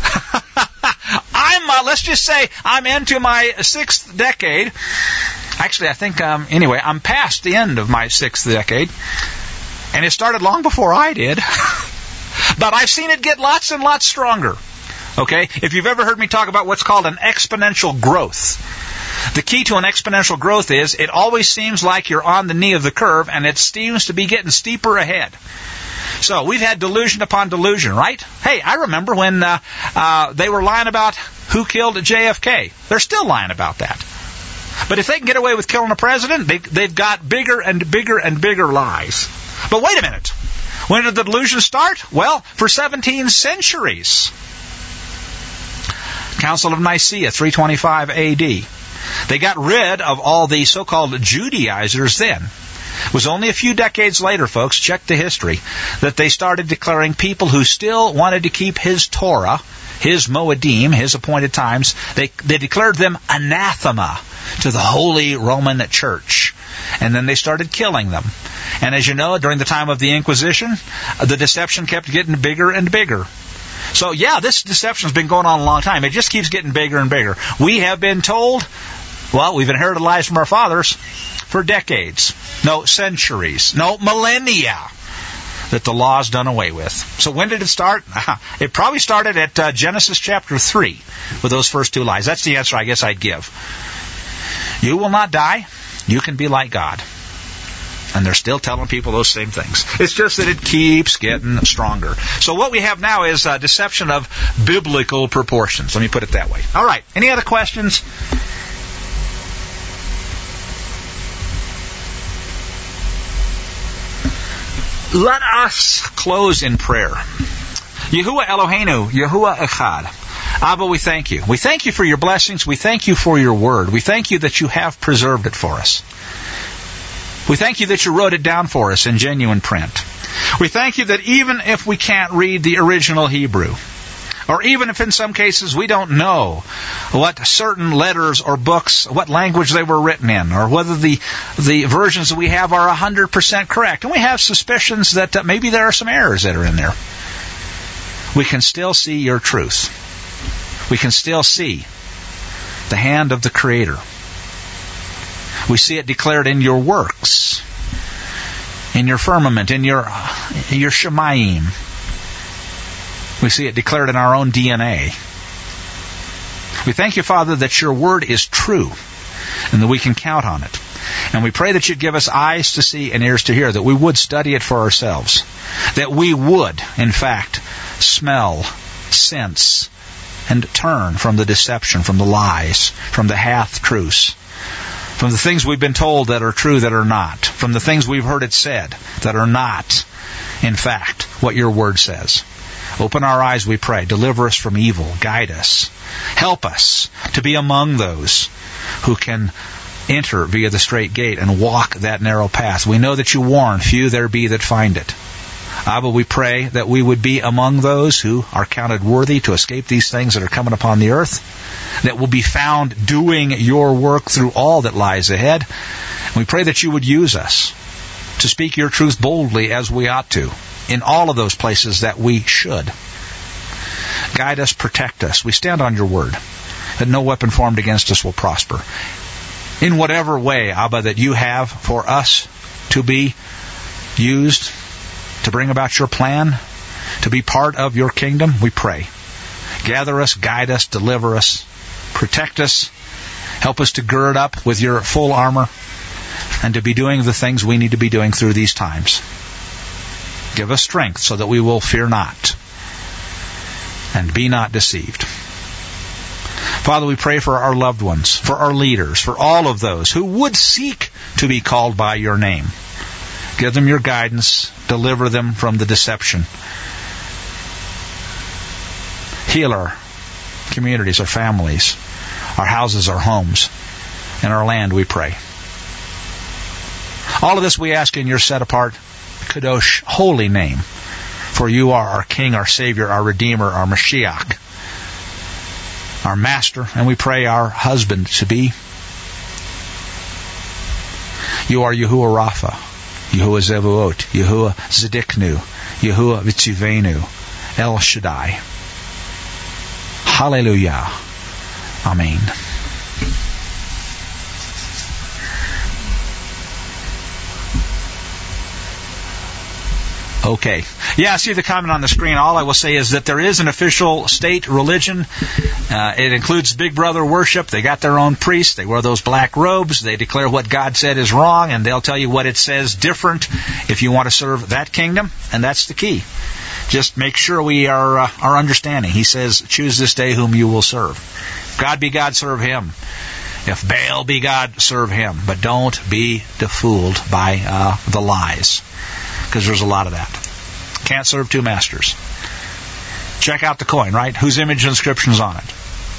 I'm, uh, let's just say I'm into my sixth decade. Actually, I think, um, anyway, I'm past the end of my sixth decade. And it started long before I did. But I've seen it get lots and lots stronger. Okay? If you've ever heard me talk about what's called an exponential growth, the key to an exponential growth is it always seems like you're on the knee of the curve, and it seems to be getting steeper ahead. So we've had delusion upon delusion, right? Hey, I remember when uh, uh, they were lying about who killed J F K. They're still lying about that. But if they can get away with killing a president, they, they've got bigger and bigger and bigger lies. But wait a minute. When did the delusion start? Well, for seventeen centuries. Council of Nicaea, three twenty-five A D. They got rid of all the so-called Judaizers then. It was only a few decades later, folks, check the history, that they started declaring people who still wanted to keep his Torah, his Moedim, his appointed times, they, they declared them anathema to the Holy Roman Church. And then they started killing them. And as you know, during the time of the Inquisition, the deception kept getting bigger and bigger. So yeah, this deception's been going on a long time. It just keeps getting bigger and bigger. We have been told, well, we've inherited lies from our fathers for decades, no centuries, no millennia, that the law's done away with. So when did it start? It probably started at uh, Genesis chapter three with those first two lies. That's the answer I guess I'd give. You will not die. You can be like God. And they're still telling people those same things. It's just that it keeps getting stronger. So what we have now is uh, deception of biblical proportions. Let me put it that way. All right. Any other questions? Let us close in prayer. Yahuwah Eloheinu, Yahuwah Echad. Abba, we thank you. We thank you for your blessings. We thank you for your word. We thank you that you have preserved it for us. We thank you that you wrote it down for us in genuine print. We thank you that even if we can't read the original Hebrew, or even if in some cases we don't know what certain letters or books, what language they were written in, or whether the the versions that we have are one hundred percent correct, and we have suspicions that uh, maybe there are some errors that are in there, we can still see your truth. We can still see the hand of the Creator. We see it declared in your works, in your firmament, in your in your Shemayim. We see it declared in our own D N A. We thank you, Father, that your word is true and that we can count on it. And we pray that you'd give us eyes to see and ears to hear, that we would study it for ourselves, that we would, in fact, smell, sense, and turn from the deception, from the lies, from the half-truths, from the things we've been told that are true that are not, from the things we've heard it said that are not, in fact, what your word says. Open our eyes, we pray. Deliver us from evil. Guide us. Help us to be among those who can enter via the straight gate and walk that narrow path. We know that you warn, few there be that find it. Abba, we pray that we would be among those who are counted worthy to escape these things that are coming upon the earth, that will be found doing your work through all that lies ahead. We pray that you would use us to speak your truth boldly as we ought to, in all of those places that we should. Guide us, protect us. We stand on your word, that no weapon formed against us will prosper. In whatever way, Abba, that you have for us to be used to bring about your plan, to be part of your kingdom, we pray. Gather us, guide us, deliver us, protect us, help us to gird up with your full armor, and to be doing the things we need to be doing through these times. Give us strength so that we will fear not and be not deceived. Father, we pray for our loved ones, for our leaders, for all of those who would seek to be called by your name. Give them your guidance. Deliver them from the deception. Heal our communities, our families, our houses, our homes, and our land, we pray. All of this we ask in your set-apart, Kadosh, holy name. For you are our King, our Savior, our Redeemer, our Mashiach, our Master, and we pray our husband to be. You are Yahuwah Rapha, Yahuwah Zevuot, Yahuwah Zedeknu, Yahuwah Vitzivenu, El Shaddai. Hallelujah. Amen. Okay. Yeah, I see the comment on the screen. All I will say is that there is an official state religion. Uh, it includes Big Brother worship. They got their own priests. They wear those black robes. They declare what God said is wrong, and they'll tell you what it says different if you want to serve that kingdom, and that's the key. Just make sure we are, uh, are understanding. He says, choose this day whom you will serve. If God be God, serve him. If Baal be God, serve him. But don't be befooled by uh, the lies, because there's a lot of that. Can't serve two masters. Check out the coin, right? Whose image and inscription is on it?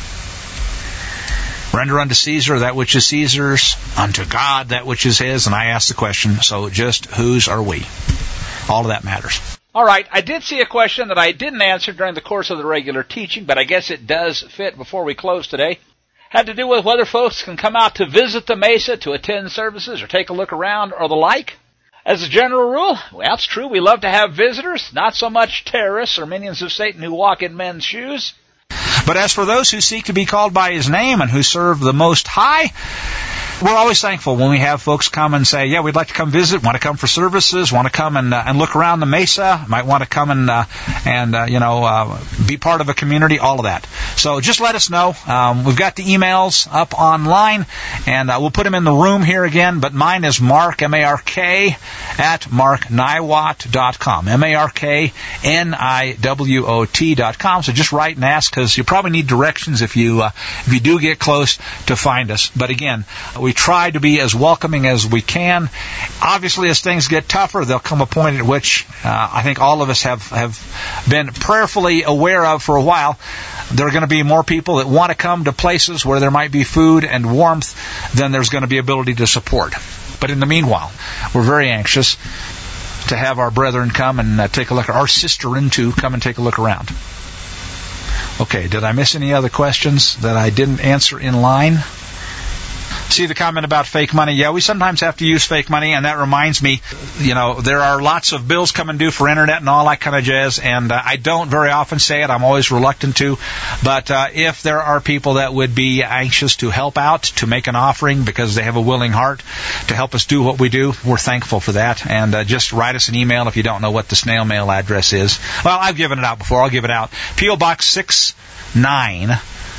Render unto Caesar that which is Caesar's, unto God that which is his. And I ask the question, so just whose are we? All of that matters. All right, I did see a question that I didn't answer during the course of the regular teaching, but I guess it does fit before we close today. Had to do with whether folks can come out to visit the Mesa, to attend services, or take a look around, or the like. As a general rule, well, it's true, we love to have visitors, not so much terrorists or minions of Satan who walk in men's shoes. But as for those who seek to be called by his name and who serve the Most High, we're always thankful when we have folks come and say, yeah, we'd like to come visit, want to come for services, want to come and uh, and look around the Mesa, might want to come and, uh, and uh, you know, uh, be part of a community, all of that. So just let us know. Um, we've got the emails up online, and uh, we'll put them in the room here again, but mine is Mark, M A R K, at mark niwot dot com, M A R K N I W O T dot com. So just write and ask, because you probably need directions if you, uh, if you do get close to find us. But again, we We try to be as welcoming as we can. Obviously, as things get tougher, there'll come a point at which uh, I think all of us have, have been prayerfully aware of for a while. There are going to be more people that want to come to places where there might be food and warmth than there's going to be ability to support. But in the meanwhile, we're very anxious to have our brethren come and uh, take a look, our sisterin too, come and take a look around. Okay, did I miss any other questions that I didn't answer in line? See the comment about fake money. Yeah, we sometimes have to use fake money, and that reminds me, you know, there are lots of bills coming due for internet and all that kind of jazz, and uh, I don't very often say it. I'm always reluctant to. But uh, if there are people that would be anxious to help out, to make an offering because they have a willing heart to help us do what we do, we're thankful for that. And uh, just write us an email if you don't know what the snail mail address is. Well, I've given it out before. I'll give it out. P O Box six nine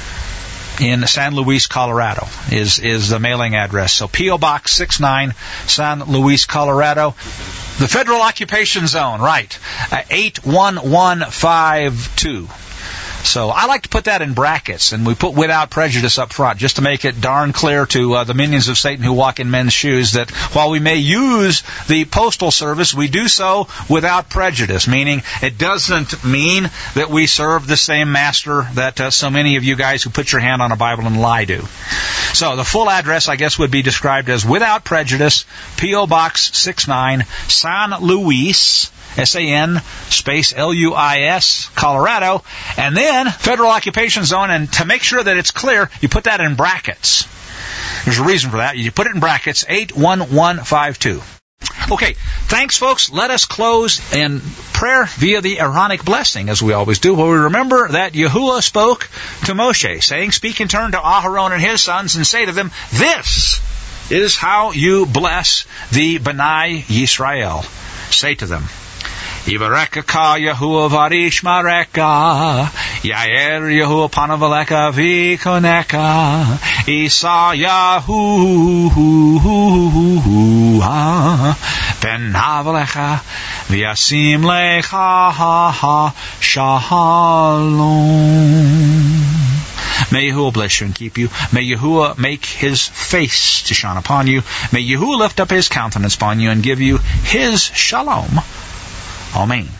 in San Luis, Colorado, is is the mailing address. So P O Box six nine, San Luis, Colorado. The Federal Occupation Zone, right, uh, eight one one five two. So I like to put that in brackets, and we put without prejudice up front, just to make it darn clear to uh, the minions of Satan who walk in men's shoes that while we may use the postal service, we do so without prejudice, meaning it doesn't mean that we serve the same master that uh, so many of you guys who put your hand on a Bible and lie do. So the full address, I guess, would be described as Without Prejudice, P O. Box sixty-nine, San Luis, S A N space L U I S, Colorado, and then Federal Occupation Zone, and to make sure that it's clear, you put that in brackets. There's a reason for that. You put it in brackets, eight one one five two. Okay, thanks, folks. Let us close in prayer via the Aaronic blessing, as we always do, where we remember that Yahuwah spoke to Moshe, saying, "Speak in turn to Aharon and his sons, and say to them, this is how you bless the B'nai Yisrael. Say to them, Yivarekaka Yahuwah varishmareka, Yair Yahuwah panavaleka vikoneka, Isa Yahuwah penavalecha, Vyasim lecha shalom." May Yahuwah bless you and keep you. May Yahuwah make his face to shine upon you. May Yahuwah lift up his countenance upon you and give you his shalom. Amen.